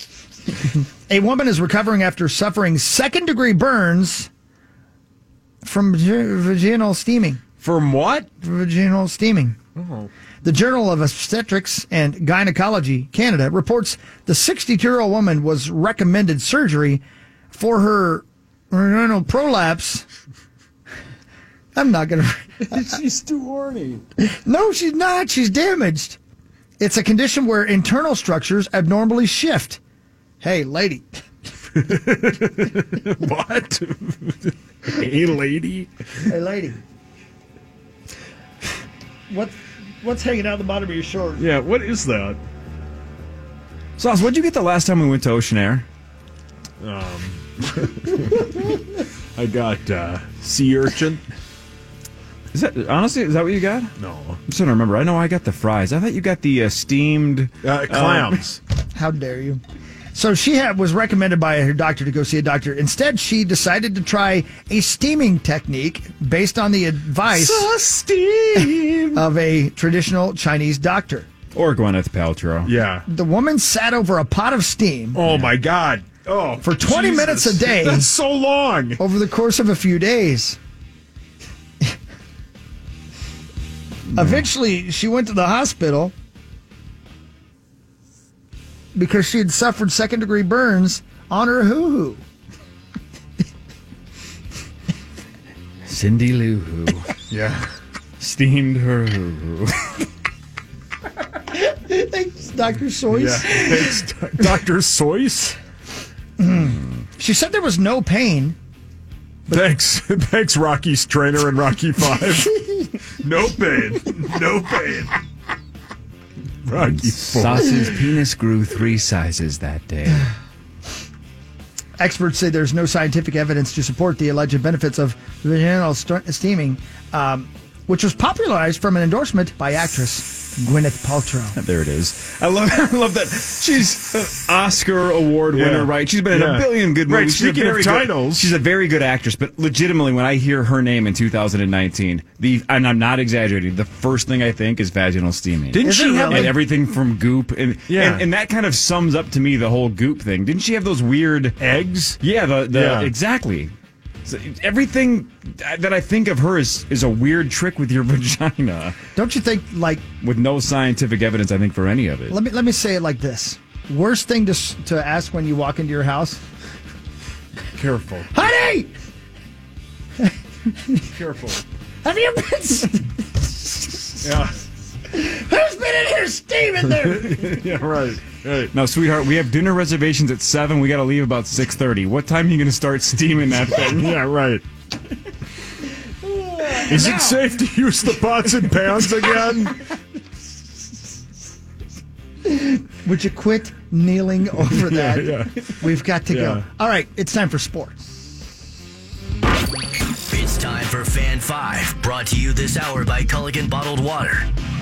Speaker 10: A woman is recovering after suffering second degree burns from vag- vaginal steaming.
Speaker 11: From what?
Speaker 10: Vaginal steaming.
Speaker 11: Oh.
Speaker 10: The Journal of Obstetrics and Gynecology Canada reports the sixty-two-year-old woman was recommended surgery for her renal prolapse. I'm not going to.
Speaker 11: She's too horny.
Speaker 10: No, she's not. She's damaged. It's a condition where internal structures abnormally shift. Hey, lady.
Speaker 11: What? Hey, lady.
Speaker 10: Hey, lady. What? What's hanging out the bottom of your shorts?
Speaker 11: Yeah, what is that?
Speaker 9: Sauce, what'd you get the last time we went to Ocean Air?
Speaker 11: Um, I got uh, sea urchin.
Speaker 9: Is that honestly? Is that what you got?
Speaker 11: No.
Speaker 9: I'm just trying to remember. I know I got the fries. I thought you got the uh, steamed
Speaker 11: Uh, clams.
Speaker 10: How dare you? So she had, was recommended by her doctor to go see a doctor. Instead, she decided to try a steaming technique based on the advice
Speaker 11: steam.
Speaker 10: of a traditional Chinese doctor.
Speaker 9: Or Gwyneth Paltrow.
Speaker 11: Yeah.
Speaker 10: The woman sat over a pot of steam.
Speaker 11: Oh, my God. Oh,
Speaker 10: for twenty
Speaker 11: Jesus.
Speaker 10: minutes a day.
Speaker 11: That's so long.
Speaker 10: Over the course of a few days. Eventually, she went to the hospital because she had suffered second-degree burns on her hoo-hoo.
Speaker 9: Cindy Lou Who.
Speaker 11: Yeah.
Speaker 9: Steamed her hoo-hoo.
Speaker 10: Thanks, Doctor Seuss.
Speaker 11: Yeah. Thanks, Doctor Seuss.
Speaker 10: She said there was no pain.
Speaker 11: Thanks. Thanks, Rocky's trainer in Rocky Five. No pain. No pain. Rocky Four.
Speaker 9: Sauce's penis grew three sizes that day.
Speaker 10: Experts say there's no scientific evidence to support the alleged benefits of vaginal st- steaming, um, which was popularized from an endorsement by actress Gwyneth Paltrow.
Speaker 9: There it is. I love I love that. She's an Oscar award
Speaker 11: Yeah.
Speaker 9: winner, right? She's been in
Speaker 11: Yeah.
Speaker 9: a billion good
Speaker 11: Right,
Speaker 9: movies. She's a
Speaker 11: speaking of
Speaker 9: very good-
Speaker 11: titles.
Speaker 9: she's a very good actress, but legitimately, when I hear her name in two thousand nineteen, the and I'm not exaggerating, the first thing I think is vaginal steaming.
Speaker 11: Didn't
Speaker 10: Is
Speaker 11: she
Speaker 10: it
Speaker 11: have
Speaker 9: and
Speaker 10: really?
Speaker 9: everything from Goop, and,
Speaker 11: Yeah.
Speaker 9: and and that kind of sums up to me the whole Goop thing. Didn't she have those weird
Speaker 11: eggs?
Speaker 9: Yeah, the, the
Speaker 11: Yeah.
Speaker 9: exactly. So everything that I think of her is is a weird trick with your vagina,
Speaker 10: Don't you think, like,
Speaker 9: with no scientific evidence, I think, for any of it.
Speaker 10: let me let me say it like this. Worst thing to s- to ask when you walk into your house,
Speaker 11: Careful.
Speaker 10: honey,
Speaker 11: Careful.
Speaker 10: have you been, s-
Speaker 11: Yeah.
Speaker 10: who's been in here steaming there?
Speaker 11: Yeah, right. Right.
Speaker 9: Now, sweetheart, we have dinner reservations at seven. We got to leave about six thirty. What time are you going to start steaming that thing?
Speaker 11: Yeah, right. Is it safe to use the pots and pans again?
Speaker 10: Would you quit kneeling over that?
Speaker 11: Yeah, yeah.
Speaker 10: We've got to go.
Speaker 11: Yeah.
Speaker 10: All right, it's time for sports.
Speaker 16: It's time for Fan five, brought to you this hour by Culligan Bottled Water.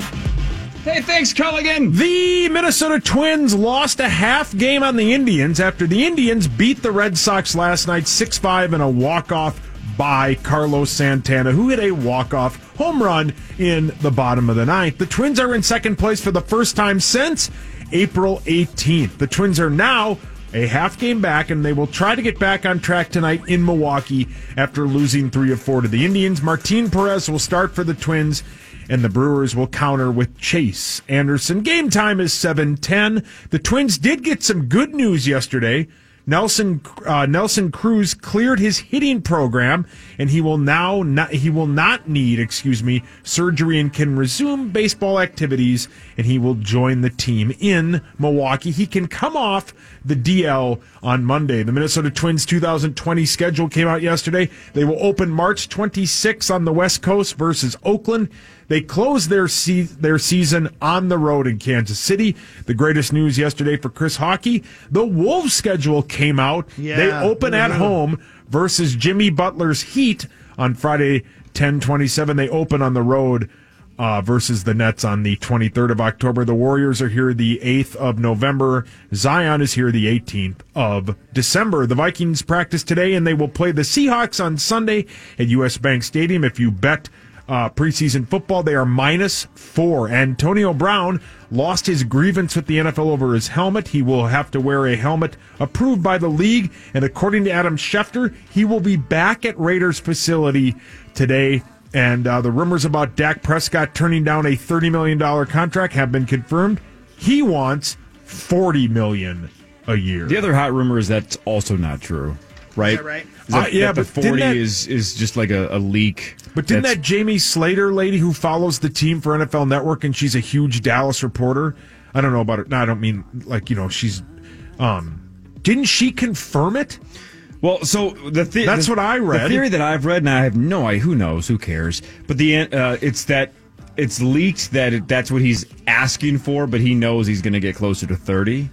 Speaker 9: Hey, thanks, Culligan.
Speaker 11: The Minnesota Twins lost a half game on the Indians after the Indians beat the Red Sox last night six five in a walk-off by Carlos Santana, who hit a walk-off home run in the bottom of the ninth. The Twins are in second place for the first time since April eighteenth. The Twins are now a half game back, and they will try to get back on track tonight in Milwaukee after losing three of four to the Indians. Martin Perez will start for the Twins, and the Brewers will counter with Chase Anderson. Game time is seven ten. The Twins did get some good news yesterday. Nelson uh, Nelson Cruz cleared his hitting program, and he will now not, he will not need, excuse me, surgery and can resume baseball activities, and he will join the team in Milwaukee. He can come off the D L on Monday. The Minnesota Twins two thousand twenty schedule came out yesterday. They will open March twenty-sixth on the West Coast versus Oakland. They closed their se- their season on the road in Kansas City. The greatest news yesterday for Chris Hockey, the Wolves schedule came out.
Speaker 10: Yeah.
Speaker 11: They open at home versus Jimmy Butler's Heat on Friday, ten twenty-seven. They open on the road uh, versus the Nets on the twenty-third of October. The Warriors are here the eighth of November. Zion is here the eighteenth of December. The Vikings practice today, and they will play the Seahawks on Sunday at U S Bank Stadium. If you bet Uh, preseason football, they are minus four. Antonio Brown lost his grievance with the N F L over his helmet. He will have to wear a helmet approved by the league, and according to Adam Schefter, he will be back at Raiders facility today. And uh, the rumors about Dak Prescott turning down a thirty million dollars contract have been confirmed. He wants forty million dollars a year.
Speaker 9: The other hot rumor is that's also not true, right?
Speaker 10: Is that right?
Speaker 9: Is that,
Speaker 11: Uh, yeah,
Speaker 9: that the
Speaker 11: but didn't
Speaker 9: forty
Speaker 11: that-
Speaker 9: is is just like a, a leak.
Speaker 11: But didn't
Speaker 9: That's-
Speaker 11: that Jamie Slater lady who follows the team for N F L Network, and she's a huge Dallas reporter? I don't know about her. No, I don't mean like, you know, she's. Um, didn't she confirm it?
Speaker 9: Well, so the th-
Speaker 11: That's
Speaker 9: the,
Speaker 11: what I read.
Speaker 9: The theory that I've read, and I have no idea. Who knows? Who cares? But the uh, it's that it's leaked that it, that's what he's asking for, but he knows he's going to get closer to thirty.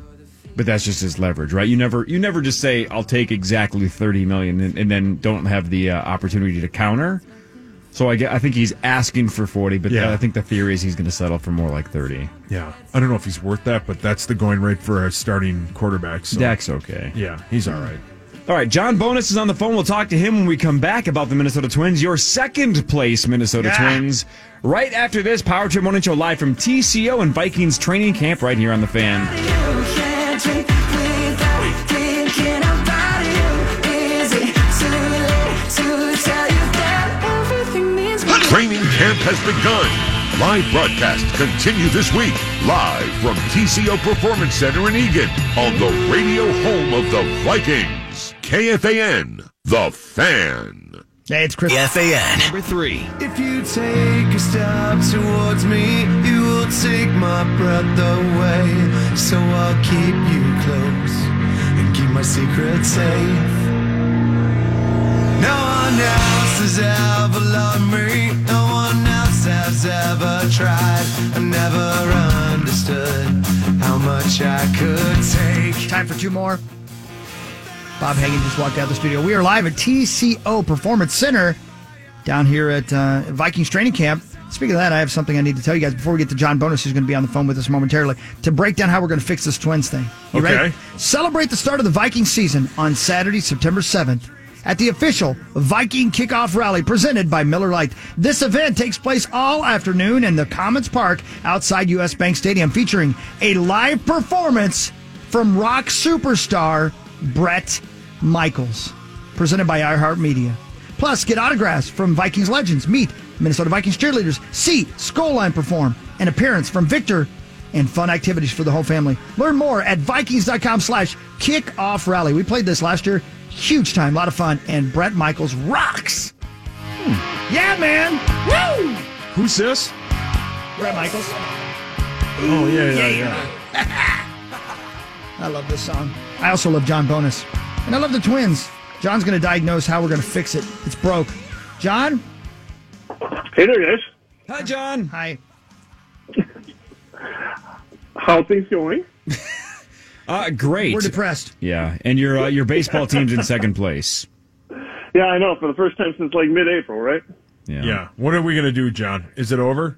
Speaker 9: But that's just his leverage, right? You never, you never just say, "I'll take exactly thirty million," and, and then don't have the uh, opportunity to counter. So I, get, I think he's asking for forty, but
Speaker 11: Yeah.
Speaker 9: I think the theory is he's going to settle for more like thirty.
Speaker 11: Yeah, I don't know if he's worth that, but that's the going rate for a starting quarterback. So.
Speaker 9: Dak's okay.
Speaker 11: Yeah, he's all right.
Speaker 9: All right, John Bonus is on the phone. We'll talk to him when we come back about the Minnesota Twins, your second place Minnesota
Speaker 10: Yeah.
Speaker 9: Twins. Right after this, Power Trip Morning Show live from T C O and Vikings training camp right here on The Fan.
Speaker 12: Training camp has begun. Live broadcasts continue this week, live from T C O Performance Center in Eagan, on the radio home of the Vikings. K F A N, The Fan.
Speaker 10: Hey, it's Chris.
Speaker 16: K F A N.
Speaker 9: Number three.
Speaker 17: If you take a step towards me, you will take my breath away. So I'll keep you close and keep my secret safe. No one else has ever loved me. No one else has ever tried. I never understood how much I could take.
Speaker 10: Time for two more. Bob Hagan just walked out the studio. We are live at T C O Performance Center down here at uh, Vikings training camp. Speaking of that, I have something I need to tell you guys before we get to John Bonus, who's going to be on the phone with us momentarily, to break down how we're going to fix this Twins thing. You
Speaker 11: Okay.
Speaker 10: ready? Celebrate the start of the Viking season on Saturday, September seventh. At the official Viking Kickoff Rally presented by Miller Lite. This event takes place all afternoon in the Commons Park outside U S. Bank Stadium, featuring a live performance from rock superstar Bret Michaels, presented by iHeartMedia. Plus, get autographs from Vikings legends, meet Minnesota Vikings cheerleaders, see Skull Line perform, an appearance from Victor, and fun activities for the whole family. Learn more at Vikings.com slash kickoff rally. We played this last year. Huge time, a lot of fun, and Bret Michaels rocks. Hmm. Yeah, man. Woo!
Speaker 11: Who's this?
Speaker 10: Bret Michaels.
Speaker 11: Oh, yeah, yeah, yeah.
Speaker 10: I love this song. I also love John Bonus. And I love the Twins. John's going to diagnose how we're going to fix it. It's broke. John?
Speaker 6: Hey there, guys.
Speaker 9: Hi, John.
Speaker 10: Hi.
Speaker 6: How things going?
Speaker 9: Uh, great.
Speaker 10: We're depressed.
Speaker 9: Yeah, and your uh, your baseball team's in second place.
Speaker 6: Yeah, I know. For the first time since like mid-April, right?
Speaker 9: Yeah.
Speaker 11: Yeah. What are we going to do, John? Is it over?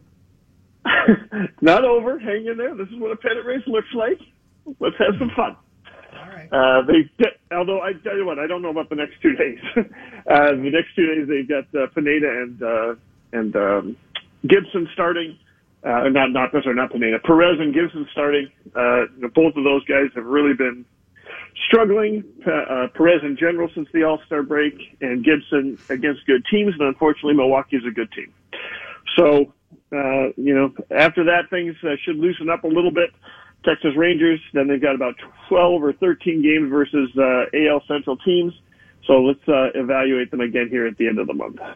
Speaker 6: Not over. Hang in there. This is what a pennant race looks like. Let's have some fun. All right. Uh, they, although I tell you what, I don't know about the next two days. uh, the next two days they've got uh, Pineda and uh, and um, Gibson starting. Uh, not not necessarily not Pineda. Perez and Gibson starting. Uh, you know, both of those guys have really been struggling. Uh, Perez in general since the All-Star break, and Gibson against good teams. And unfortunately, Milwaukee's a good team. So uh, you know, after that, things uh, should loosen up a little bit. Texas Rangers. Then they've got about twelve or thirteen games versus uh, A L Central teams. So let's uh, evaluate them again here at the end of the month.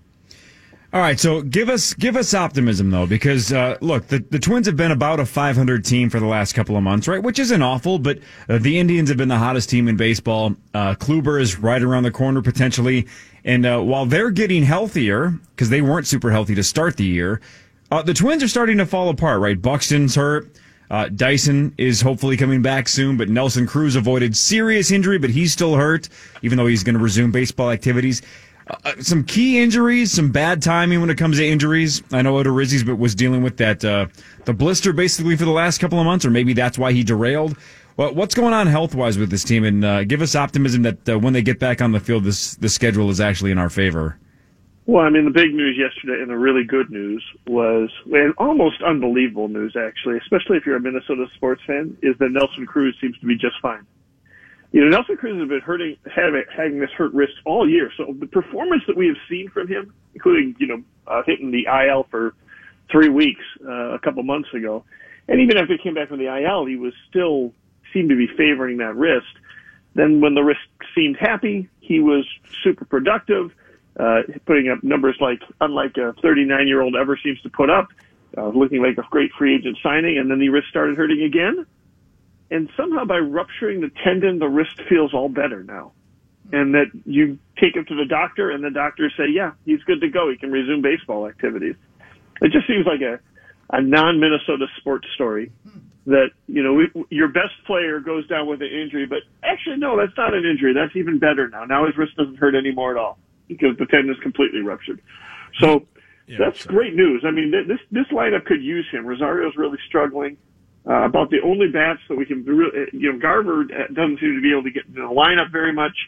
Speaker 9: All right, so give us give us optimism, though, because, uh, look, the, the Twins have been about a five hundred team for the last couple of months, right, which isn't awful, but uh, the Indians have been the hottest team in baseball. Uh, Kluber is right around the corner, potentially, and uh, while they're getting healthier, because they weren't super healthy to start the year, uh, the Twins are starting to fall apart, right? Buxton's hurt. Uh, Dyson is hopefully coming back soon, but Nelson Cruz avoided serious injury, but he's still hurt, even though he's going to resume baseball activities. Uh, some key injuries, some bad timing when it comes to injuries. I know Odorizzi's but was dealing with that uh, the blister basically for the last couple of months, or maybe that's why he derailed. Well, what's going on health-wise with this team? And uh, give us optimism that uh, when they get back on the field, this the schedule is actually in our favor.
Speaker 6: Well, I mean, the big news yesterday and the really good news was, and almost unbelievable news, actually, especially if you're a Minnesota sports fan, is that Nelson Cruz seems to be just fine. You know, Nelson Cruz has been hurting, having, having this hurt wrist all year. So the performance that we have seen from him, including, you know, uh, hitting the I L for three weeks uh, a couple months ago, and even after he came back from the I L, he was still seemed to be favoring that wrist. Then when the wrist seemed happy, he was super productive, uh, putting up numbers like unlike a thirty-nine-year-old ever seems to put up, uh, looking like a great free agent signing, and then the wrist started hurting again. And somehow by rupturing the tendon, the wrist feels all better now. And that you take him to the doctor, and the doctors say, yeah, he's good to go. He can resume baseball activities. It just seems like a, a non-Minnesota sports story that, you know, we, your best player goes down with an injury. But actually, no, that's not an injury. That's even better now. Now his wrist doesn't hurt anymore at all because the tendon is completely ruptured. So yeah, that's so. Great news. I mean, this this lineup could use him. Rosario's really struggling. Uh, about the only bats that we can really, you know, Garver doesn't seem to be able to get into the lineup very much.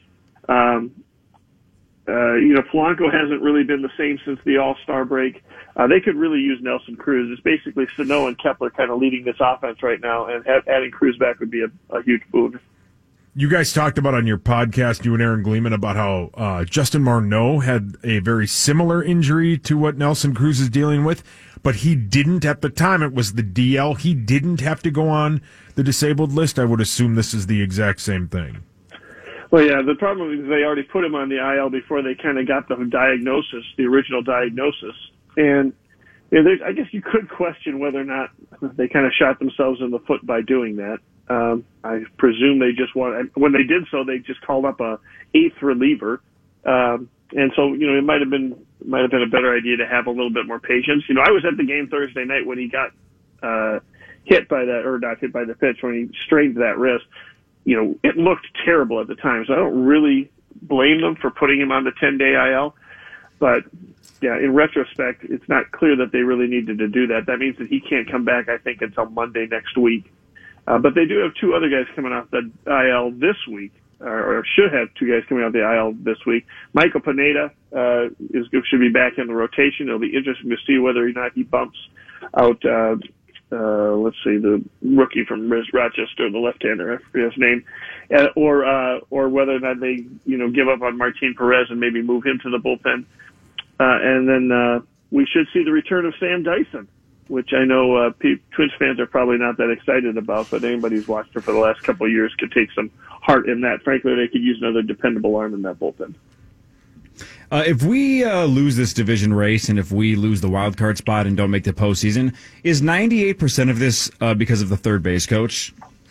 Speaker 6: Um, uh, you know, Polanco hasn't really been the same since the All-Star break. Uh, they could really use Nelson Cruz. It's basically Sano and Kepler kind of leading this offense right now, and ha- adding Cruz back would be a, a huge boon.
Speaker 11: You guys talked about on your podcast, you and Aaron Gleeman, about how uh, Justin Marneau had a very similar injury to what Nelson Cruz is dealing with, but he didn't at the time. It was the D L. He didn't have to go on the disabled list. I would assume this is the exact same thing.
Speaker 6: Well, yeah, the problem is they already put him on the I L before they kind of got the diagnosis, the original diagnosis. And you know, I guess you could question whether or not they kind of shot themselves in the foot by doing that. Um, I presume they just want, when they did so, they just called up a eighth reliever. Um, and so, you know, it might have been, might have been a better idea to have a little bit more patience. You know, I was at the game Thursday night when he got, uh, hit by that, or not hit by the pitch, when he strained that wrist. You know, it looked terrible at the time, so I don't really blame them for putting him on the ten-day I L. But, yeah, in retrospect, it's not clear that they really needed to do that. That means that he can't come back, I think, until Monday next week. Uh, but they do have two other guys coming off the I L this week, or, or should have two guys coming off the I L this week. Michael Pineda uh, is should be back in the rotation. It'll be interesting to see whether or not he bumps out uh Uh, let's see, the rookie from Rochester, the left-hander, I forget his name, uh, or uh, or whether or not they, you know, give up on Martin Perez and maybe move him to the bullpen. Uh, and then uh, we should see the return of Sam Dyson, which I know uh, P- Twins fans are probably not that excited about, but anybody who's watched her for the last couple of years could take some heart in that. Frankly, they could use another dependable arm in that bullpen.
Speaker 9: Uh, if we uh, lose this division race and if we lose the wild card spot and don't make the postseason, is ninety-eight percent of this uh, because of the third base coach?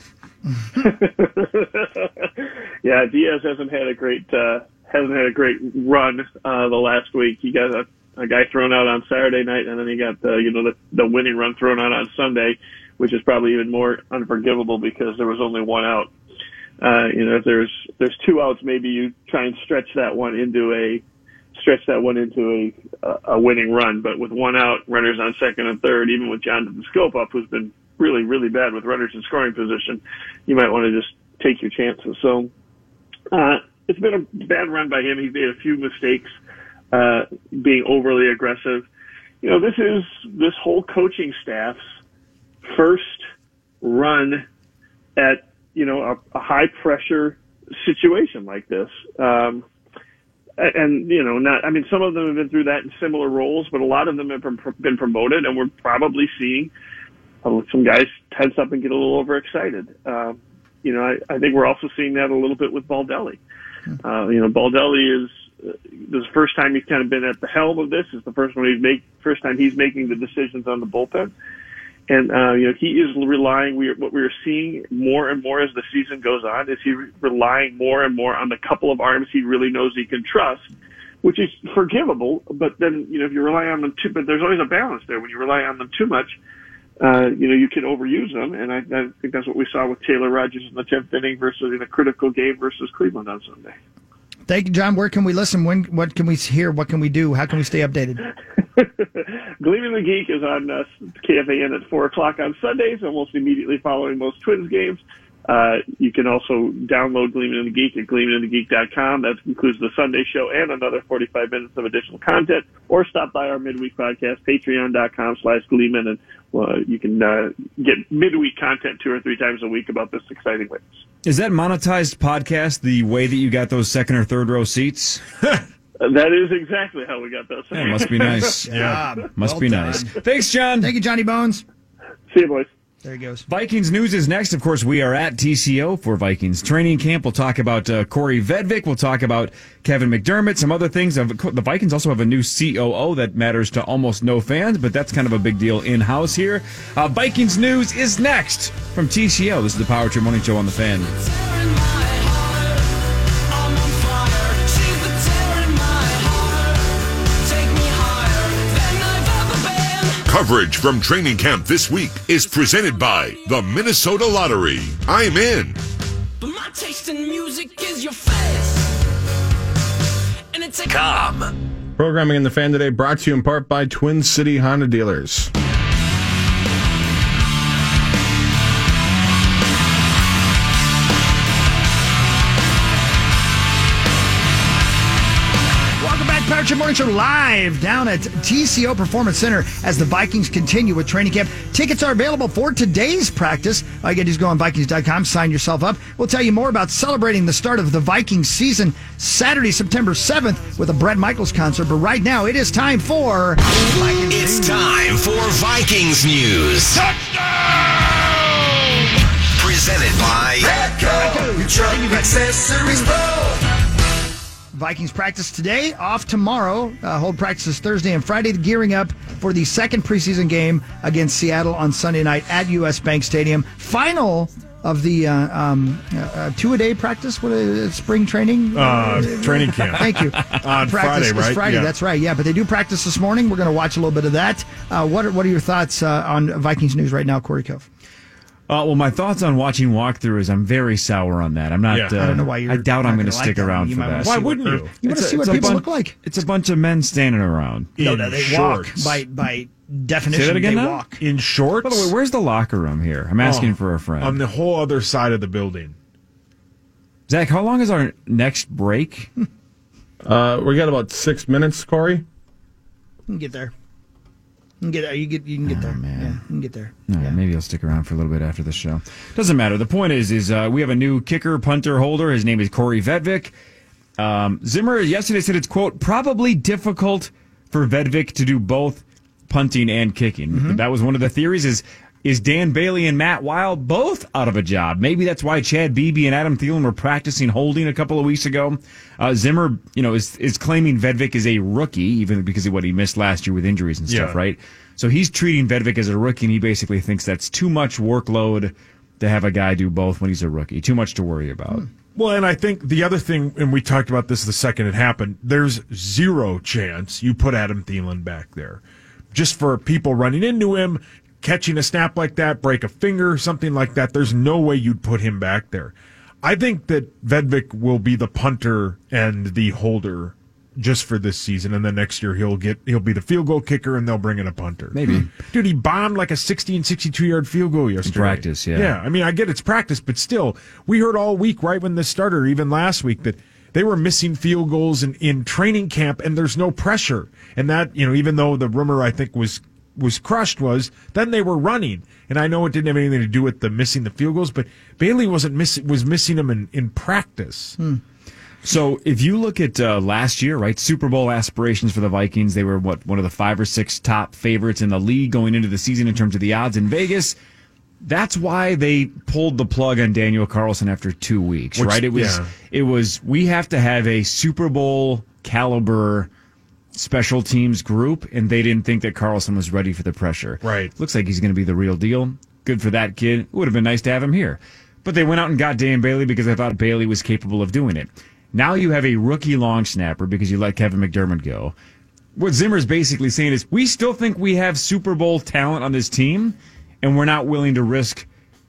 Speaker 6: Yeah, Diaz hasn't had a great uh, hasn't had a great run uh, the last week. He got a, a guy thrown out on Saturday night, and then he got the you know the, the winning run thrown out on Sunday, which is probably even more unforgivable because there was only one out. Uh, you know, if there's there's two outs, maybe you try and stretch that one into a stretch that one into a a winning run. But with one out, runners on second and third, even with Jonathan Scope up, who's been really, really bad with runners in scoring position, you might want to just take your chances. So uh, it's been a bad run by him. He's made a few mistakes, uh, being overly aggressive. You know, this is this whole coaching staff's first run at, you know, a, a high pressure situation like this. Um, and, you know, not, I mean, some of them have been through that in similar roles, but a lot of them have been promoted, and we're probably seeing some guys tense up and get a little overexcited. Um, you know, I, I think we're also seeing that a little bit with Baldelli. Uh, you know, Baldelli is, uh, this is the first time he's kind of been at the helm of this. It's the first one he's make, first time he's making the decisions on the bullpen. And, uh, you know, he is relying, we are, what we're seeing more and more as the season goes on is he re- relying more and more on the couple of arms he really knows he can trust, which is forgivable. But then, you know, if you rely on them too, but there's always a balance there. When you rely on them too much, uh, you know, you can overuse them. And I, I think that's what we saw with Taylor Rogers in the tenth inning versus in a critical game versus Cleveland on Sunday.
Speaker 10: Thank you, John. Where can we listen? When? What can we hear? What can we do? How can we stay updated?
Speaker 6: Gleeman the Geek is on uh, K F A N at four o'clock on Sundays, almost immediately following most Twins games. Uh, you can also download Gleeman and the Geek at gleeman and the geek dot com. That includes the Sunday show and another forty-five minutes of additional content. Or stop by our midweek podcast, patreon dot com slash Gleeman, and uh, you can uh, get midweek content two or three times a week about this exciting race.
Speaker 9: Is that monetized podcast the way that you got those second or third row seats?
Speaker 6: That is exactly how we got those.
Speaker 9: Yeah, must be nice.
Speaker 10: Yeah,
Speaker 9: must
Speaker 10: well
Speaker 9: be
Speaker 10: done.
Speaker 9: nice. Thanks, John.
Speaker 10: Thank you, Johnny Bones.
Speaker 6: See you, boys.
Speaker 10: There he goes.
Speaker 9: Vikings news is next. Of course, we are at T C O for Vikings training camp. We'll talk about uh, Corey Vedvik. We'll talk about Kevin McDermott, some other things. The Vikings also have a new C O O that matters to almost no fans, but that's kind of a big deal in-house here. Uh, Vikings news is next from T C O. This is the Power Trip Morning Show on the Fan.
Speaker 12: Coverage from training camp this week is presented by the Minnesota Lottery. I'm in.
Speaker 5: But my taste in music is your face. And it's a
Speaker 12: Com.
Speaker 1: Programming in the Fan today brought to you in part by Twin City Honda Dealers.
Speaker 10: Pat Show Morning Show live down at T C O Performance Center as the Vikings continue with training camp. Tickets are available for today's practice. All you got to do is go on Vikings dot com, sign yourself up. We'll tell you more about celebrating the start of the Vikings season Saturday, September seventh with a Bret Michaels concert. But right now, it is time for Vikings
Speaker 16: It's
Speaker 10: News.
Speaker 16: time for Vikings News.
Speaker 12: Touchdown!
Speaker 16: Presented by
Speaker 17: Petco, Truck Accessories Pro.
Speaker 10: Vikings practice today, off tomorrow. Uh, hold practices Thursday and Friday, gearing up for the second preseason game against Seattle on Sunday night at U S. Bank Stadium. Final of the uh, um, uh, two-a-day practice, what is it, spring training?
Speaker 11: Uh, training camp.
Speaker 10: Thank you.
Speaker 11: On
Speaker 10: practice
Speaker 11: Friday,
Speaker 10: is
Speaker 11: right?
Speaker 10: Friday,
Speaker 11: Yeah.
Speaker 10: that's right. Yeah, but they do practice this morning. We're going to watch a little bit of that. Uh, what, are, what are your thoughts uh, on Vikings news right now, Corey Cove?
Speaker 9: Uh, well, my thoughts on watching walkthrough is I'm very sour on that. I'm not.
Speaker 10: Yeah.
Speaker 9: Uh,
Speaker 10: I don't know why you're
Speaker 9: I doubt
Speaker 10: not
Speaker 9: I'm going to
Speaker 10: gonna
Speaker 9: stick
Speaker 10: like that.
Speaker 9: around
Speaker 10: You
Speaker 9: for
Speaker 10: might wanna
Speaker 9: that.
Speaker 10: see Why what- wouldn't you? you wanna
Speaker 9: It's a-
Speaker 10: see what
Speaker 9: it's a
Speaker 10: people
Speaker 9: bun-
Speaker 10: look like.
Speaker 9: It's a bunch of men standing around.
Speaker 10: No, no, they walk by by definition.
Speaker 9: Say that again
Speaker 10: they
Speaker 9: now?
Speaker 10: walk.
Speaker 11: In shorts?
Speaker 9: By the way, where's the locker room here? I'm asking
Speaker 11: Oh,
Speaker 9: for a friend.
Speaker 11: On the whole other side of the building.
Speaker 9: Zach, how long is our next break?
Speaker 1: Uh, we got about six minutes, Corey.
Speaker 10: You can get there. You can get there. You get. You can get there. Yeah, you can get there.
Speaker 9: All right, maybe I'll stick around for a little bit after the show. Doesn't matter. The point is, is uh, we have a new kicker, punter, holder. His name is Corey Vedvik. Um, Zimmer yesterday said it's, quote, probably difficult for Vedvik to do both punting and kicking.
Speaker 10: Mm-hmm.
Speaker 9: That was one of the theories. Is is Dan Bailey and Matt Wild both out of a job? Maybe that's why Chad Beebe and Adam Thielen were practicing holding a couple of weeks ago. Uh, Zimmer, you know, is is claiming Vedvik is a rookie, even because of what he missed last year with injuries and stuff,
Speaker 11: Yeah.
Speaker 9: right? So he's treating Vedvik as a rookie, and he basically thinks that's too much workload to have a guy do both when he's a rookie. Too much to worry about.
Speaker 11: Well, and I think the other thing, and we talked about this the second it happened, there's zero chance you put Adam Thielen back there. Just for people running into him, catching a snap like that, break a finger, something like that, there's no way you'd put him back there. I think that Vedvik will be the punter and the holder just for this season, and then next year he'll get he'll be the field goal kicker, and they'll bring in a punter.
Speaker 9: Maybe.
Speaker 11: Dude, he bombed like a sixty and sixty-two yard field goal yesterday.
Speaker 9: practice, yeah.
Speaker 11: Yeah, I mean, I get it's practice, but still, we heard all week, right when this started, even last week, that they were missing field goals in, in training camp, and there's no pressure. And that, you know, even though the rumor, I think, was was crushed, was then they were running. And I know it didn't have anything to do with the missing the field goals, but Bailey wasn't miss, was missing them in, in practice.
Speaker 9: So if you look at uh, last year, right, Super Bowl aspirations for the Vikings, they were, what, one of the five or six top favorites in the league going into the season in terms of the odds in Vegas. That's why they pulled the plug on Daniel Carlson after two weeks,
Speaker 11: Which-
Speaker 9: right? It was,
Speaker 11: yeah.
Speaker 9: it was, we have to have a Super Bowl caliber special teams group, and they didn't think that Carlson was ready for the pressure.
Speaker 11: Right.
Speaker 9: Looks like he's going to be the real deal. Good for that kid. It would have been nice to have him here. But they went out and got Dan Bailey because they thought Bailey was capable of doing it. Now you have a rookie long snapper because you let Kevin McDermott go. What Zimmer's basically saying is, we still think we have Super Bowl talent on this team, and we're not willing to risk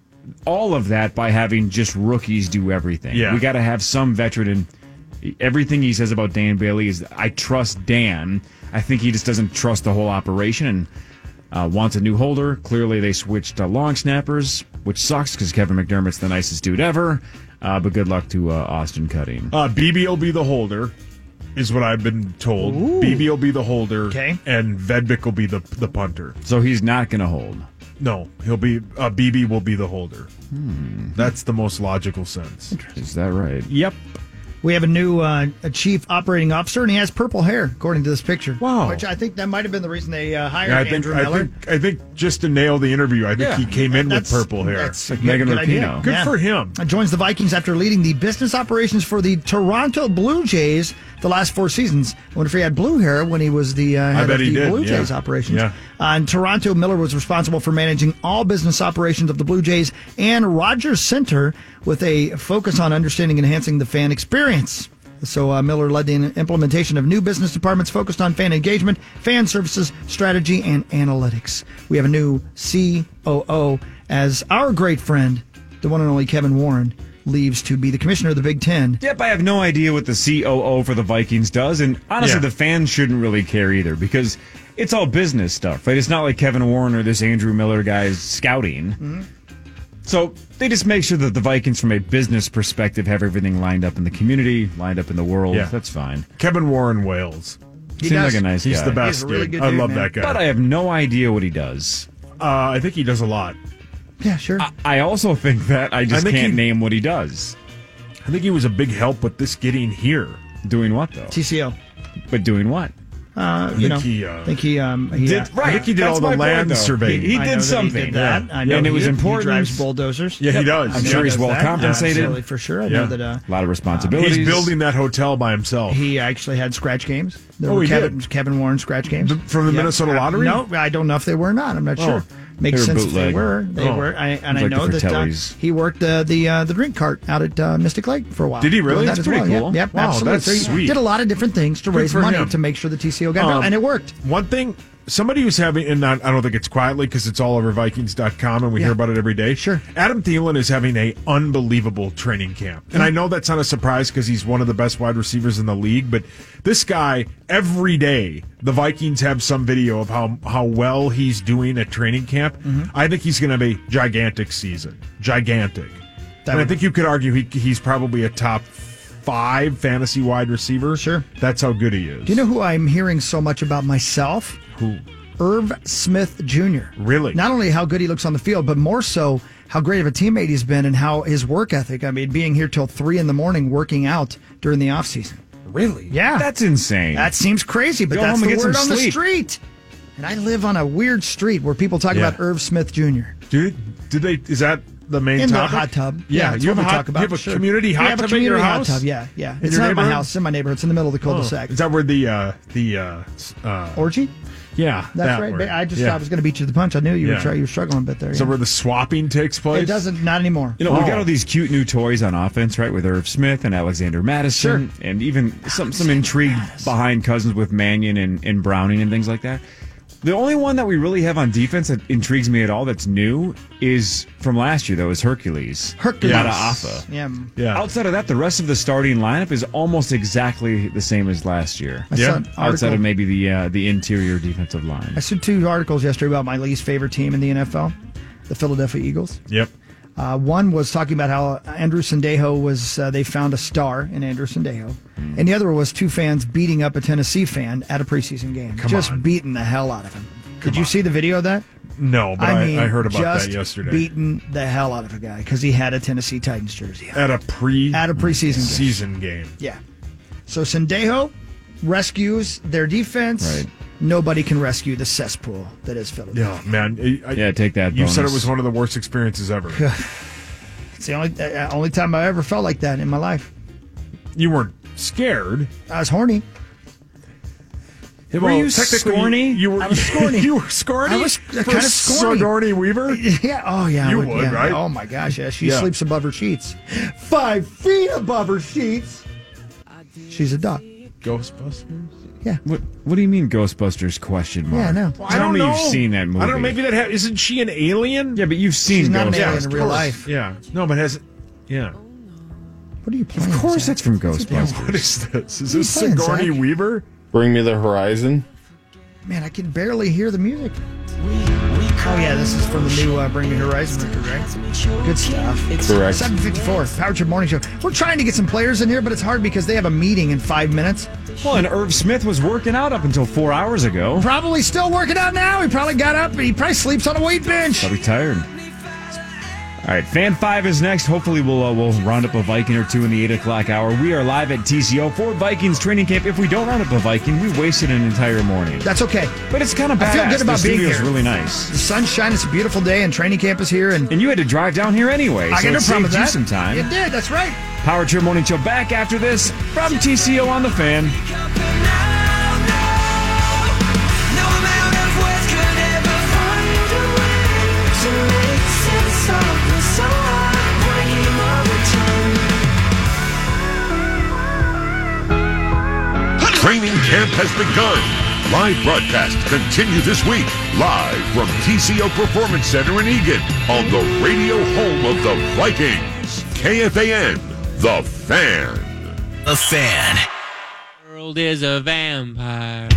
Speaker 9: all of that by having just rookies do everything.
Speaker 11: Yeah.
Speaker 9: We got to have some veteran. And everything he says about Dan Bailey is, I trust Dan. I think he just doesn't trust the whole operation and uh, wants a new holder. Clearly, they switched to long snappers, which sucks because Kevin McDermott's the nicest dude ever. Uh, but good luck to uh, Austin Cutting.
Speaker 11: Uh, B B will be the holder, is what I've been told. B B will be the holder,
Speaker 10: Okay.
Speaker 11: and Vedvik will be the the punter.
Speaker 9: So he's not going to hold.
Speaker 11: No, he'll be uh, B B will be the holder. That's the most logical sense.
Speaker 9: Is that right?
Speaker 11: Yep.
Speaker 10: We have a new uh, a chief operating officer, and he has purple hair, according to this picture.
Speaker 11: Wow.
Speaker 10: Which I think that might have been the reason they uh, hired
Speaker 11: I think
Speaker 10: Andrew
Speaker 11: I
Speaker 10: Miller.
Speaker 11: think I think just to nail the interview, I think
Speaker 10: Yeah.
Speaker 11: he came in with
Speaker 10: That's-
Speaker 11: purple hair.
Speaker 10: that's
Speaker 9: Like
Speaker 10: good-
Speaker 9: Megan
Speaker 10: good idea.
Speaker 9: Rapinoe.
Speaker 11: Good
Speaker 10: Yeah.
Speaker 11: for him.
Speaker 10: Uh, joins the Vikings after leading the business operations for the Toronto Blue Jays the last four seasons. I wonder if he had blue hair when he was the uh, head
Speaker 11: bet
Speaker 10: of
Speaker 11: he
Speaker 10: the
Speaker 11: did,
Speaker 10: Blue
Speaker 11: yeah.
Speaker 10: Jays operations.
Speaker 11: Yeah.
Speaker 10: Uh, in Toronto, Miller was responsible for managing all business operations of the Blue Jays and Rogers Center with a focus on understanding and enhancing the fan experience. So uh, Miller led the implementation of new business departments focused on fan engagement, fan services, strategy, and analytics. We have a new C O O as our great friend, the one and only Kevin Warren, leaves to be the commissioner of the Big Ten.
Speaker 9: Yep, I have no idea what the C O O for the Vikings does, and honestly,
Speaker 11: Yeah.
Speaker 9: the fans shouldn't really care either because it's all business stuff, right? It's not like Kevin Warren or this Andrew Miller guy's scouting.
Speaker 10: Mm-hmm.
Speaker 9: So they just make sure that the Vikings, from a business perspective, have everything lined up in the community, lined up in the world.
Speaker 11: Yeah.
Speaker 9: That's fine.
Speaker 11: Kevin Warren Wales.
Speaker 9: Seems like a nice
Speaker 11: He's
Speaker 9: guy.
Speaker 11: the best,
Speaker 10: He's a really
Speaker 11: dude.
Speaker 10: good
Speaker 11: I
Speaker 10: dude,
Speaker 11: love
Speaker 10: man.
Speaker 11: that guy.
Speaker 9: But I have no idea what he does.
Speaker 11: Uh, I think he does a lot.
Speaker 10: Yeah, sure.
Speaker 9: I, I also think that I just
Speaker 11: I think
Speaker 9: can't
Speaker 11: he-
Speaker 9: name what he does.
Speaker 11: I think he was a big help with this getting here.
Speaker 9: Doing what, though?
Speaker 10: T C O.
Speaker 9: But doing what?
Speaker 10: Uh, you
Speaker 11: think
Speaker 10: know,
Speaker 11: he, uh,
Speaker 10: I think he, um, he
Speaker 9: Did-
Speaker 10: uh,
Speaker 9: right.
Speaker 11: I think he did
Speaker 9: That's
Speaker 11: all
Speaker 9: my
Speaker 11: the
Speaker 9: point,
Speaker 11: land
Speaker 9: though.
Speaker 11: surveying.
Speaker 9: He- he
Speaker 10: I
Speaker 9: did
Speaker 10: know that
Speaker 9: something.
Speaker 10: He did that.
Speaker 11: Yeah.
Speaker 10: I know
Speaker 9: And it
Speaker 10: he
Speaker 9: was
Speaker 10: did-
Speaker 9: important.
Speaker 10: He drives bulldozers.
Speaker 11: Yeah, he does.
Speaker 10: I
Speaker 9: I'm
Speaker 10: know
Speaker 9: sure
Speaker 10: he
Speaker 9: he's
Speaker 10: does
Speaker 9: well
Speaker 10: that.
Speaker 9: compensated.
Speaker 10: Absolutely, for sure. I
Speaker 11: Yeah.
Speaker 10: know that. Uh,
Speaker 9: A lot of responsibilities.
Speaker 11: He's building that hotel by himself.
Speaker 10: He actually had scratch games. There
Speaker 11: Oh,
Speaker 10: were
Speaker 11: he
Speaker 10: Kevin,
Speaker 11: did?
Speaker 10: Kevin Warren scratch games
Speaker 11: The- from the
Speaker 10: Yep.
Speaker 11: Minnesota
Speaker 10: Uh,
Speaker 11: Lottery?
Speaker 10: No, I don't know if they were or not. I'm not
Speaker 11: Oh.
Speaker 10: sure. Makes
Speaker 9: They were
Speaker 10: sense if they
Speaker 9: bootleg.
Speaker 10: were. They
Speaker 11: Oh.
Speaker 10: were. I, and I
Speaker 9: Like the
Speaker 10: know that uh,
Speaker 9: Fratellis.
Speaker 10: he worked uh, the uh, the drink cart out at uh, Mystic Lake for a while.
Speaker 11: Did he really?
Speaker 10: Doing that
Speaker 11: That's
Speaker 10: as
Speaker 11: pretty
Speaker 10: well.
Speaker 11: cool.
Speaker 10: Yep, yep
Speaker 11: Wow,
Speaker 10: absolutely.
Speaker 11: that's
Speaker 10: So he
Speaker 11: sweet.
Speaker 10: did a lot of different things to
Speaker 11: Good
Speaker 10: raise
Speaker 11: for
Speaker 10: money
Speaker 11: him.
Speaker 10: to make sure the T C O got built,
Speaker 11: Um,
Speaker 10: and it worked.
Speaker 11: One thing, somebody who's having, and not, I don't think it's quietly because it's all over Vikings dot com and we
Speaker 10: Yeah.
Speaker 11: hear about it every day.
Speaker 10: Sure.
Speaker 11: Adam Thielen is having a unbelievable training camp. And I know that's not a surprise because he's one of the best wide receivers in the league, but this guy, every day, the Vikings have some video of how, how well he's doing at training camp.
Speaker 10: Mm-hmm.
Speaker 11: I think he's going to have a gigantic season. Gigantic.
Speaker 10: That
Speaker 11: and I
Speaker 10: would-
Speaker 11: think you could argue he, he's probably a top five fantasy wide receiver.
Speaker 10: Sure.
Speaker 11: That's how good he is.
Speaker 10: Do you know who I'm hearing so much about myself?
Speaker 11: Who?
Speaker 10: Irv Smith Junior
Speaker 11: Really?
Speaker 10: Not only how good he looks on the field, but more so how great of a teammate he's been and how his work ethic. I mean, being here till three in the morning working out during the offseason.
Speaker 11: Really?
Speaker 10: Yeah.
Speaker 9: That's insane.
Speaker 10: That seems crazy, but
Speaker 9: Go
Speaker 10: that's
Speaker 9: home
Speaker 10: the
Speaker 9: and get
Speaker 10: word
Speaker 9: some
Speaker 10: on the
Speaker 9: sleep.
Speaker 10: street. And I live on a weird street where people talk
Speaker 11: Yeah.
Speaker 10: about Irv Smith Junior
Speaker 11: Dude, did they? Is that the main
Speaker 10: in
Speaker 11: topic?
Speaker 10: the hot tub.
Speaker 11: Yeah,
Speaker 10: that's
Speaker 11: you
Speaker 10: what
Speaker 11: have a
Speaker 10: we
Speaker 11: hot,
Speaker 10: talk about.
Speaker 11: You have a
Speaker 10: Sure.
Speaker 11: community hot
Speaker 10: we have
Speaker 11: tub
Speaker 10: a community
Speaker 11: in your
Speaker 10: hot
Speaker 11: house.
Speaker 10: tub. Yeah, yeah.
Speaker 11: In
Speaker 10: It's
Speaker 11: your
Speaker 10: not in my
Speaker 11: neighborhood?
Speaker 10: house. It's in my neighborhood. It's in the middle of the
Speaker 11: Oh,
Speaker 10: cul-de-sac.
Speaker 11: is that where the uh, the uh, uh,
Speaker 10: Orgy?
Speaker 11: Yeah,
Speaker 10: That's
Speaker 11: that
Speaker 10: right.
Speaker 11: word.
Speaker 10: I just
Speaker 11: yeah.
Speaker 10: I was going to beat you to the punch. I knew you
Speaker 11: Yeah.
Speaker 10: were try, you were struggling a bit there.
Speaker 11: Is that
Speaker 10: yeah.
Speaker 11: where the swapping takes place?
Speaker 10: It doesn't. Not anymore.
Speaker 9: You know, we
Speaker 11: Oh.
Speaker 9: got all these cute new toys on offense, right? With Irv Smith and Alexander Madison,
Speaker 10: Sure.
Speaker 9: and even some some intrigue behind Cousins with Mannion and, and Browning and things like that. The only one that we really have on defense that intrigues me at all that's new is from last year, though, is Hercules.
Speaker 10: Hercules.
Speaker 9: Mataafa.
Speaker 10: Yeah.
Speaker 11: Yeah.
Speaker 9: Outside of that, the rest of the starting lineup is almost exactly the same as last year.
Speaker 10: I
Speaker 11: Yeah.
Speaker 10: saw an
Speaker 9: Outside
Speaker 10: article-
Speaker 9: of maybe the uh, the interior defensive line.
Speaker 10: I saw two articles yesterday about my least favorite team in the N F L, the Philadelphia Eagles.
Speaker 11: Yep.
Speaker 10: Uh, one was talking about how Andrew Sandejo was, uh, they found a star in Andrew Sandejo.
Speaker 11: Hmm.
Speaker 10: And the other was two fans beating up a Tennessee fan at a preseason game.
Speaker 11: Come
Speaker 10: just
Speaker 11: on.
Speaker 10: beating the hell out of him. Did you see the video of that?
Speaker 11: No, but I,
Speaker 10: mean,
Speaker 11: I heard about
Speaker 10: just
Speaker 11: that yesterday.
Speaker 10: beating the hell out of a guy because he had a Tennessee Titans jersey on.
Speaker 11: At a pre
Speaker 10: At a preseason game.
Speaker 11: season game.
Speaker 10: Yeah. So Sandejo rescues their defense.
Speaker 9: Right.
Speaker 10: Nobody can rescue the cesspool that is Philadelphia.
Speaker 11: Yeah, man. I,
Speaker 9: Yeah, take that
Speaker 11: You said it
Speaker 9: bonus.
Speaker 11: was one of the worst experiences ever.
Speaker 10: It's the only uh, only time I ever felt like that in my life.
Speaker 11: You weren't scared.
Speaker 10: I was horny.
Speaker 9: Were
Speaker 11: Well,
Speaker 9: you
Speaker 11: technically,
Speaker 9: scorny?
Speaker 11: You were.
Speaker 10: I was scorny.
Speaker 11: You were scorny.
Speaker 10: I was
Speaker 11: For
Speaker 10: kind of scorny.
Speaker 11: Sigourney Weaver.
Speaker 10: Yeah. Oh, yeah. I
Speaker 11: You would,
Speaker 10: yeah,
Speaker 11: right?
Speaker 10: Oh my gosh. Yeah. She
Speaker 11: Yeah.
Speaker 10: sleeps above her sheets. Five feet above her sheets. She's a duck.
Speaker 11: Ghostbusters.
Speaker 10: Yeah.
Speaker 9: What What do you mean Ghostbusters? Question mark.
Speaker 10: Yeah, I know.
Speaker 11: Well,
Speaker 9: Tell
Speaker 11: I don't
Speaker 9: me
Speaker 11: know.
Speaker 9: you've seen that movie.
Speaker 11: I don't know. Maybe that ha- isn't she an alien?
Speaker 9: Yeah, but you've seen
Speaker 10: She's not an
Speaker 9: Ghostbusters.
Speaker 10: alien in
Speaker 11: of
Speaker 10: real
Speaker 11: course.
Speaker 10: life.
Speaker 11: Yeah. No, but has it? Yeah.
Speaker 10: What are you playing?
Speaker 9: Of course,
Speaker 10: Zach?
Speaker 9: that's from
Speaker 10: What's he doing?
Speaker 9: Ghostbusters.
Speaker 11: What is this? Is
Speaker 10: What are
Speaker 11: this
Speaker 10: you playing,
Speaker 11: Sigourney
Speaker 10: Zach?
Speaker 11: Weaver?
Speaker 1: Bring me the horizon.
Speaker 10: Man, I can barely hear the music. Oh yeah, this is from the new uh, Bring Me Horizon record, right? Good stuff.
Speaker 1: Correct.
Speaker 10: seven fifty-four, Power Trip Morning Show. We're trying to get some players in here, but it's hard because they have a meeting in five minutes.
Speaker 9: Well, and Irv Smith was working out up until four hours ago.
Speaker 10: Probably still working out now. He probably got up. He probably sleeps on a weight bench.
Speaker 9: Probably tired. All right, Fan five is next. Hopefully, we'll uh, we'll round up a Viking or two in the eight o'clock hour. We are live at T C O for Vikings training camp. If we don't round up a Viking, we wasted an entire morning.
Speaker 10: That's okay.
Speaker 9: But it's kind of badass.
Speaker 10: I feel good about
Speaker 9: the
Speaker 10: being
Speaker 9: studio's
Speaker 10: here.
Speaker 9: really nice.
Speaker 10: The sun's shining. It's a beautiful day, and training camp is here. And
Speaker 9: And you had to drive down here anyway,
Speaker 10: I
Speaker 9: so
Speaker 10: got no
Speaker 9: it
Speaker 10: problem with
Speaker 9: saved you
Speaker 10: that.
Speaker 9: some time.
Speaker 10: It did. That's right.
Speaker 9: Power Trip Morning Show back after this from T C O on the Fan.
Speaker 12: Training camp has begun. Live broadcasts continue this week, live from T C O Performance Center in Eagan, on the radio home of the Vikings. K F A N, The Fan.
Speaker 16: The Fan.
Speaker 18: The world is a vampire.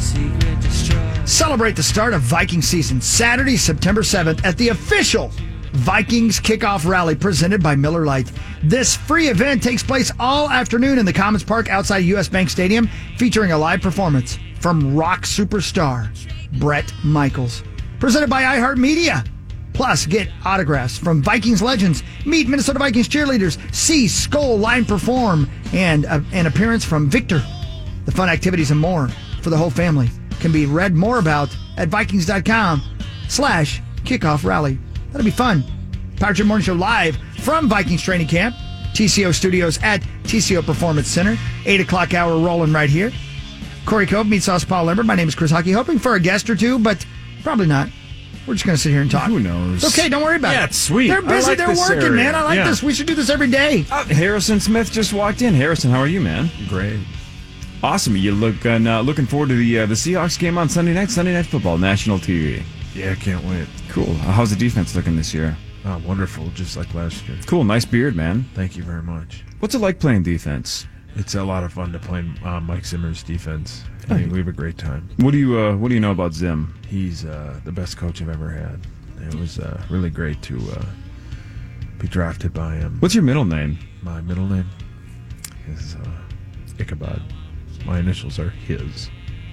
Speaker 10: Celebrate the start of Viking season Saturday, September seventh at the official Vikings Kickoff Rally presented by Miller Lite. This free event takes place all afternoon in the Commons Park outside U S Bank Stadium, featuring a live performance from rock superstar Bret Michaels. Presented by iHeartMedia. Plus, get autographs from Vikings legends, meet Minnesota Vikings cheerleaders, see Skull Line perform, and uh, an appearance from Victor. The fun activities and more for the whole family can be read more about at Vikings.com slash kickoff rally. That'll be fun. Power Trip Morning Show live from Vikings training camp. T C O Studios at T C O Performance Center. eight o'clock hour rolling right here. Corey Cope meets Sauce Paul Lambert. My name is Chris Hockey. Hoping for a guest or two, but probably not. We're just going to sit here and talk.
Speaker 9: Who knows?
Speaker 10: It's okay, don't worry about
Speaker 11: yeah,
Speaker 10: it.
Speaker 11: It's sweet.
Speaker 10: They're busy,
Speaker 11: like
Speaker 10: they're
Speaker 11: this
Speaker 10: working,
Speaker 11: area.
Speaker 10: man. I like
Speaker 11: yeah.
Speaker 10: this. We should do this every day.
Speaker 9: Uh, Harrison Smith just walked in. Harrison, how are you, man?
Speaker 11: Great.
Speaker 9: Awesome. You look uh, looking forward to the uh, the Seahawks game on Sunday night, Sunday Night Football, national T V.
Speaker 11: Yeah, I can't wait.
Speaker 9: Cool. Uh, how's the defense looking this year?
Speaker 11: Oh, wonderful, just like last year.
Speaker 9: Cool. Nice beard, man.
Speaker 11: Thank you very much.
Speaker 9: What's it like playing defense?
Speaker 11: It's a lot of fun to play uh, Mike Zimmer's defense. I mean, we have a great time.
Speaker 9: What do you uh, What do you know about Zim?
Speaker 11: He's uh, the best coach I've ever had. It was uh, really great to uh, be drafted by him.
Speaker 9: What's your middle name?
Speaker 11: My middle name is uh, Ichabod. My initials are his.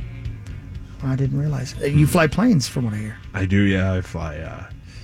Speaker 10: I didn't realize. You fly planes, from what I hear.
Speaker 11: I do, yeah. I fly uh,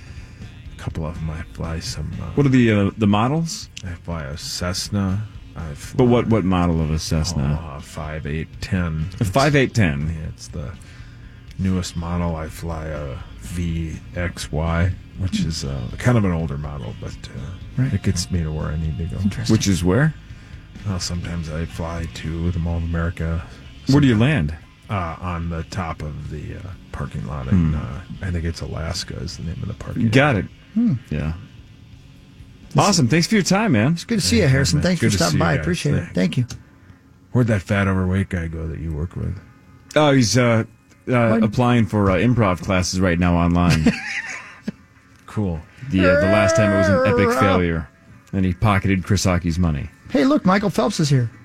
Speaker 11: a couple of them. I fly some. Uh,
Speaker 9: What are the uh, the models?
Speaker 11: I fly a Cessna. I fly,
Speaker 9: But what what model of a Cessna?
Speaker 11: Oh, uh, five eight ten.
Speaker 9: A five eight ten.
Speaker 11: Yeah, it's the newest model. I fly a V X Y, which is uh, kind of an older model, but uh,
Speaker 10: Right.
Speaker 11: it gets me to where I need to go.
Speaker 9: Which is where?
Speaker 11: Well, sometimes I fly to the Mall of America.
Speaker 9: Where do you land?
Speaker 11: Uh, on the top of the uh, parking lot. In, uh, I think it's Alaska is the name of the parking
Speaker 9: Got
Speaker 11: lot.
Speaker 9: it. Yeah. Awesome. Thanks for your time, man.
Speaker 10: It's good to see you, Harrison.
Speaker 11: man.
Speaker 10: Thanks
Speaker 11: Good
Speaker 10: for
Speaker 11: to
Speaker 10: stopping
Speaker 11: see you
Speaker 10: by. I
Speaker 11: guys.
Speaker 10: appreciate it.
Speaker 11: Thanks.
Speaker 10: Thank you.
Speaker 11: Where'd that fat overweight guy go that you work with?
Speaker 9: Oh, he's uh, uh, applying for uh, improv classes right now online.
Speaker 11: Cool.
Speaker 9: The uh, the last time it was an epic failure, and he pocketed Chris Hockey's money.
Speaker 10: Hey, look, Michael Phelps is here.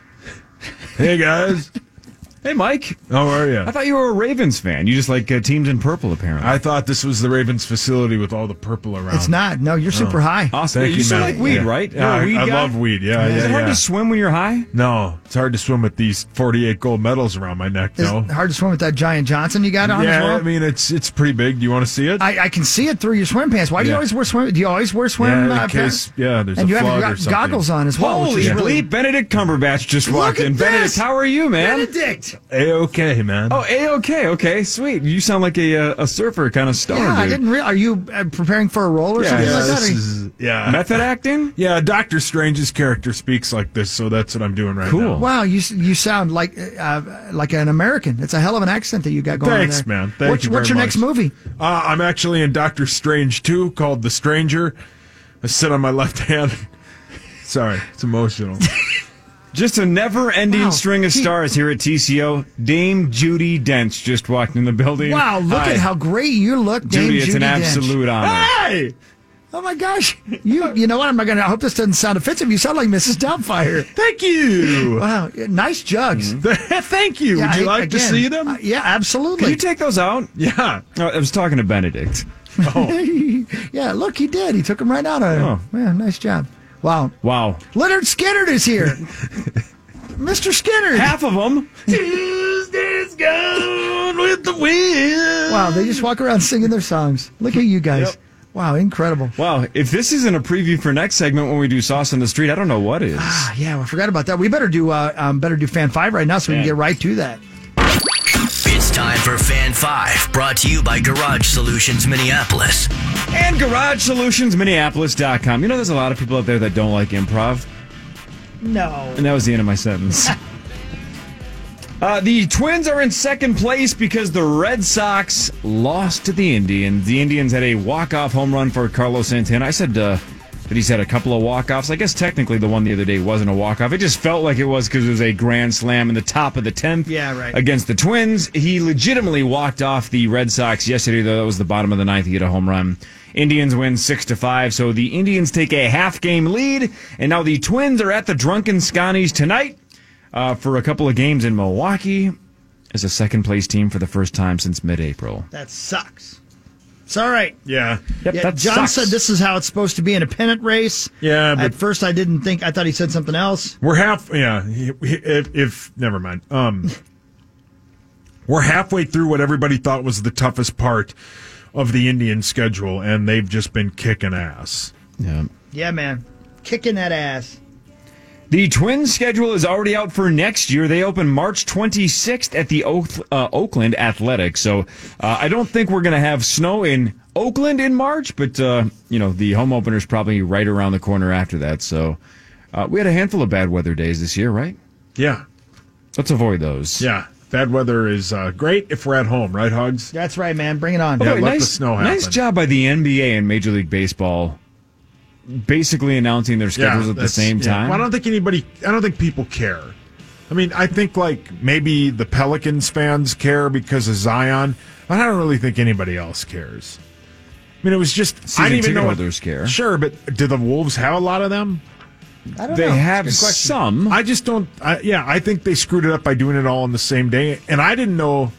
Speaker 11: Hey, guys.
Speaker 9: Hey, Mike.
Speaker 11: How are you?
Speaker 9: I thought you were a Ravens fan. You just like uh, teams in purple, apparently.
Speaker 11: I thought this was the Ravens facility with all the purple around.
Speaker 10: It's not. No, you're super
Speaker 11: Oh.
Speaker 10: high.
Speaker 9: Awesome.
Speaker 11: Thank
Speaker 9: you
Speaker 11: you,
Speaker 9: still
Speaker 11: man.
Speaker 9: like weed,
Speaker 11: Yeah.
Speaker 9: right? You're
Speaker 11: Yeah,
Speaker 9: a weed
Speaker 11: I, I
Speaker 9: guy?
Speaker 11: love weed. Yeah, yeah,
Speaker 9: Is it hard
Speaker 11: yeah.
Speaker 9: to swim when you're high?
Speaker 11: No, it's hard to swim with these forty-eight gold medals around my neck,
Speaker 10: It's
Speaker 11: though.
Speaker 10: hard to swim with that Giant Johnson you got on
Speaker 11: yeah,
Speaker 10: as well.
Speaker 11: I mean, it's it's pretty big. Do you want to see it?
Speaker 10: I, I can see it through your swim pants. Why do you
Speaker 11: Yeah.
Speaker 10: always wear swim? Do you always wear swim
Speaker 11: yeah, in
Speaker 10: uh,
Speaker 11: case,
Speaker 10: pants?
Speaker 11: yeah, there's
Speaker 10: And
Speaker 11: a
Speaker 10: you have
Speaker 11: flood
Speaker 10: your
Speaker 11: or something.
Speaker 10: goggles on as well.
Speaker 9: Holy
Speaker 10: which is really,
Speaker 9: bleep, Benedict Cumberbatch just
Speaker 10: Look
Speaker 9: walked
Speaker 10: at
Speaker 9: in.
Speaker 10: this!
Speaker 9: Benedict, how are you, man?
Speaker 10: Benedict.
Speaker 11: A-okay, man.
Speaker 9: Oh, A-okay, okay, sweet. You sound like a uh, a surfer kind of stoner,
Speaker 10: Yeah, I
Speaker 9: dude.
Speaker 10: didn't realize. Are you uh, preparing for a role or
Speaker 9: Yeah,
Speaker 10: something
Speaker 11: yeah,
Speaker 10: like that?
Speaker 11: this
Speaker 10: Or-
Speaker 11: is, yeah.
Speaker 9: Method acting?
Speaker 11: Yeah, Doctor Strange's character speaks like this, so that's what I'm doing right
Speaker 9: Cool.
Speaker 11: now.
Speaker 10: Wow, you you sound like uh, like an American. It's a hell of an accent that you got going
Speaker 11: Thanks,
Speaker 10: on there.
Speaker 11: man. Thank
Speaker 10: what's,
Speaker 11: you
Speaker 10: What's
Speaker 11: very
Speaker 10: your next
Speaker 11: much.
Speaker 10: movie?
Speaker 11: Uh, I'm actually in Doctor Strange two, called The Stranger. I sit on my left hand. Sorry, it's emotional.
Speaker 9: Just a never-ending
Speaker 10: Wow.
Speaker 9: string of
Speaker 10: He-
Speaker 9: stars here at T C O. Dame Judy Dench just walked in the building.
Speaker 10: Wow, look
Speaker 9: Hi.
Speaker 10: at how great you look, Dame
Speaker 9: Judy, it's
Speaker 10: Judi
Speaker 9: an
Speaker 10: Dench.
Speaker 9: absolute honor.
Speaker 11: Hey!
Speaker 10: Oh my gosh, you you know what? I'm not gonna. I hope this doesn't sound offensive. You sound like Missus Doubtfire.
Speaker 11: Thank you.
Speaker 10: Wow, nice jugs.
Speaker 11: Thank you.
Speaker 10: Yeah,
Speaker 11: Would you
Speaker 10: I-
Speaker 11: like to
Speaker 10: again,
Speaker 11: see them?
Speaker 10: uh, yeah, absolutely.
Speaker 9: Can you take those out?
Speaker 11: Yeah.
Speaker 9: Oh, I was talking to Benedict.
Speaker 10: yeah, look, he did. He took them right out of him.
Speaker 9: Oh.
Speaker 10: Man, nice job. Wow.
Speaker 9: Wow.
Speaker 10: Leonard Skinner is here. Mister Skinner.
Speaker 9: Half of them.
Speaker 11: Tuesday's gone with the wind.
Speaker 10: Wow, they just walk around singing their songs. Look at you guys.
Speaker 9: Yep.
Speaker 10: Wow, incredible.
Speaker 9: Wow, if this isn't a preview for next segment when we do Sauce on the Street, I don't know what is.
Speaker 10: Ah, yeah, I forgot about that. We better do uh, um, better do Fan Five right now so we can
Speaker 9: Yeah.
Speaker 10: get right to that.
Speaker 16: It's time for Fan five, brought to you by Garage Solutions Minneapolis.
Speaker 9: And Garage Solutions Minneapolis dot com. You know, there's a lot of people out there that don't like improv.
Speaker 10: No.
Speaker 9: And that was the end of my sentence. uh, the Twins are in second place because the Red Sox lost to the Indians. The Indians had a walk-off home run for Carlos Santana. I said uh, that he's had a couple of walk-offs. I guess technically the one the other day wasn't a walk-off. It just felt like it was because it was a grand slam in the top of the tenth
Speaker 10: Yeah, right.
Speaker 9: against the Twins. He legitimately walked off the Red Sox yesterday, though. That was the bottom of the ninth. He hit a home run. Indians win six to five, so the Indians take a half-game lead, and now the Twins are at the Drunken Scotties tonight uh, for a couple of games in Milwaukee as a second-place team for the first time since mid-April.
Speaker 10: That sucks. It's all right.
Speaker 11: Yeah.
Speaker 9: Yep,
Speaker 10: Yeah,
Speaker 9: that
Speaker 10: John
Speaker 9: sucks.
Speaker 10: said this is how it's supposed to be in a pennant race.
Speaker 11: Yeah, but
Speaker 10: At first, I didn't think. I thought he said something else.
Speaker 11: we're half. Yeah. If, if never mind. Um, we're halfway through what everybody thought was the toughest part of the Indian schedule, and they've just been kicking ass.
Speaker 9: Yeah.
Speaker 10: Yeah, man, kicking that ass.
Speaker 9: The Twins' schedule is already out for next year. They open March twenty-sixth at the Oak, uh, Oakland Athletic. So uh, I don't think we're going to have snow in Oakland in March, but uh, you know the home opener is probably right around the corner after that. So uh, we had a handful of bad weather days this year, right?
Speaker 11: Yeah.
Speaker 9: Let's avoid those.
Speaker 11: Yeah. Bad weather is uh, great if we're at home, right, Hugs?
Speaker 10: That's right, man. Bring it on.
Speaker 9: By the
Speaker 11: Yeah,
Speaker 9: way,
Speaker 11: let
Speaker 9: nice,
Speaker 11: the snow happen.
Speaker 9: nice job by the N B A and Major League Baseball, basically announcing their schedules at the
Speaker 11: that's-
Speaker 9: same
Speaker 11: yeah.
Speaker 9: time.
Speaker 11: Well, I don't think anybody. I don't think people care. I mean, I think like maybe the Pelicans fans care because of Zion, but I don't really think anybody else cares. I mean, it was just
Speaker 9: Season
Speaker 11: I didn't even
Speaker 9: ticket
Speaker 11: know what-
Speaker 9: holders care.
Speaker 11: Sure, but do the Wolves have a lot of them?
Speaker 10: I don't
Speaker 9: They
Speaker 10: know.
Speaker 9: have
Speaker 10: It's a good question.
Speaker 9: some.
Speaker 11: I just don't. I, yeah, I think they screwed it up by doing it all on the same day, and I didn't know.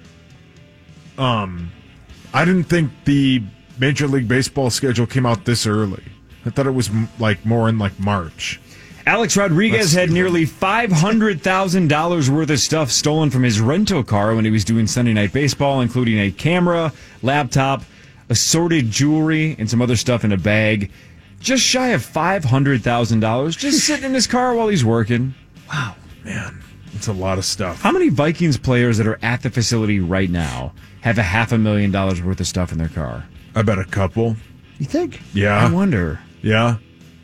Speaker 11: Um, I didn't think the Major League Baseball schedule came out this early. I thought it was m- like more in like March.
Speaker 9: Alex Rodriguez
Speaker 11: That's
Speaker 9: had
Speaker 11: stupid.
Speaker 9: nearly five hundred thousand dollars worth of stuff stolen from his rental car when he was doing Sunday Night Baseball, including a camera, laptop, assorted jewelry, and some other stuff in a bag. Just shy of five hundred thousand dollars just sitting in his car while he's working.
Speaker 10: Wow.
Speaker 11: Man, it's a lot of stuff.
Speaker 9: How many Vikings players that are at the facility right now have a half a million dollars worth of stuff in their car?
Speaker 11: I bet a couple.
Speaker 10: You think?
Speaker 11: Yeah.
Speaker 9: I wonder.
Speaker 11: Yeah.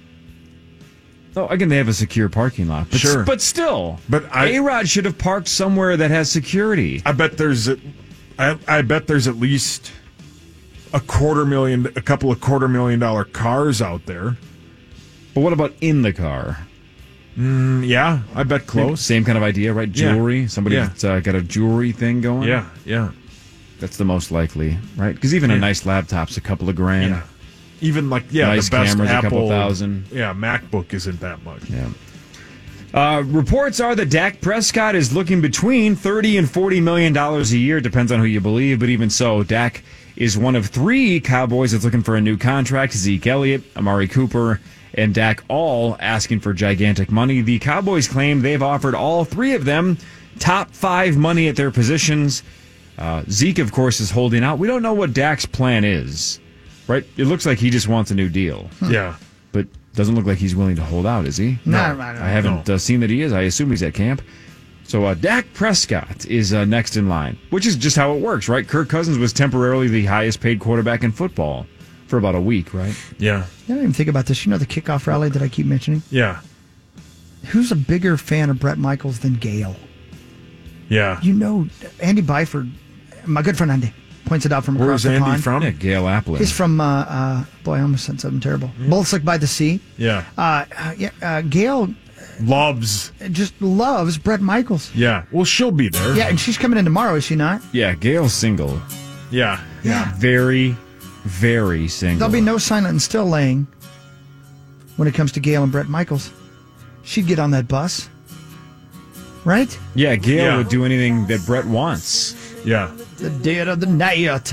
Speaker 9: Oh, again, they have a secure parking lot. But,
Speaker 11: Sure.
Speaker 9: But still,
Speaker 11: But I-
Speaker 9: A-Rod should have parked somewhere that has security.
Speaker 11: I bet there's a, I, I bet there's at least a quarter million, a couple of quarter million dollar cars out there.
Speaker 9: But what about in the car?
Speaker 11: Mm, yeah, I bet close.
Speaker 9: Same kind of idea, right?
Speaker 11: Yeah.
Speaker 9: Jewelry. Somebody
Speaker 11: Yeah.
Speaker 9: that's uh, got a jewelry thing going.
Speaker 11: Yeah, yeah,
Speaker 9: That's the most likely, right? Because even a
Speaker 11: Yeah.
Speaker 9: nice laptop's a couple of grand.
Speaker 11: yeah. Even like yeah,
Speaker 9: Nice
Speaker 11: the best
Speaker 9: cameras, a
Speaker 11: Apple,
Speaker 9: couple thousand.
Speaker 11: Yeah, MacBook isn't that much.
Speaker 9: Yeah. Uh, reports are that Dak Prescott is looking between thirty and forty million dollars a year. Depends on who you believe, but even so, Dak is one of three Cowboys that's looking for a new contract. Zeke Elliott, Amari Cooper, and Dak all asking for gigantic money. The Cowboys claim they've offered all three of them top five money at their positions. Uh, Zeke, of course, is holding out. We don't know what Dak's plan is, right? It looks like he just wants a new deal.
Speaker 11: Yeah.
Speaker 9: But doesn't look like he's willing to hold out, is he?
Speaker 10: No, I don't know.
Speaker 9: I haven't
Speaker 11: No.
Speaker 9: uh, seen that he is. I assume he's at camp. So uh, Dak Prescott is uh, next in line, which is just how it works, right? Kirk Cousins was temporarily the highest paid quarterback in football for about a week, right?
Speaker 11: Yeah,
Speaker 10: I don't even think about this. You know the kickoff rally that I keep mentioning?
Speaker 11: yeah,
Speaker 10: Who's a bigger fan of Brett Michaels than Gale?
Speaker 11: yeah.
Speaker 10: You know, Andy Byford, my good friend Andy, points it out from across
Speaker 11: Where's
Speaker 10: the
Speaker 11: Andy
Speaker 10: pond.
Speaker 11: from?
Speaker 9: Yeah, Gail Applin.
Speaker 10: He's from, uh, uh, boy, I almost said something terrible. Bullsick by the Sea.
Speaker 11: Yeah,
Speaker 10: Uh, uh, yeah, uh, Gail
Speaker 11: loves.
Speaker 10: just loves Brett Michaels.
Speaker 11: Yeah, well, she'll be there.
Speaker 10: Yeah, and she's coming in tomorrow, is she not?
Speaker 9: Yeah, Gail's single.
Speaker 11: yeah,
Speaker 10: Yeah.
Speaker 9: Very, very single.
Speaker 10: There'll be no silent and still laying when it comes to Gail and Brett Michaels. She'd get on that bus, right?
Speaker 9: Yeah, Gail
Speaker 11: Yeah.
Speaker 9: would do anything that Brett wants.
Speaker 11: yeah.
Speaker 10: The dead of the night.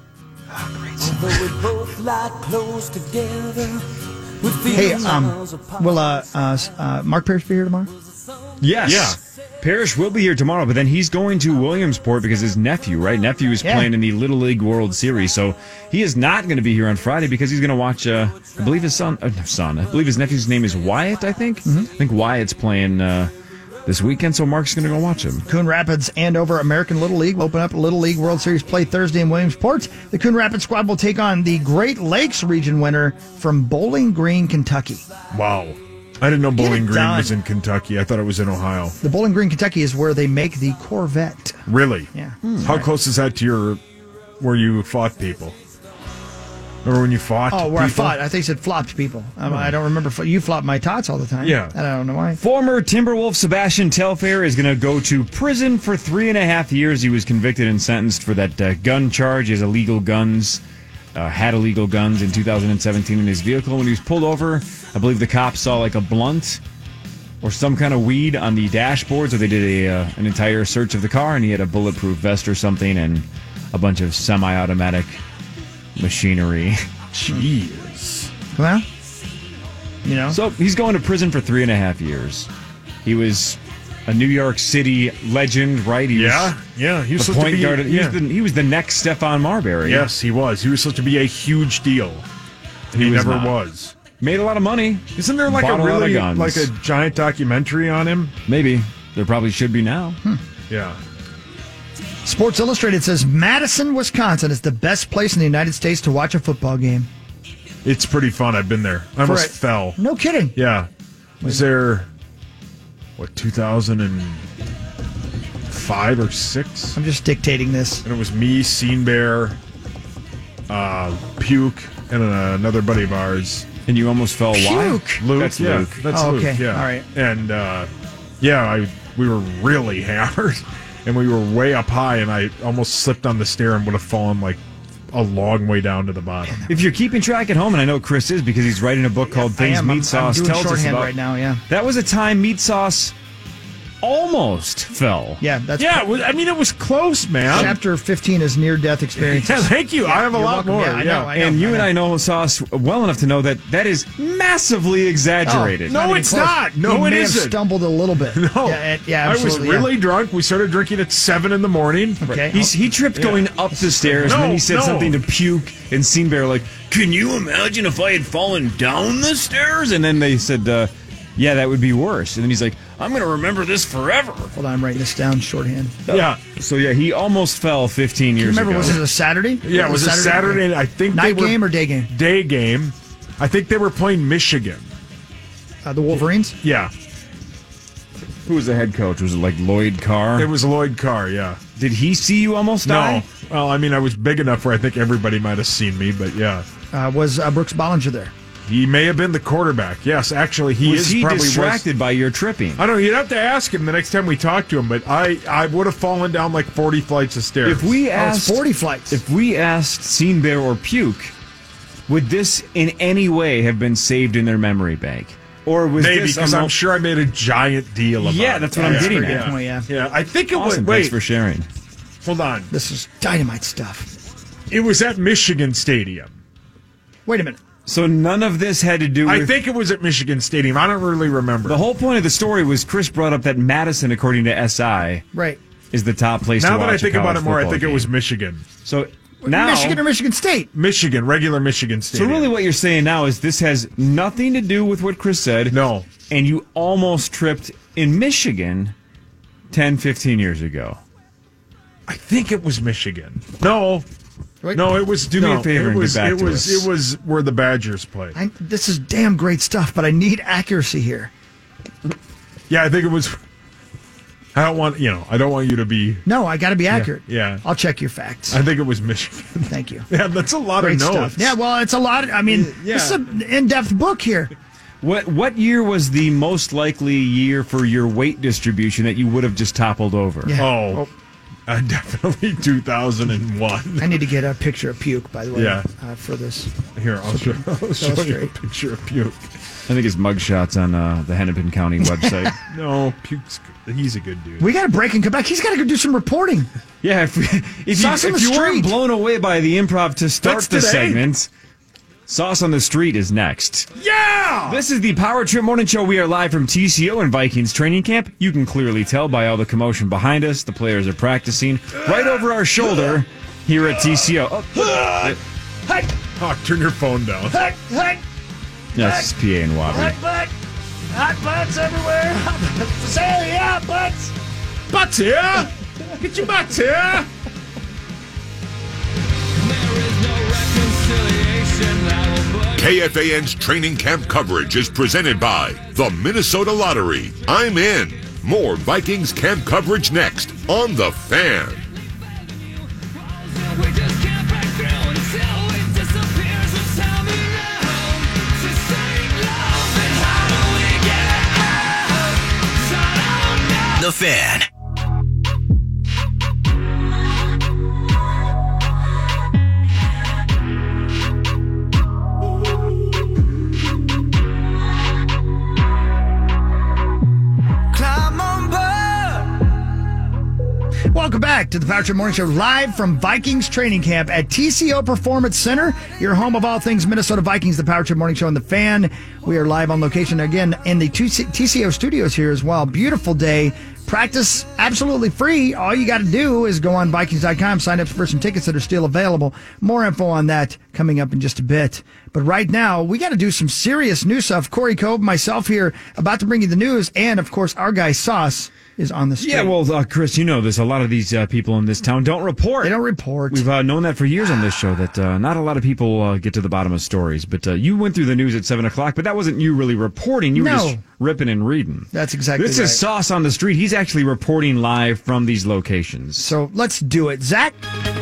Speaker 10: Hey, um, will uh, uh, uh, Mark Parrish be here tomorrow?
Speaker 9: Yes.
Speaker 11: Yeah.
Speaker 9: Parrish will be here tomorrow, but then he's going to Williamsport because his nephew, right? Nephew is
Speaker 10: Yeah.
Speaker 9: playing in the Little League World Series, so he is not going to be here on Friday because he's going to watch. Uh, I believe his son, uh, no, son. I believe his nephew's name is Wyatt. I think.
Speaker 10: Mm-hmm.
Speaker 9: I think Wyatt's playing uh, this weekend, so Mark's going to go watch him.
Speaker 10: Coon Rapids Andover American Little League will open up a Little League World Series play Thursday in Williamsport. The Coon Rapids squad will take on the Great Lakes region winner from Bowling Green, Kentucky.
Speaker 11: Wow. I didn't know
Speaker 10: Get
Speaker 11: Bowling
Speaker 10: it
Speaker 11: Green
Speaker 10: done.
Speaker 11: was in Kentucky. I thought it was in Ohio.
Speaker 10: The Bowling Green, Kentucky is where they make the Corvette.
Speaker 11: Really?
Speaker 10: Yeah.
Speaker 11: How close is that to your where you fought people? Remember when you fought?
Speaker 10: Oh, where I
Speaker 11: people?
Speaker 10: fought. I think you said flopped people. Um, I don't remember. fl- You flop my tots all the time.
Speaker 11: Yeah.
Speaker 10: And I don't know why.
Speaker 9: Former Timberwolf Sebastian Telfair is going to go to prison for three and a half years. He was convicted and sentenced for that uh, gun charge. He has illegal guns, uh, had illegal guns in two thousand seventeen in his vehicle. When he was pulled over, I believe the cops saw like a blunt or some kind of weed on the dashboard, so they did a uh, an entire search of the car, and he had a bulletproof vest or something and a bunch of semi-automatic machinery.
Speaker 11: Jeez.
Speaker 10: Well, you know.
Speaker 9: So he's going to prison for three and a half years. He was a New York City legend, right? He
Speaker 11: Yeah,
Speaker 9: was
Speaker 11: yeah, he was
Speaker 9: the
Speaker 11: supposed to
Speaker 9: point
Speaker 11: be-
Speaker 9: guard. He,
Speaker 11: yeah.
Speaker 9: was the, he was the next Stephon Marbury.
Speaker 11: Yes, he was. He was supposed to be a huge deal. And he,
Speaker 9: He was
Speaker 11: never
Speaker 9: not.
Speaker 11: was.
Speaker 9: Made a lot of money.
Speaker 11: Isn't there like
Speaker 9: Bought
Speaker 11: a
Speaker 9: a lot of
Speaker 11: really
Speaker 9: guns.
Speaker 11: like a giant documentary on him?
Speaker 9: Maybe. There probably should be now.
Speaker 11: Yeah.
Speaker 10: Sports Illustrated says Madison, Wisconsin is the best place in the United States to watch a football game.
Speaker 11: It's pretty fun. I've been there. I almost
Speaker 10: For a-
Speaker 11: fell.
Speaker 10: No kidding.
Speaker 11: Yeah. Was there, what, two thousand five or six?
Speaker 10: I'm just dictating this.
Speaker 11: And it was me, Scene Bear, uh, Puke, and uh, another buddy of ours.
Speaker 9: And you almost fell. Why?
Speaker 10: Puke.
Speaker 11: Luke.
Speaker 9: That's
Speaker 11: yeah,
Speaker 9: Luke.
Speaker 11: That's
Speaker 10: Oh,
Speaker 11: Luke.
Speaker 10: okay.
Speaker 11: Yeah.
Speaker 10: All right.
Speaker 11: And uh, yeah, I we were really hammered, and we were way up high, and I almost slipped on the stair and would have fallen like a long way down to the bottom.
Speaker 9: If you're keeping track at home, and I know Chris is because he's writing a book called
Speaker 10: I
Speaker 9: Things
Speaker 10: am.
Speaker 9: Meat
Speaker 10: I'm-
Speaker 9: Sauce
Speaker 10: I'm doing
Speaker 9: tells us
Speaker 10: shorthand
Speaker 9: about.
Speaker 10: right now, yeah.
Speaker 9: That was a time Meat Sauce almost fell.
Speaker 10: Yeah, that's
Speaker 11: Yeah, it was, I mean, it was close, man.
Speaker 10: Chapter fifteen is near-death experiences.
Speaker 11: Yeah, thank you. I have a
Speaker 10: You're
Speaker 11: lot
Speaker 10: welcome.
Speaker 11: more.
Speaker 10: Yeah, I know, I know,
Speaker 9: and you
Speaker 10: I
Speaker 9: and I know Sauce well enough to know that that is massively exaggerated.
Speaker 11: No,
Speaker 10: Not even
Speaker 11: it's
Speaker 10: close.
Speaker 11: not. No,
Speaker 10: He
Speaker 11: it
Speaker 10: may have
Speaker 11: isn't.
Speaker 10: stumbled a little bit.
Speaker 11: No,
Speaker 10: Yeah, it- yeah
Speaker 11: I was
Speaker 10: absolutely, yeah.
Speaker 11: really drunk. We started drinking at seven in the morning.
Speaker 10: Okay.
Speaker 9: He's, he tripped going up the stairs, and then
Speaker 11: No,
Speaker 9: he said
Speaker 11: no.
Speaker 9: something to Puke and Scene Bear, like, "Can you imagine if I had fallen down the stairs?" And then they said, uh, "Yeah, that would be worse." And then he's like, "I'm going to remember this forever."
Speaker 10: Hold on, I'm writing this down shorthand.
Speaker 11: Yeah.
Speaker 9: So yeah, he almost fell fifteen years
Speaker 10: Remember,
Speaker 9: ago.
Speaker 10: was it a Saturday?
Speaker 11: Yeah, it was a Saturday. and I think
Speaker 10: Night
Speaker 11: they were,
Speaker 10: game or day game?
Speaker 11: Day game. I think they were playing Michigan.
Speaker 10: Uh, the Wolverines?
Speaker 11: Yeah.
Speaker 9: Who was the head coach? Was it like Lloyd Carr?
Speaker 11: It was Lloyd Carr, yeah.
Speaker 9: Did he see you almost die?
Speaker 11: No. Well, I mean, I was big enough where I think everybody might have seen me, but yeah.
Speaker 10: Uh, was uh, Brooks Bollinger there?
Speaker 11: He may have been the quarterback. Yes, actually, he
Speaker 9: was
Speaker 11: is
Speaker 9: he
Speaker 11: probably
Speaker 9: distracted
Speaker 11: was.
Speaker 9: by your tripping?
Speaker 11: I don't know. You'd have to ask him the next time we talk to him, but I, I would have fallen down like forty flights of stairs.
Speaker 9: If we
Speaker 10: Oh,
Speaker 9: asked
Speaker 10: it's forty flights.
Speaker 9: If we asked Scene Bear or Puke, would this in any way have been saved in their memory bank? Or was
Speaker 11: Maybe,
Speaker 9: this a
Speaker 11: because
Speaker 9: mo-
Speaker 11: I'm sure I made a giant deal about
Speaker 9: Yeah,
Speaker 11: it.
Speaker 9: that's what I'm getting
Speaker 10: Good
Speaker 9: at.
Speaker 10: point, yeah.
Speaker 11: Yeah, I think it
Speaker 9: Awesome,
Speaker 11: was. Wait,
Speaker 9: thanks for sharing.
Speaker 11: hold on.
Speaker 10: This is dynamite stuff.
Speaker 11: It was at Michigan Stadium.
Speaker 10: Wait a minute.
Speaker 9: So none of this had to do with...
Speaker 11: I think it was at Michigan Stadium. I don't really remember.
Speaker 9: The whole point of the story was Chris brought up that Madison, according to S I,
Speaker 10: Right.
Speaker 9: is the top place to
Speaker 11: now
Speaker 9: watch
Speaker 11: that I
Speaker 9: a
Speaker 11: think about
Speaker 9: college
Speaker 11: it more, I
Speaker 9: football
Speaker 11: think it
Speaker 9: game.
Speaker 11: was Michigan.
Speaker 9: So now...
Speaker 10: Michigan or Michigan State?
Speaker 11: Michigan, regular Michigan
Speaker 9: So
Speaker 11: Stadium.
Speaker 9: really what you're saying now is this has nothing to do with what Chris said.
Speaker 11: No.
Speaker 9: And you almost tripped in Michigan ten, fifteen years ago.
Speaker 11: I think it was Michigan. No.
Speaker 10: Wait.
Speaker 11: No, it was.
Speaker 9: Do me
Speaker 11: no,
Speaker 9: a favor
Speaker 11: it
Speaker 9: and
Speaker 11: was,
Speaker 9: get back
Speaker 11: it
Speaker 9: to
Speaker 11: was,
Speaker 9: us.
Speaker 11: It was where the Badgers played.
Speaker 10: I, this is damn great stuff, but I need accuracy here.
Speaker 11: Yeah, I think it was. I don't want you know. I don't want you to be.
Speaker 10: No, I got to be accurate.
Speaker 11: Yeah.
Speaker 10: I'll check your facts.
Speaker 11: I think it was Michigan.
Speaker 10: Thank you.
Speaker 11: Yeah, that's a lot
Speaker 10: Great
Speaker 11: of notes.
Speaker 10: stuff. Yeah, well, it's a lot. I mean,
Speaker 11: Yeah.
Speaker 10: this is an in-depth book here.
Speaker 9: What what year was the most likely year for your weight distribution that you would have just toppled over?
Speaker 10: Yeah.
Speaker 11: Oh, uh, definitely two thousand one.
Speaker 10: I need to get a picture of Puke, by the way,
Speaker 11: Yeah.
Speaker 10: uh, for this.
Speaker 11: Here, I'll show, I'll show you a
Speaker 10: illustrate.
Speaker 11: picture of Puke.
Speaker 9: I think his mugshot's on uh, the Hennepin County website.
Speaker 11: No, Puke's good. He's a good dude.
Speaker 10: We got to break and come back. He's got to go do some reporting.
Speaker 9: Yeah, if, if
Speaker 10: Sauce
Speaker 9: you,
Speaker 10: on
Speaker 9: if
Speaker 10: the
Speaker 9: you weren't
Speaker 10: street.
Speaker 9: blown away by the improv to start
Speaker 11: That's
Speaker 9: the
Speaker 11: today.
Speaker 9: segment, Sauce on the Street is next.
Speaker 11: Yeah!
Speaker 9: This is the Power Trip Morning Show. We are live from T C O and Vikings training camp. You can clearly tell by all the commotion behind us. The players are practicing right over our shoulder here at T C O. Oh,
Speaker 10: Hey,
Speaker 11: Hawk, turn your phone down.
Speaker 10: hey, hey,
Speaker 9: that's P A and Wobbly.
Speaker 10: hot butt, hot butts everywhere. Say yeah, butts.
Speaker 11: Butts here! Get your butts here!
Speaker 12: K F A N's training camp coverage is presented by the Minnesota Lottery. I'm in. More Vikings camp coverage next on The Fan.
Speaker 16: The Fan.
Speaker 10: Well, welcome back to the Power Trip Morning Show, live from Vikings training camp at T C O Performance Center, your home of all things Minnesota Vikings, the Power Trip Morning Show and the Fan. We are live on location again in the T C O studios here as well. Beautiful day. Practice absolutely free. All you got to do is go on Vikings dot com, sign up for some tickets that are still available. More info on that coming up in just a bit. But right now, we got to do some serious news stuff. Corey Cove, myself here, about to bring you the news, and of course, our guy Sauce is on the street.
Speaker 9: Yeah, well, uh, Chris, you know this. A lot of these uh, people in this town don't report.
Speaker 10: They don't report.
Speaker 9: We've uh, known that for years on this show, that uh, not a lot of people uh, get to the bottom of stories. But uh, you went through the news at seven o'clock, but that wasn't you really reporting. You
Speaker 10: No.
Speaker 9: were just ripping and reading.
Speaker 10: That's exactly
Speaker 9: This
Speaker 10: right.
Speaker 9: is Sauce on the street. He's actually reporting live from these locations.
Speaker 10: So let's do it. Zach?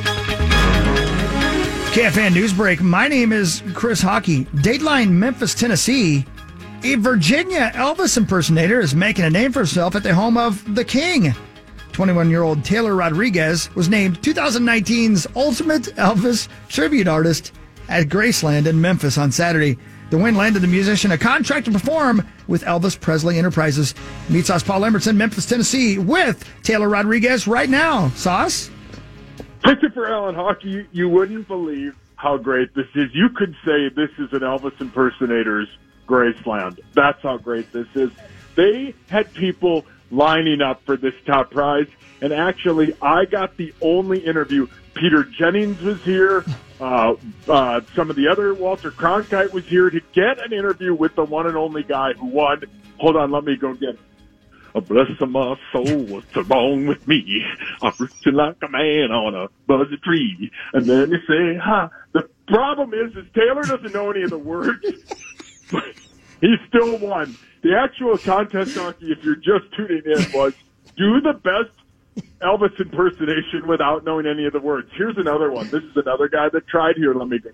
Speaker 10: K F N News Break. My name is Chris Hockey. Dateline Memphis, Tennessee. A Virginia Elvis impersonator is making a name for herself at the home of the King. twenty-one-year-old Taylor Rodriguez was named twenty nineteen's Ultimate Elvis Tribute Artist at Graceland in Memphis on Saturday. The win landed the musician a contract to perform with Elvis Presley Enterprises. Meet Sauce Paul Emerson, Memphis, Tennessee, with Taylor Rodriguez right now. Sauce?
Speaker 19: Christopher Allen Hockey, you, you wouldn't believe how great this is. You could say this is an Elvis impersonator's Graceland. That's how great this is. They had people lining up for this top prize, and actually, I got the only interview. Peter Jennings was here. Uh, uh, some of the other, Walter Cronkite was here to get an interview with the one and only guy who won. Hold on, let me go get it. Oh, bless my soul, what's wrong with me? I'm rooting like a man on a buzzy tree. And then you say, ha. The problem is, is Taylor doesn't know any of the words, but he still won. The actual contest, Hockey, if you're just tuning in, was do the best Elvis impersonation without knowing any of the words. Here's another one. This is another guy that tried here. Let me go.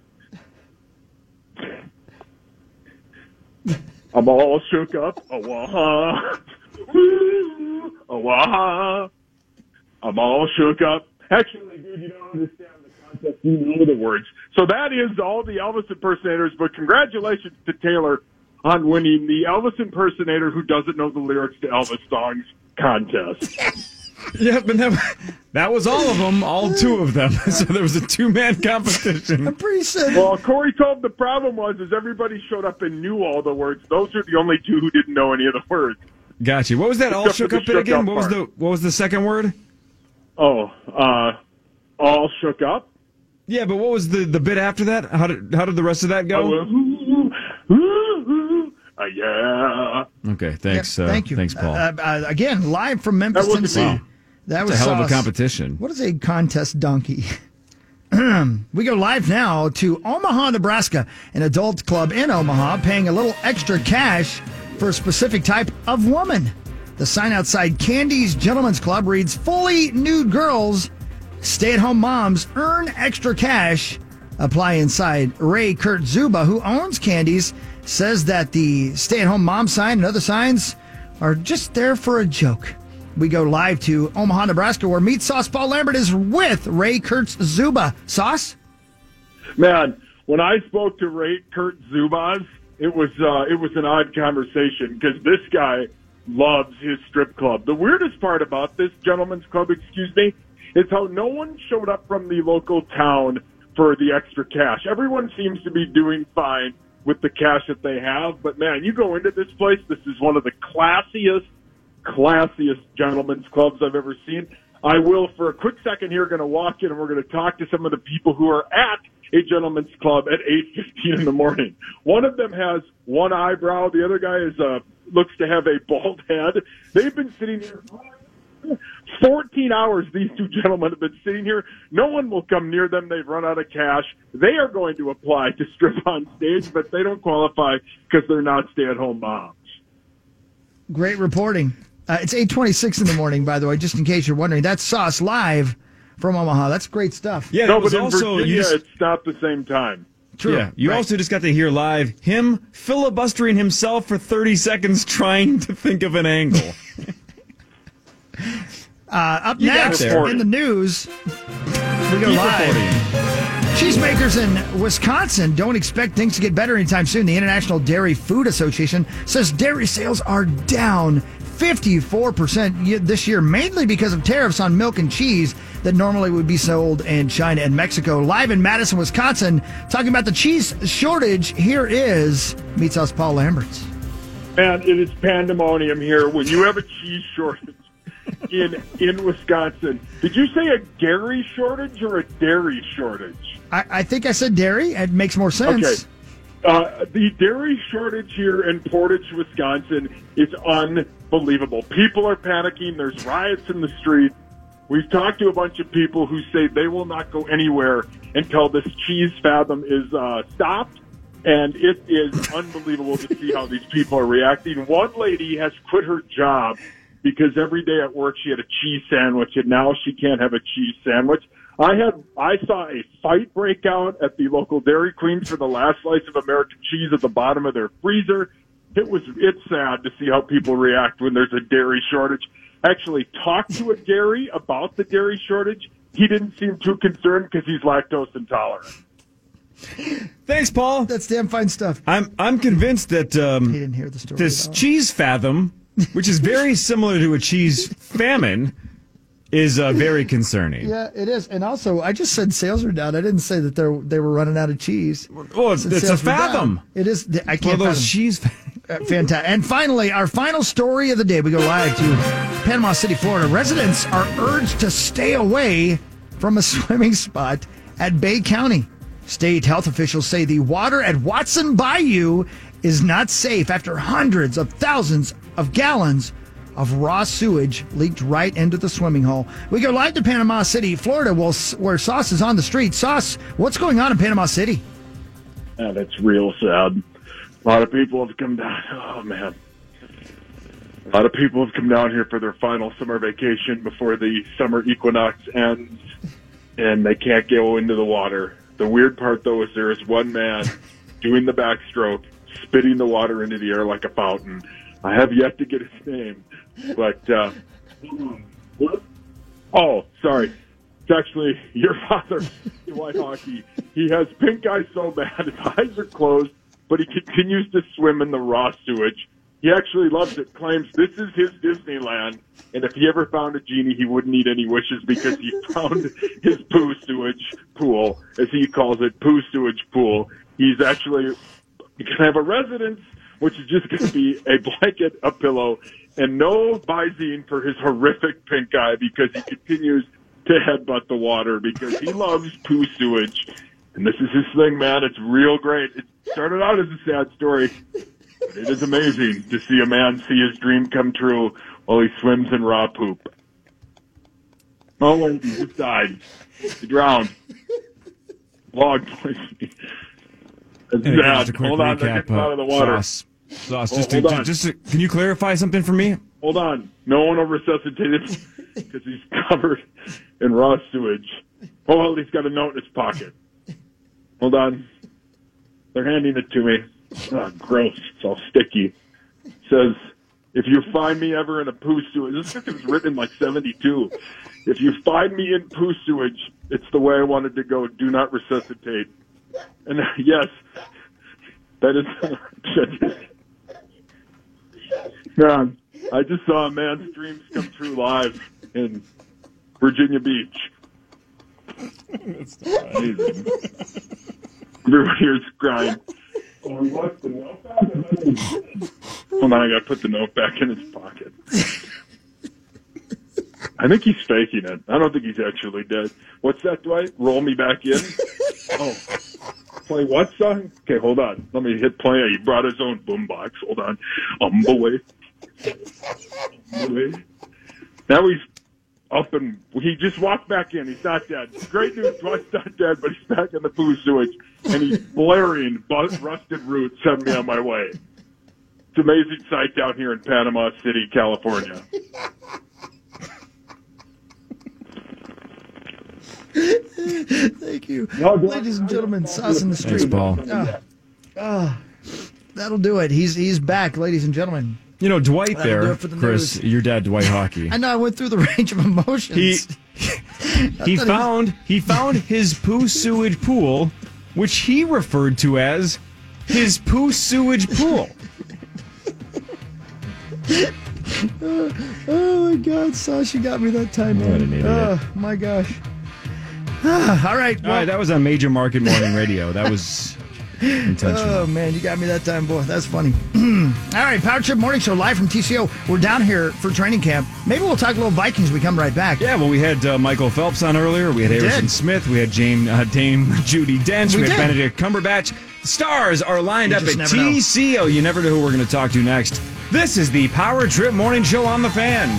Speaker 19: I'm all shook up. Oh, wah. Oh, wah. I'm all shook up. Actually, dude, you don't understand the context. You know the words. So that is all the Elvis impersonators, but congratulations to Taylor on winning the Elvis impersonator who doesn't know the lyrics to Elvis songs contest.
Speaker 9: Yep, and that, that was all of them, all two of them. So there was a two-man competition.
Speaker 10: I'm pretty sad.
Speaker 19: Well, Corey told the problem was is everybody showed up and knew all the words. Those are the only two who didn't know any of the words.
Speaker 9: Gotcha. What was that all
Speaker 19: Except
Speaker 9: shook
Speaker 19: for the
Speaker 9: up bit
Speaker 19: shook
Speaker 9: again?
Speaker 19: up
Speaker 9: What was
Speaker 19: part.
Speaker 9: the what was the second word?
Speaker 19: Oh, uh, all shook up?
Speaker 9: Yeah, but what was the, the bit after that? How did how did the rest of that go?
Speaker 19: Oh, ooh, ooh, ooh, uh, yeah.
Speaker 9: Okay, thanks.
Speaker 10: Yeah,
Speaker 9: uh,
Speaker 10: thank you.
Speaker 9: Thanks, Paul.
Speaker 10: Uh, uh, again, live from Memphis,
Speaker 19: That wasn't
Speaker 10: Tennessee.
Speaker 19: me.
Speaker 10: That
Speaker 9: It's
Speaker 10: was
Speaker 9: a hell of a
Speaker 10: Sauce.
Speaker 9: competition.
Speaker 10: What is a contest donkey? We go live now to Omaha, Nebraska, an adult club in Omaha paying a little extra cash for a specific type of woman. The sign outside Candy's Gentlemen's Club reads, fully nude girls, stay-at-home moms earn extra cash. Apply inside. Ray Kurt Zuba, who owns Candy's, says that the stay-at-home mom sign and other signs are just there for a joke. We go live to Omaha, Nebraska, where Meat Sauce Paul Lambert is with Ray Kurtz Zuba. Sauce?
Speaker 19: Man, when I spoke to Ray Kurt Zubas, it was uh, it was an odd conversation because this guy loves his strip club. The weirdest part about this gentleman's club, excuse me, is how no one showed up from the local town for the extra cash. Everyone seems to be doing fine with the cash that they have, but man, you go into this place, this is one of the classiest classiest gentlemen's clubs I've ever seen. I will, for a quick second here, going to walk in and we're going to talk to some of the people who are at a gentleman's club at eight fifteen in the morning. One of them has one eyebrow. The other guy is uh, looks to have a bald head. They've been sitting here fourteen hours. These two gentlemen have been sitting here. No one will come near them. They've run out of cash. They are going to apply to strip on stage, but they don't qualify because they're not stay-at-home moms.
Speaker 10: Great reporting. Uh, it's eight twenty-six in the morning, by the way, just in case you're wondering. That's Sauce live from Omaha. That's great stuff.
Speaker 9: Yeah,
Speaker 19: no,
Speaker 9: it was
Speaker 19: but in
Speaker 9: also
Speaker 19: Virginia,
Speaker 9: you just,
Speaker 19: it's not the same time.
Speaker 10: True.
Speaker 9: Yeah, you
Speaker 10: Right.
Speaker 9: also just got to hear live him filibustering himself for thirty seconds trying to think of an angle.
Speaker 10: Uh, up
Speaker 9: You got
Speaker 10: next
Speaker 9: there.
Speaker 10: in the news, we go
Speaker 9: Keep
Speaker 10: live.
Speaker 9: reporting.
Speaker 10: Cheesemakers in Wisconsin don't expect things to get better anytime soon. The International Dairy Food Association says dairy sales are down fifty-four percent this year, mainly because of tariffs on milk and cheese that normally would be sold in China and Mexico. Live in Madison, Wisconsin, talking about the cheese shortage, here is Meat Sauce Paul Lamberts.
Speaker 19: Man, it is pandemonium here when you have a cheese shortage in in Wisconsin. Did you say a dairy shortage or a dairy shortage?
Speaker 10: I, I think I said dairy. It makes more sense.
Speaker 19: Okay. Uh, the dairy shortage here in Portage, Wisconsin is unbelievable. People are panicking. There's riots in the street. We've talked to a bunch of people who say they will not go anywhere until this cheese fathom is uh, stopped. And it is unbelievable to see how these people are reacting. One lady has quit her job because every day at work she had a cheese sandwich, and now she can't have a cheese sandwich. I had I saw a fight break out at the local Dairy Queen for the last slice of American cheese at the bottom of their freezer. It was it's sad to see how people react when there's a dairy shortage. I actually talked to a dairy about the dairy shortage. He didn't seem too concerned because he's lactose intolerant.
Speaker 9: Thanks, Paul.
Speaker 10: That's damn fine stuff.
Speaker 9: I'm I'm convinced that um,
Speaker 10: he didn't hear the story
Speaker 9: this cheese fathom, which is very similar to a cheese famine, is uh, very concerning.
Speaker 10: Yeah, it is. And also, I just said sales are down. I didn't say that they they were running out of cheese.
Speaker 9: Well, it's, it's a fathom.
Speaker 10: It is. I can't.
Speaker 9: Well, those cheese.
Speaker 10: Uh, fantastic. And finally, our final story of the day. We go live to Panama City, Florida. Residents are urged to stay away from a swimming spot at Bay County. State health officials say the water at Watson Bayou is not safe after hundreds of thousands of gallons of raw sewage leaked right into the swimming hole. We go live to Panama City, Florida, where Sauce is on the street. Sauce, what's going on in Panama City?
Speaker 19: Yeah, that's real sad. A lot of people have come down. Oh, man. A lot of people have come down here for their final summer vacation before the summer equinox ends, and they can't go into the water. The weird part, though, is there is one man doing the backstroke, spitting the water into the air like a fountain. I have yet to get his name, but, uh, oh, sorry. It's actually your father, Dwight Hockey. He has pink eye so bad, his eyes are closed, but he continues to swim in the raw sewage. He actually loves it, claims this is his Disneyland, and if he ever found a genie, he wouldn't need any wishes because he found his poo sewage pool, as he calls it, poo sewage pool. He's actually going to have a residence, which is just going to be a blanket, a pillow, and no Visine for his horrific pink eye because he continues to headbutt the water because he loves poo sewage. And this is his thing, man. It's real great. It started out as a sad story. It is amazing to see a man see his dream come true while he swims in raw poop. Oh, and he just died. He drowned. Log poisoning. It's
Speaker 9: And
Speaker 19: sad.
Speaker 9: just a quick
Speaker 19: Hold on, they're
Speaker 9: recap,
Speaker 19: getting out of the water.
Speaker 9: Sauce, Sauce,
Speaker 19: Oh,
Speaker 9: just, to,
Speaker 19: hold on.
Speaker 9: just to, can you clarify something for me?
Speaker 19: Hold on. No one will resuscitate him because he's covered in raw sewage. Oh, well, he's got a note in his pocket. Hold on. They're handing it to me. Oh, gross. It's all sticky. It says, if you find me ever in a poo sewage, this was written in like seventy-two. If you find me in poo sewage, it's the way I wanted to go. Do not resuscitate. And uh, yes, that is. Man, I just saw a man's dreams come true live in Virginia Beach. That's amazing. Everyone here's crying. Oh, he wants the note back? Hold on, I gotta put the note back in his pocket. I think he's faking it. I don't think he's actually dead. What's that, Dwight? Roll me back in? Oh. Play what song? Okay, hold on. Let me hit play. He brought his own boombox. Hold on. Um, boy. Now he's up and he just walked back in. He's not dead. Great news. Dwight's not dead, but he's back in the poo sewage. And he's blaring Rusted Roots, send me on my way. It's an amazing sight down here in Panama City, California.
Speaker 10: Thank you. Ladies and gentlemen, Sauce in the Street.
Speaker 9: Thanks, Paul.
Speaker 10: Oh, oh, that'll do it. He's he's back, ladies and gentlemen.
Speaker 9: You know, Dwight
Speaker 10: That'll do
Speaker 9: there,
Speaker 10: it for the
Speaker 9: Chris,
Speaker 10: news.
Speaker 9: your dad, Dwight Hockey.
Speaker 10: I know I went through the range of emotions.
Speaker 9: He he
Speaker 10: thought he
Speaker 9: found he found his poo sewage pool, which he referred to as his poo sewage pool.
Speaker 10: Oh, my God. Sasha got me that time,
Speaker 9: What an
Speaker 10: man.
Speaker 9: idiot.
Speaker 10: Oh, my gosh. Ah, all right.
Speaker 9: All right, that was on Major Market Morning Radio. That was intentional.
Speaker 10: Oh, man, you got me that time, boy. That's funny. All right, Power Trip Morning Show live from T C O. We're down here for training camp. Maybe we'll talk a little Vikings. We come right back.
Speaker 9: Yeah, well, we had uh, Michael Phelps on earlier. We had
Speaker 10: We
Speaker 9: Harrison
Speaker 10: did.
Speaker 9: Smith. We had Jane, uh, Dame Judi Dench.
Speaker 10: We
Speaker 9: We, had
Speaker 10: did.
Speaker 9: Benedict Cumberbatch. The stars are lined
Speaker 10: You
Speaker 9: up
Speaker 10: just
Speaker 9: at
Speaker 10: never know.
Speaker 9: T C O. You never know who we're going to talk to next. This is the Power Trip Morning Show on the Fan.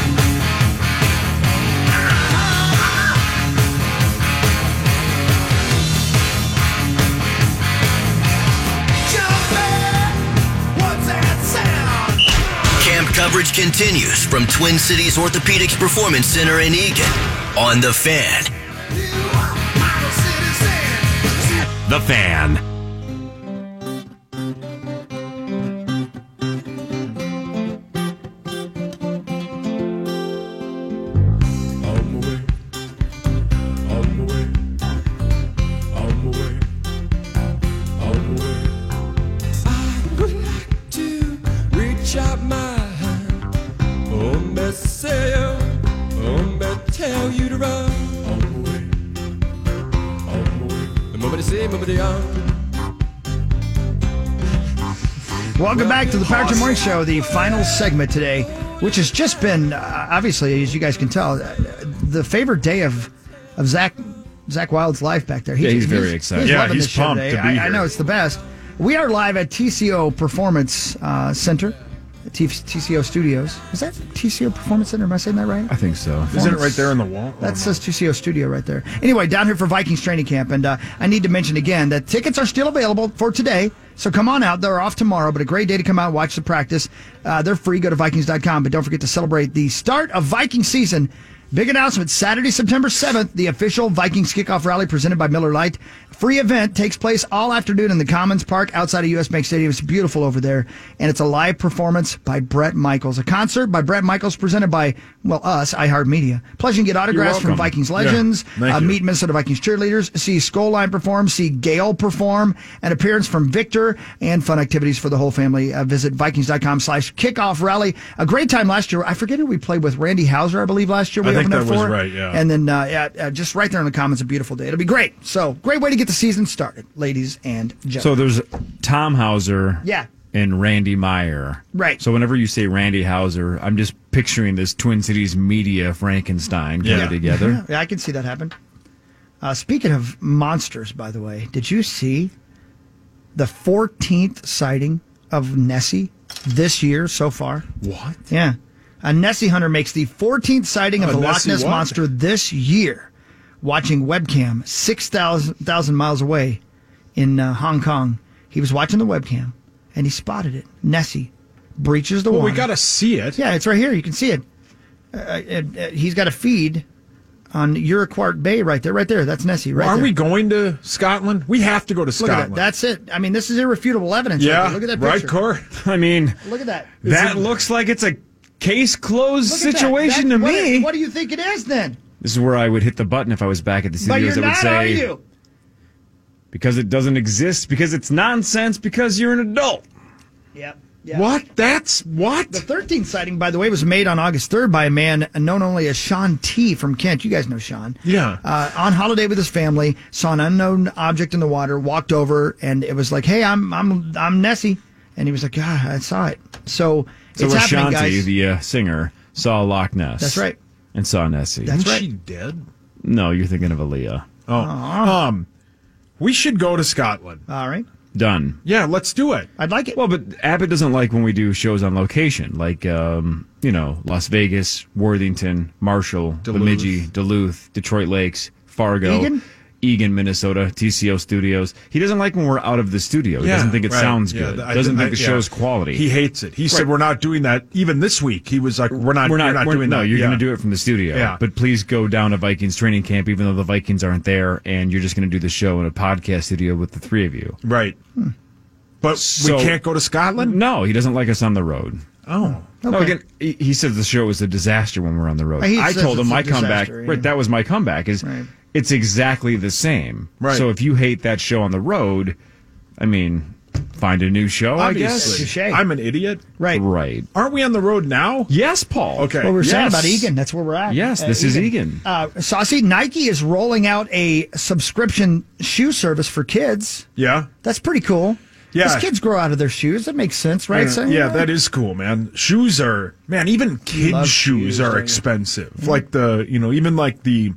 Speaker 16: Camp coverage continues from Twin Cities Orthopedics Performance Center in Eagan on The Fan.
Speaker 9: The Fan.
Speaker 17: Reach out my hand, oh, Messiah, oh, but tell you to run. On the way, on the way. The moment they say, moment they are.
Speaker 10: Welcome back to the Power Trip Morning Show, the final segment today, which has just been, uh, obviously, as you guys can tell, uh, the favorite day of of Zach Zach Wild's life back there.
Speaker 9: Yeah, he's very excited.
Speaker 10: He's
Speaker 9: Yeah,
Speaker 10: loving
Speaker 9: he's
Speaker 10: this show
Speaker 9: pumped
Speaker 10: today.
Speaker 9: to be
Speaker 10: I, I
Speaker 9: here.
Speaker 10: know it's the best. We are live at T C O Performance uh, Center, T- TCO Studios. Is that T C O Performance Center? Am I saying that right?
Speaker 9: I think so.
Speaker 11: Isn't it right there on the wall?
Speaker 10: That says T C O Studio right there. Anyway, down here for Vikings training camp, and uh, I need to mention again that tickets are still available for today. So come on out. They're off tomorrow, but a great day to come out and watch the practice. Uh, they're free. Go to Vikings dot com, but don't forget to celebrate the start of Viking season. Big announcement, Saturday, September seventh, the official Vikings kickoff rally presented by Miller Lite. Free event takes place all afternoon in the Commons Park outside of U S Bank Stadium. It's beautiful over there. And it's a live performance by Brett Michaels. A concert by Brett Michaels presented by, well, us, iHeartMedia. Plus, you can get autographs from
Speaker 11: welcome.
Speaker 10: Vikings
Speaker 11: Yeah.
Speaker 10: legends,
Speaker 11: Thank
Speaker 10: uh,
Speaker 11: you.
Speaker 10: meet Minnesota Vikings cheerleaders, see Skull Line perform, see Gale perform, an appearance from Victor, and fun activities for the whole family. Uh, visit Vikings dot com slash kickoff rally. A great time last year. I forget who we played with. Randy Hauser, I believe, last year. We
Speaker 11: I think
Speaker 10: opened
Speaker 11: that
Speaker 10: up
Speaker 11: was
Speaker 10: for.
Speaker 11: right, yeah.
Speaker 10: And then uh, yeah, uh, just right there in the comments, a beautiful day. It'll be great. So, great way to get the season started, ladies and gentlemen.
Speaker 9: So there's Tom Hauser.
Speaker 10: Yeah.
Speaker 9: And Randy Meyer.
Speaker 10: Right.
Speaker 9: So whenever you say Randy Hauser, I'm just picturing this Twin Cities media Frankenstein coming
Speaker 10: Yeah.
Speaker 9: together.
Speaker 10: Yeah, I can see that happen. Uh, speaking of monsters, by the way, did you see the fourteenth sighting of Nessie this year so far?
Speaker 11: What?
Speaker 10: Yeah. A Nessie hunter makes the fourteenth sighting of
Speaker 11: A
Speaker 10: the Loch
Speaker 11: Nessie
Speaker 10: Ness
Speaker 11: what?
Speaker 10: Monster this year, watching webcam six thousand miles away in uh, Hong Kong. He was watching the webcam, and he spotted it. Nessie breaches the
Speaker 11: Well,
Speaker 10: water.
Speaker 11: we got to see it.
Speaker 10: Yeah, it's right here. You can see it. Uh, uh, uh, he's got a feed on Urquhart Bay right there. Right there. That's Nessie right
Speaker 11: Are
Speaker 10: there.
Speaker 11: we going to Scotland? We have to go to
Speaker 10: Look
Speaker 11: Scotland.
Speaker 10: at that. That's it. I mean, this is irrefutable evidence.
Speaker 11: Yeah,
Speaker 10: right there. Look at that
Speaker 11: right,
Speaker 10: picture.
Speaker 11: Cor?
Speaker 9: I mean,
Speaker 10: Look at that.
Speaker 9: that looks like it's a case closed
Speaker 10: Look at that.
Speaker 9: situation
Speaker 10: That-
Speaker 9: to
Speaker 10: what,
Speaker 9: me.
Speaker 10: What do you think it is then?
Speaker 9: This is where I would hit the button if I was back at the
Speaker 10: But
Speaker 9: studios.
Speaker 10: you're
Speaker 9: I would
Speaker 10: not,
Speaker 9: say,
Speaker 10: are you?
Speaker 9: because it doesn't exist, because it's nonsense, because you're an adult.
Speaker 10: Yep. Yeah.
Speaker 11: What? That's what?
Speaker 10: The thirteenth sighting, by the way, was made on August third by a man known only as Sean T. from Kent. You guys know Sean.
Speaker 11: Yeah.
Speaker 10: Uh, on holiday with his family, saw an unknown object in the water, walked over, and it was like, "Hey, I'm I'm I'm Nessie," and he was like, "God, I saw it." So,
Speaker 9: So
Speaker 10: it's happening,
Speaker 9: Ashanti,
Speaker 10: guys.
Speaker 9: the uh, singer, saw Loch Ness.
Speaker 10: That's right.
Speaker 9: And saw Nessie.
Speaker 10: That's
Speaker 11: Isn't
Speaker 10: right.
Speaker 11: she dead?
Speaker 9: No, you're thinking of Aaliyah.
Speaker 11: Oh. Um, we should go to Scotland.
Speaker 10: All right.
Speaker 9: Done.
Speaker 11: Yeah, let's do it.
Speaker 10: I'd like it.
Speaker 9: Well, but Abbott doesn't like when we do shows on location, like, um, you know, Las Vegas, Worthington, Marshall,
Speaker 11: Duluth.
Speaker 9: Bemidji, Duluth, Detroit Lakes, Fargo,
Speaker 10: Egan?
Speaker 9: Egan, Minnesota, T C O Studios. He doesn't like when we're out of the studio. He
Speaker 11: Yeah,
Speaker 9: doesn't think it
Speaker 11: right.
Speaker 9: sounds
Speaker 11: Yeah,
Speaker 9: good.
Speaker 11: I-
Speaker 9: doesn't
Speaker 11: I-
Speaker 9: think the
Speaker 11: yeah.
Speaker 9: show's quality.
Speaker 11: He hates it. He said
Speaker 9: Right.
Speaker 11: we're not doing that. Even this week, he was like, "We're not.
Speaker 9: We're not,
Speaker 11: you're not
Speaker 9: we're-
Speaker 11: doing
Speaker 9: no,
Speaker 11: that."
Speaker 9: you're
Speaker 11: Yeah.
Speaker 9: going to do it from the studio.
Speaker 11: Yeah.
Speaker 9: But please go down to Vikings training camp, even though the Vikings aren't there, and you're just going to do the show in a podcast studio with the three of you.
Speaker 11: Right. But
Speaker 9: So-
Speaker 11: we can't go to Scotland.
Speaker 9: No, he doesn't like us on the road.
Speaker 11: Oh.
Speaker 9: No,
Speaker 10: Okay.
Speaker 9: again, he, he said the show was a disaster when we're on the road.
Speaker 10: He
Speaker 9: I
Speaker 10: says
Speaker 9: told him
Speaker 10: it's a
Speaker 9: my comeback.
Speaker 10: disaster, yeah.
Speaker 9: Right, that was my comeback. Is
Speaker 10: Right.
Speaker 9: it's exactly the same.
Speaker 11: Right.
Speaker 9: So if you hate that show on the road, I mean, find a new show,
Speaker 11: Obviously.
Speaker 9: I guess.
Speaker 11: I'm an idiot.
Speaker 10: Right.
Speaker 9: Right.
Speaker 11: Aren't we on the road now?
Speaker 9: Yes, Paul.
Speaker 11: Okay.
Speaker 10: Well, we're saying
Speaker 9: Yes.
Speaker 10: about Egan. That's where we're at.
Speaker 9: Yes,
Speaker 10: Uh,
Speaker 9: this is Egan.
Speaker 10: Uh, Saucy, Nike is rolling out a subscription shoe service for kids.
Speaker 11: Yeah.
Speaker 10: That's pretty cool.
Speaker 11: Yeah.
Speaker 10: As kids grow out of their shoes, that makes sense, right?
Speaker 11: Yeah,
Speaker 10: So,
Speaker 11: yeah, that is cool, man. Shoes are, man, even kids'
Speaker 10: love
Speaker 11: shoes,
Speaker 10: shoes,
Speaker 11: are
Speaker 10: don't you?
Speaker 11: expensive. Like the, you know, even like the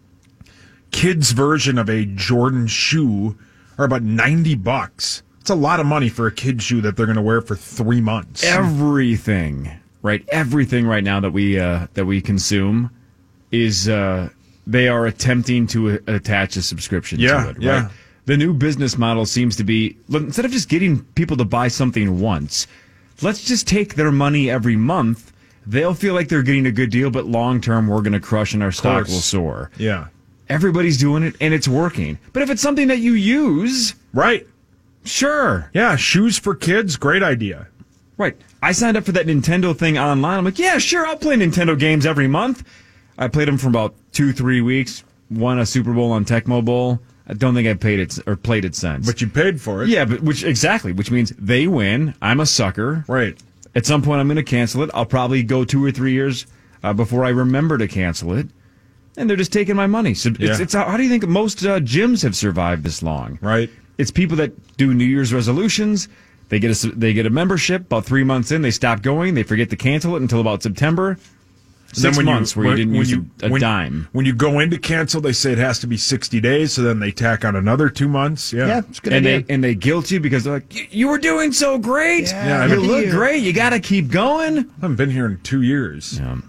Speaker 11: kids' version of a Jordan shoe are about ninety bucks. It's a lot of money for a kid's shoe that they're going to wear for three months.
Speaker 9: Everything, right? Everything right now that we uh, that we consume is uh, they are attempting to uh, attach a subscription
Speaker 11: Yeah,
Speaker 9: to it. Right?
Speaker 11: yeah.
Speaker 9: The new business model seems to be, look, instead of just getting people to buy something once, let's just take their money every month. They'll feel like they're getting a good deal, but long term, we're going to crush and our stock
Speaker 11: course.
Speaker 9: will soar.
Speaker 11: Yeah.
Speaker 9: Everybody's doing it, and it's working. But if it's something that you use,
Speaker 11: Right.
Speaker 9: sure.
Speaker 11: Yeah, shoes for kids, great idea.
Speaker 9: Right. I signed up for that Nintendo thing online. I'm like, yeah, sure, I'll play Nintendo games every month. I played them for about two, three weeks. Won a Super Bowl on Tecmo Bowl. I don't think I paid it or played it since.
Speaker 11: But you paid for it.
Speaker 9: Yeah, but which exactly, which means they win. I'm a sucker.
Speaker 11: Right.
Speaker 9: At some point, I'm going to cancel it. I'll probably go two or three years uh, before I remember to cancel it. And they're just taking my money. So it's,
Speaker 11: Yeah.
Speaker 9: it's how do you think most uh, gyms have survived this long?
Speaker 11: Right.
Speaker 9: It's people that do New Year's resolutions. They get a they get a membership. About three months in, they stop going. They forget to cancel it until about September. Six
Speaker 11: when
Speaker 9: months where you didn't use
Speaker 11: you,
Speaker 9: a, a
Speaker 11: when,
Speaker 9: dime.
Speaker 11: When you go in to cancel, they say it has to be sixty days, so then they tack on another two months. Yeah.
Speaker 10: Yeah, it's a good
Speaker 9: and
Speaker 10: idea.
Speaker 9: they and they guilt you because they're like, "You- you were doing so great.
Speaker 10: Yeah,
Speaker 11: Yeah, I
Speaker 9: you
Speaker 11: haven't-
Speaker 9: look
Speaker 10: you.
Speaker 9: great. You got to keep going."
Speaker 11: I haven't been here in two years.
Speaker 9: Yeah.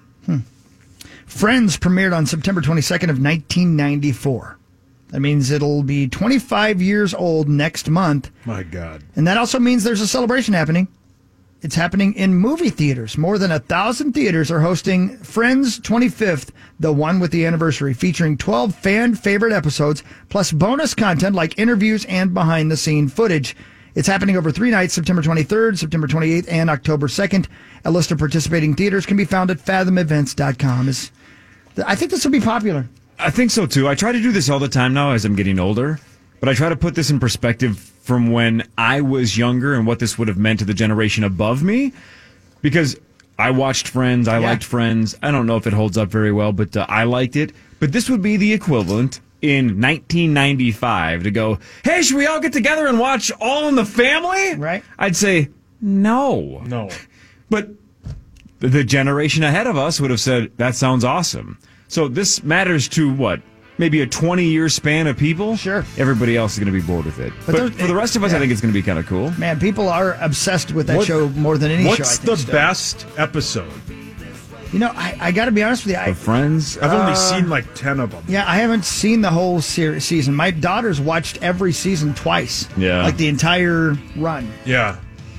Speaker 10: Friends premiered on September twenty-second of nineteen ninety-four. That means it'll be twenty-five years old next month.
Speaker 11: My God.
Speaker 10: And that also means there's a celebration happening. It's happening in movie theaters. More than a thousand theaters are hosting Friends twenty-fifth, the one with the anniversary, featuring twelve fan favorite episodes, plus bonus content like interviews and behind the scene footage. It's happening over three nights, September twenty-third, September twenty-eighth, and October second. A list of participating theaters can be found at fathom events dot com. Is I think this will be popular.
Speaker 9: I think so too. I try to do this all the time now as I'm getting older, but I try to put this in perspective from when I was younger and what this would have meant to the generation above me. Because I watched Friends, I
Speaker 10: Yeah.
Speaker 9: liked Friends. I don't know if it holds up very well, but uh, I liked it. But this would be the equivalent in nineteen ninety-five to go, hey, should we all get together and watch All in the Family?
Speaker 10: Right.
Speaker 9: I'd say, no.
Speaker 11: No.
Speaker 9: But the- the generation ahead of us would have said, that sounds awesome. So this matters to what? Maybe a twenty-year span of people?
Speaker 10: Sure.
Speaker 9: Everybody else is going to be bored with it.
Speaker 10: But
Speaker 9: But,
Speaker 10: there-
Speaker 9: for the rest of us,
Speaker 10: yeah.
Speaker 9: I think it's going to be kind of cool.
Speaker 10: Man, people are obsessed with that
Speaker 11: What-
Speaker 10: show more than any show. I
Speaker 11: What's
Speaker 10: think,
Speaker 11: the
Speaker 10: still.
Speaker 11: best episode?
Speaker 10: You know, I, I got to be honest with you. I,
Speaker 9: Of Friends?
Speaker 11: I've only
Speaker 10: Uh,
Speaker 11: seen like ten of them.
Speaker 10: Yeah, I haven't seen the whole ser- season. My daughter's watched every season twice.
Speaker 9: Yeah.
Speaker 10: Like the entire run.
Speaker 11: Yeah.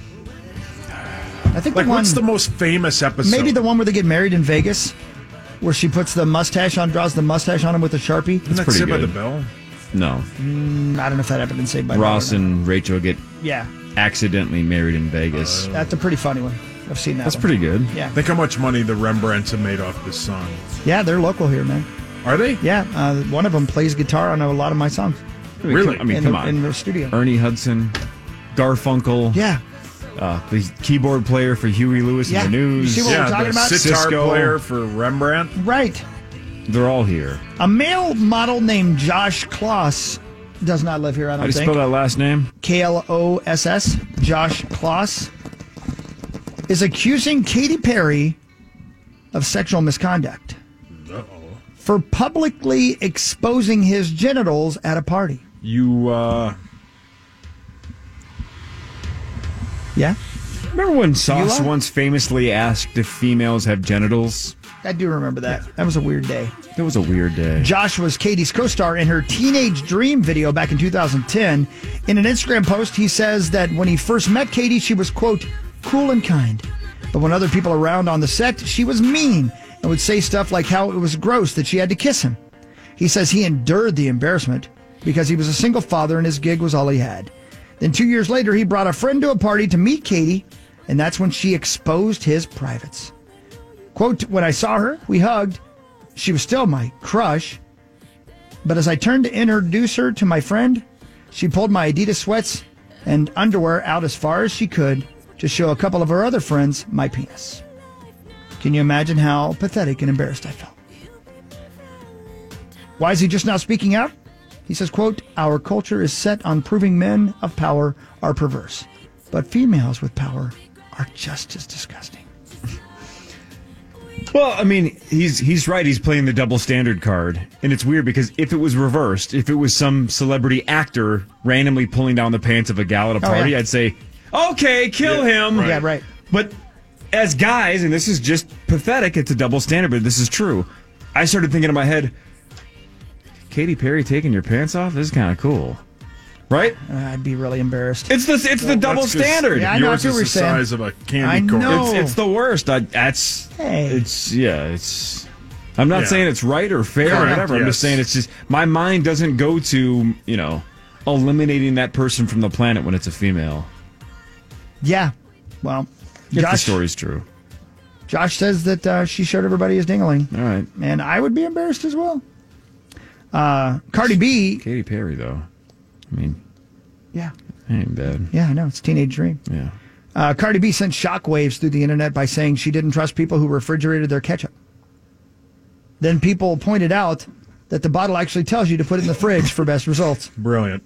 Speaker 10: I think
Speaker 11: Like,
Speaker 10: the one,
Speaker 11: what's the most famous episode?
Speaker 10: maybe the one where they get married in Vegas, where she puts the mustache on, draws the mustache on him with a Sharpie.
Speaker 11: Isn't that
Speaker 9: pretty
Speaker 11: Saved by the
Speaker 9: good.
Speaker 11: Bell?
Speaker 9: No.
Speaker 10: Mm, I don't know if that happened in Saved by the Bell or
Speaker 9: Ross
Speaker 10: not.
Speaker 9: and Rachel get
Speaker 10: Yeah,
Speaker 9: accidentally married in Vegas.
Speaker 10: that's a pretty funny one. I've seen that
Speaker 9: That's
Speaker 10: one.
Speaker 9: pretty good.
Speaker 10: Yeah.
Speaker 11: Think how much money the Rembrandts have made off this song.
Speaker 10: Yeah, they're local here, man.
Speaker 11: Are they?
Speaker 10: Yeah, uh, one of them plays guitar on a lot of my songs.
Speaker 9: I mean,
Speaker 11: Really?
Speaker 9: come- I mean,
Speaker 10: in
Speaker 9: come
Speaker 10: the,
Speaker 9: on.
Speaker 10: in the studio.
Speaker 9: Ernie Hudson, Garfunkel,
Speaker 10: Yeah,
Speaker 9: uh, the keyboard player for Huey Lewis
Speaker 10: Yeah.
Speaker 9: and the News.
Speaker 10: You see what
Speaker 11: yeah,
Speaker 10: we're talking
Speaker 11: the
Speaker 10: about?
Speaker 11: sitar
Speaker 9: Cisco.
Speaker 11: player for Rembrandt.
Speaker 10: right.
Speaker 9: They're all here.
Speaker 10: A male model named Josh Kloss does not live here, I
Speaker 9: How
Speaker 10: don't
Speaker 9: do you
Speaker 10: think.
Speaker 9: spell that last name?
Speaker 10: K L O S S, Josh Kloss, is accusing Katy Perry of sexual misconduct for publicly exposing his genitals at a party.
Speaker 11: You, uh,
Speaker 10: Yeah,
Speaker 9: Remember when Sauce
Speaker 10: You are?
Speaker 9: once famously asked if females have genitals?
Speaker 10: I do remember that. That was a weird day.
Speaker 9: It was a weird day.
Speaker 10: Josh was Katie's co-star in her Teenage Dream video back in two thousand ten. In an Instagram post, he says that when he first met Katie, she was, quote, cool and kind. But when other people around on the set, she was mean and would say stuff like how it was gross that she had to kiss him. He says he endured the embarrassment because he was a single father and his gig was all he had. Then two years later, he brought a friend to a party to meet Katie, and that's when she exposed his privates. Quote, when I saw her, we hugged. She was still my crush. But as I turned to introduce her to my friend, she pulled my Adidas sweats and underwear out as far as she could to show a couple of her other friends my penis. Can you imagine how pathetic and embarrassed I felt? Why is he just now speaking out? He says, quote, "Our culture is set on proving men of power are perverse, but females with power are just as disgusting."
Speaker 9: Well, I mean, he's he's right. He's playing the double standard card. And it's weird because if it was reversed, if it was some celebrity actor randomly pulling down the pants of a gal at a
Speaker 10: Oh,
Speaker 9: party,
Speaker 10: yeah.
Speaker 9: I'd say, okay, kill
Speaker 10: Yeah,
Speaker 9: him.
Speaker 10: right. Yeah, right.
Speaker 9: But as guys, and this is just pathetic, it's a double standard, but this is true. I started thinking in my head, Katy Perry taking your pants off? This is kind of cool. Right?
Speaker 10: Uh, I'd be really embarrassed.
Speaker 9: It's the it's the
Speaker 11: Well,
Speaker 9: double
Speaker 11: that's 'cause
Speaker 9: standard.
Speaker 10: Yeah, I know,
Speaker 11: Yours
Speaker 10: that's what
Speaker 11: is
Speaker 10: we're
Speaker 11: the
Speaker 10: saying.
Speaker 11: size of a candy
Speaker 10: I
Speaker 11: corn.
Speaker 10: know.
Speaker 9: It's, it's the worst. I, that's
Speaker 10: Hey.
Speaker 9: it's yeah. It's. I'm not
Speaker 11: Yeah.
Speaker 9: saying it's right or fair or
Speaker 11: Correct,
Speaker 9: whatever. I'm
Speaker 11: yes.
Speaker 9: just saying it's just my mind doesn't go to you know eliminating that person from the planet when it's a female.
Speaker 10: Yeah. Well,
Speaker 9: If the
Speaker 10: Josh,
Speaker 9: story's true.
Speaker 10: Josh says that uh, she showed everybody his dingling.
Speaker 9: All right.
Speaker 10: And I would be embarrassed as well. Uh, Cardi B.
Speaker 9: Katy Perry though. I mean,
Speaker 10: Yeah.
Speaker 9: ain't bad.
Speaker 10: Yeah, I know. It's a teenage dream.
Speaker 9: Yeah.
Speaker 10: Uh, Cardi B sent shockwaves through the internet by saying she didn't trust people who refrigerated their ketchup. Then people pointed out that the bottle actually tells you to put it in the fridge for best results.
Speaker 11: Brilliant.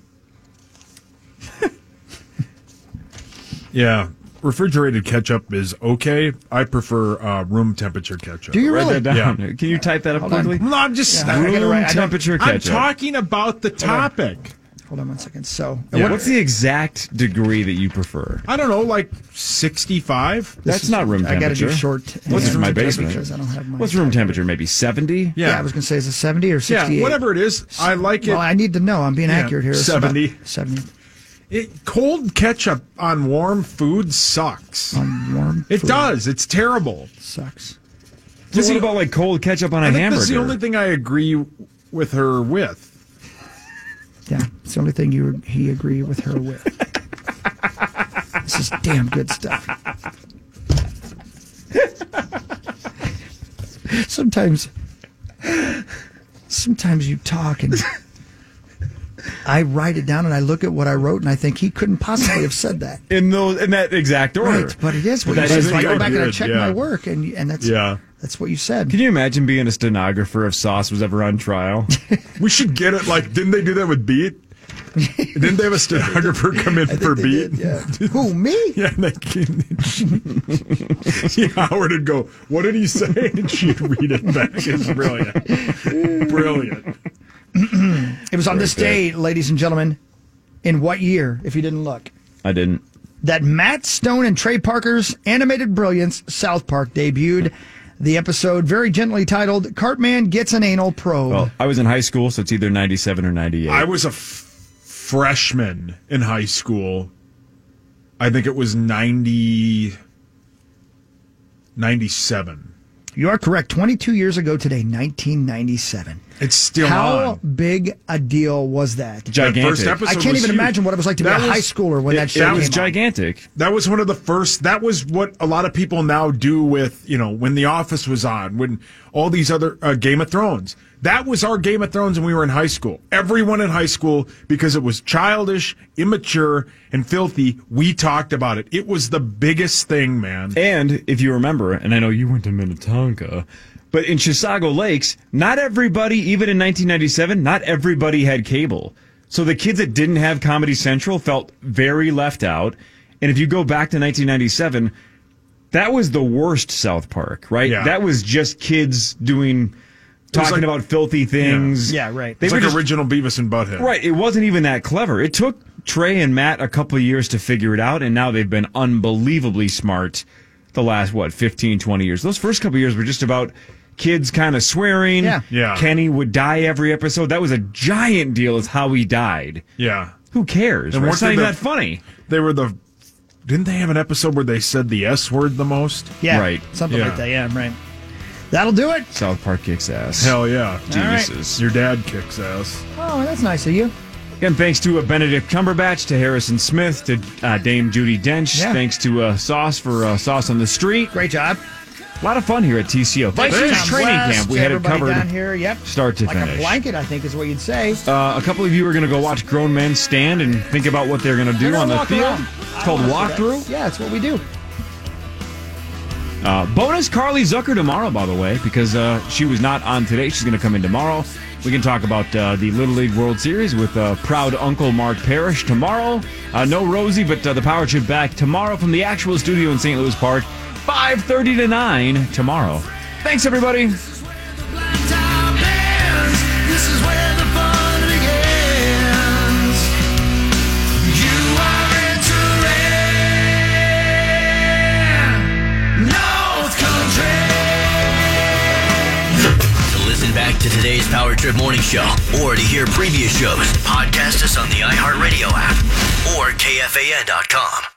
Speaker 11: Yeah. Refrigerated ketchup is okay. I prefer uh, room temperature ketchup.
Speaker 10: Do you
Speaker 9: Write
Speaker 10: really?
Speaker 9: that down.
Speaker 11: Yeah.
Speaker 9: Can you type that up
Speaker 10: Hold on.
Speaker 9: quickly?
Speaker 11: No, I'm just
Speaker 10: Yeah, I gotta
Speaker 9: Room
Speaker 10: write- I don't-
Speaker 9: temperature
Speaker 11: I'm
Speaker 9: ketchup.
Speaker 11: talking about the topic.
Speaker 10: Hold on one second. So,
Speaker 9: Yeah, What's the exact degree that you prefer?
Speaker 11: I don't know, like sixty-five.
Speaker 9: That's not room
Speaker 10: I got to
Speaker 9: temperature.
Speaker 10: do short.
Speaker 9: What's
Speaker 10: answers
Speaker 9: my basement?
Speaker 10: because I don't have my
Speaker 9: What's room temperature? Maybe seventy?
Speaker 10: Yeah. I was going to say, is it seventy or sixty-eight?
Speaker 11: Yeah, whatever it is. I like it.
Speaker 10: Well, I need to know. I'm being
Speaker 11: Yeah,
Speaker 10: accurate here. It's about
Speaker 11: seventy.
Speaker 10: seventy.
Speaker 11: It, cold ketchup on warm food sucks.
Speaker 10: On warm
Speaker 11: It
Speaker 10: food.
Speaker 11: does. It's terrible.
Speaker 10: Sucks.
Speaker 9: What's it about like cold ketchup on a
Speaker 11: I think
Speaker 9: hamburger?
Speaker 11: that's the only thing I agree with her with.
Speaker 10: Yeah, it's the only thing you he agree with her with. This is damn good stuff. Sometimes, sometimes you talk and I write it down and I look at what I wrote and I think he couldn't possibly have said that.
Speaker 9: in those in that exact order.
Speaker 10: Right, but it is what
Speaker 9: But
Speaker 10: you
Speaker 9: that
Speaker 10: said.
Speaker 9: is
Speaker 10: So I
Speaker 9: the
Speaker 10: go back and I
Speaker 11: idea,
Speaker 10: check
Speaker 11: yeah.
Speaker 10: my work and and that's
Speaker 11: Yeah.
Speaker 10: that's what you said.
Speaker 9: Can you imagine being a stenographer if Sauce was ever on trial?
Speaker 11: We should get it. Like, didn't they do that with Beat? Didn't they have a stenographer come in for
Speaker 10: they
Speaker 11: Beat?
Speaker 10: did, yeah. Who, me?
Speaker 11: Yeah, and they yeah, Howard would go, "What did he say?" And she'd read it back. It's brilliant, brilliant.
Speaker 10: It was on this day, ladies and gentlemen, in what year, if you didn't look,
Speaker 9: I didn't.
Speaker 10: that Matt Stone and Trey Parker's animated brilliance, South Park, debuted. The episode, very gently titled, Cartman Gets an Anal Probe.
Speaker 9: Well, I was in high school, so it's either ninety-seven or ninety-eight.
Speaker 11: I was a f- freshman in high school. I think it was ninety, ninety-seven.
Speaker 10: You are correct. twenty-two years ago today, nineteen ninety-seven.
Speaker 11: It's still
Speaker 10: How
Speaker 11: on.
Speaker 10: big a deal was that?
Speaker 9: Gigantic.
Speaker 11: That first episode
Speaker 10: I can't
Speaker 11: was
Speaker 10: even
Speaker 11: huge.
Speaker 10: imagine what it was like to be
Speaker 11: That
Speaker 10: a
Speaker 11: was-
Speaker 10: high schooler when
Speaker 11: it-
Speaker 10: that show
Speaker 11: that
Speaker 10: came
Speaker 11: was
Speaker 10: on.
Speaker 9: gigantic.
Speaker 11: That was one of the first. That was what a lot of people now do with, you know, when The Office was on, when all these other uh, Game of Thrones. That was our Game of Thrones when we were in high school. Everyone in high school, because it was childish, immature, and filthy, we talked about it. It was the biggest thing, man.
Speaker 9: And if you remember, and I know you went to Minnetonka, but in Chisago Lakes, not everybody, even in nineteen ninety-seven, not everybody had cable. So the kids that didn't have Comedy Central felt very left out. And if you go back to nineteen ninety-seven, that was the worst South Park, right?
Speaker 11: Yeah.
Speaker 9: That was just kids doing,
Speaker 11: It was
Speaker 9: talking
Speaker 11: like-
Speaker 9: about filthy things.
Speaker 10: Yeah, right.
Speaker 9: They
Speaker 11: It's
Speaker 9: were
Speaker 11: like
Speaker 9: just,
Speaker 11: original Beavis and Butthead.
Speaker 9: right. It wasn't even that clever. It took Trey and Matt a couple of years to figure it out, and now they've been unbelievably smart the last, what, fifteen, twenty years. Those first couple of years were just about kids kind of swearing.
Speaker 10: Yeah.
Speaker 11: Yeah.
Speaker 9: Kenny would die every episode. That was a giant deal, is how he died.
Speaker 11: Yeah.
Speaker 9: Who cares?
Speaker 11: And
Speaker 9: Right?
Speaker 11: weren't
Speaker 9: It's not
Speaker 11: they
Speaker 9: even
Speaker 11: the-
Speaker 9: that funny.
Speaker 11: They were the. Didn't they have an episode where they said the S word the most?
Speaker 10: Yeah,
Speaker 9: Right.
Speaker 10: something
Speaker 11: Yeah.
Speaker 10: like that. Yeah, right. That'll do it.
Speaker 9: South Park kicks ass.
Speaker 11: Hell yeah.
Speaker 9: Geniuses.
Speaker 11: Your dad kicks ass.
Speaker 10: Oh, that's nice of you.
Speaker 9: Again, thanks to uh, Benedict Cumberbatch, to Harrison Smith, to uh, Dame Judi Dench.
Speaker 10: Yeah.
Speaker 9: Thanks to uh, Sauce for uh, Sauce on the Street.
Speaker 10: Great job.
Speaker 9: A lot of fun here at T C O. Vikings
Speaker 10: Tom
Speaker 9: training
Speaker 10: West,
Speaker 9: camp. We had it
Speaker 10: everybody
Speaker 9: covered
Speaker 10: down here. Yep.
Speaker 9: start to
Speaker 10: like
Speaker 9: finish.
Speaker 10: a blanket, I think, is what you'd say.
Speaker 9: Uh, a couple of you are going to go watch grown men stand and think about what they're going to do
Speaker 10: They're
Speaker 9: on
Speaker 10: gonna
Speaker 9: the
Speaker 10: walk
Speaker 9: field.
Speaker 10: around.
Speaker 9: It's called
Speaker 10: I wanna see
Speaker 9: walkthrough.
Speaker 10: that. Yeah, that's what we do.
Speaker 9: Uh, bonus Carly Zucker tomorrow, by the way, because uh, she was not on today. She's going to come in tomorrow. We can talk about uh, the Little League World Series with uh, proud Uncle Mark Parrish tomorrow. Uh, no Rosie, but uh, the Power Trip back tomorrow from the actual studio in Saint Louis Park, five thirty to nine tomorrow. Thanks, everybody.
Speaker 17: This is where the fun begins. You are entering North Country.
Speaker 16: To listen back to today's Power Trip Morning Show or to hear previous shows, podcast us on the iHeartRadio app or K F A N dot com.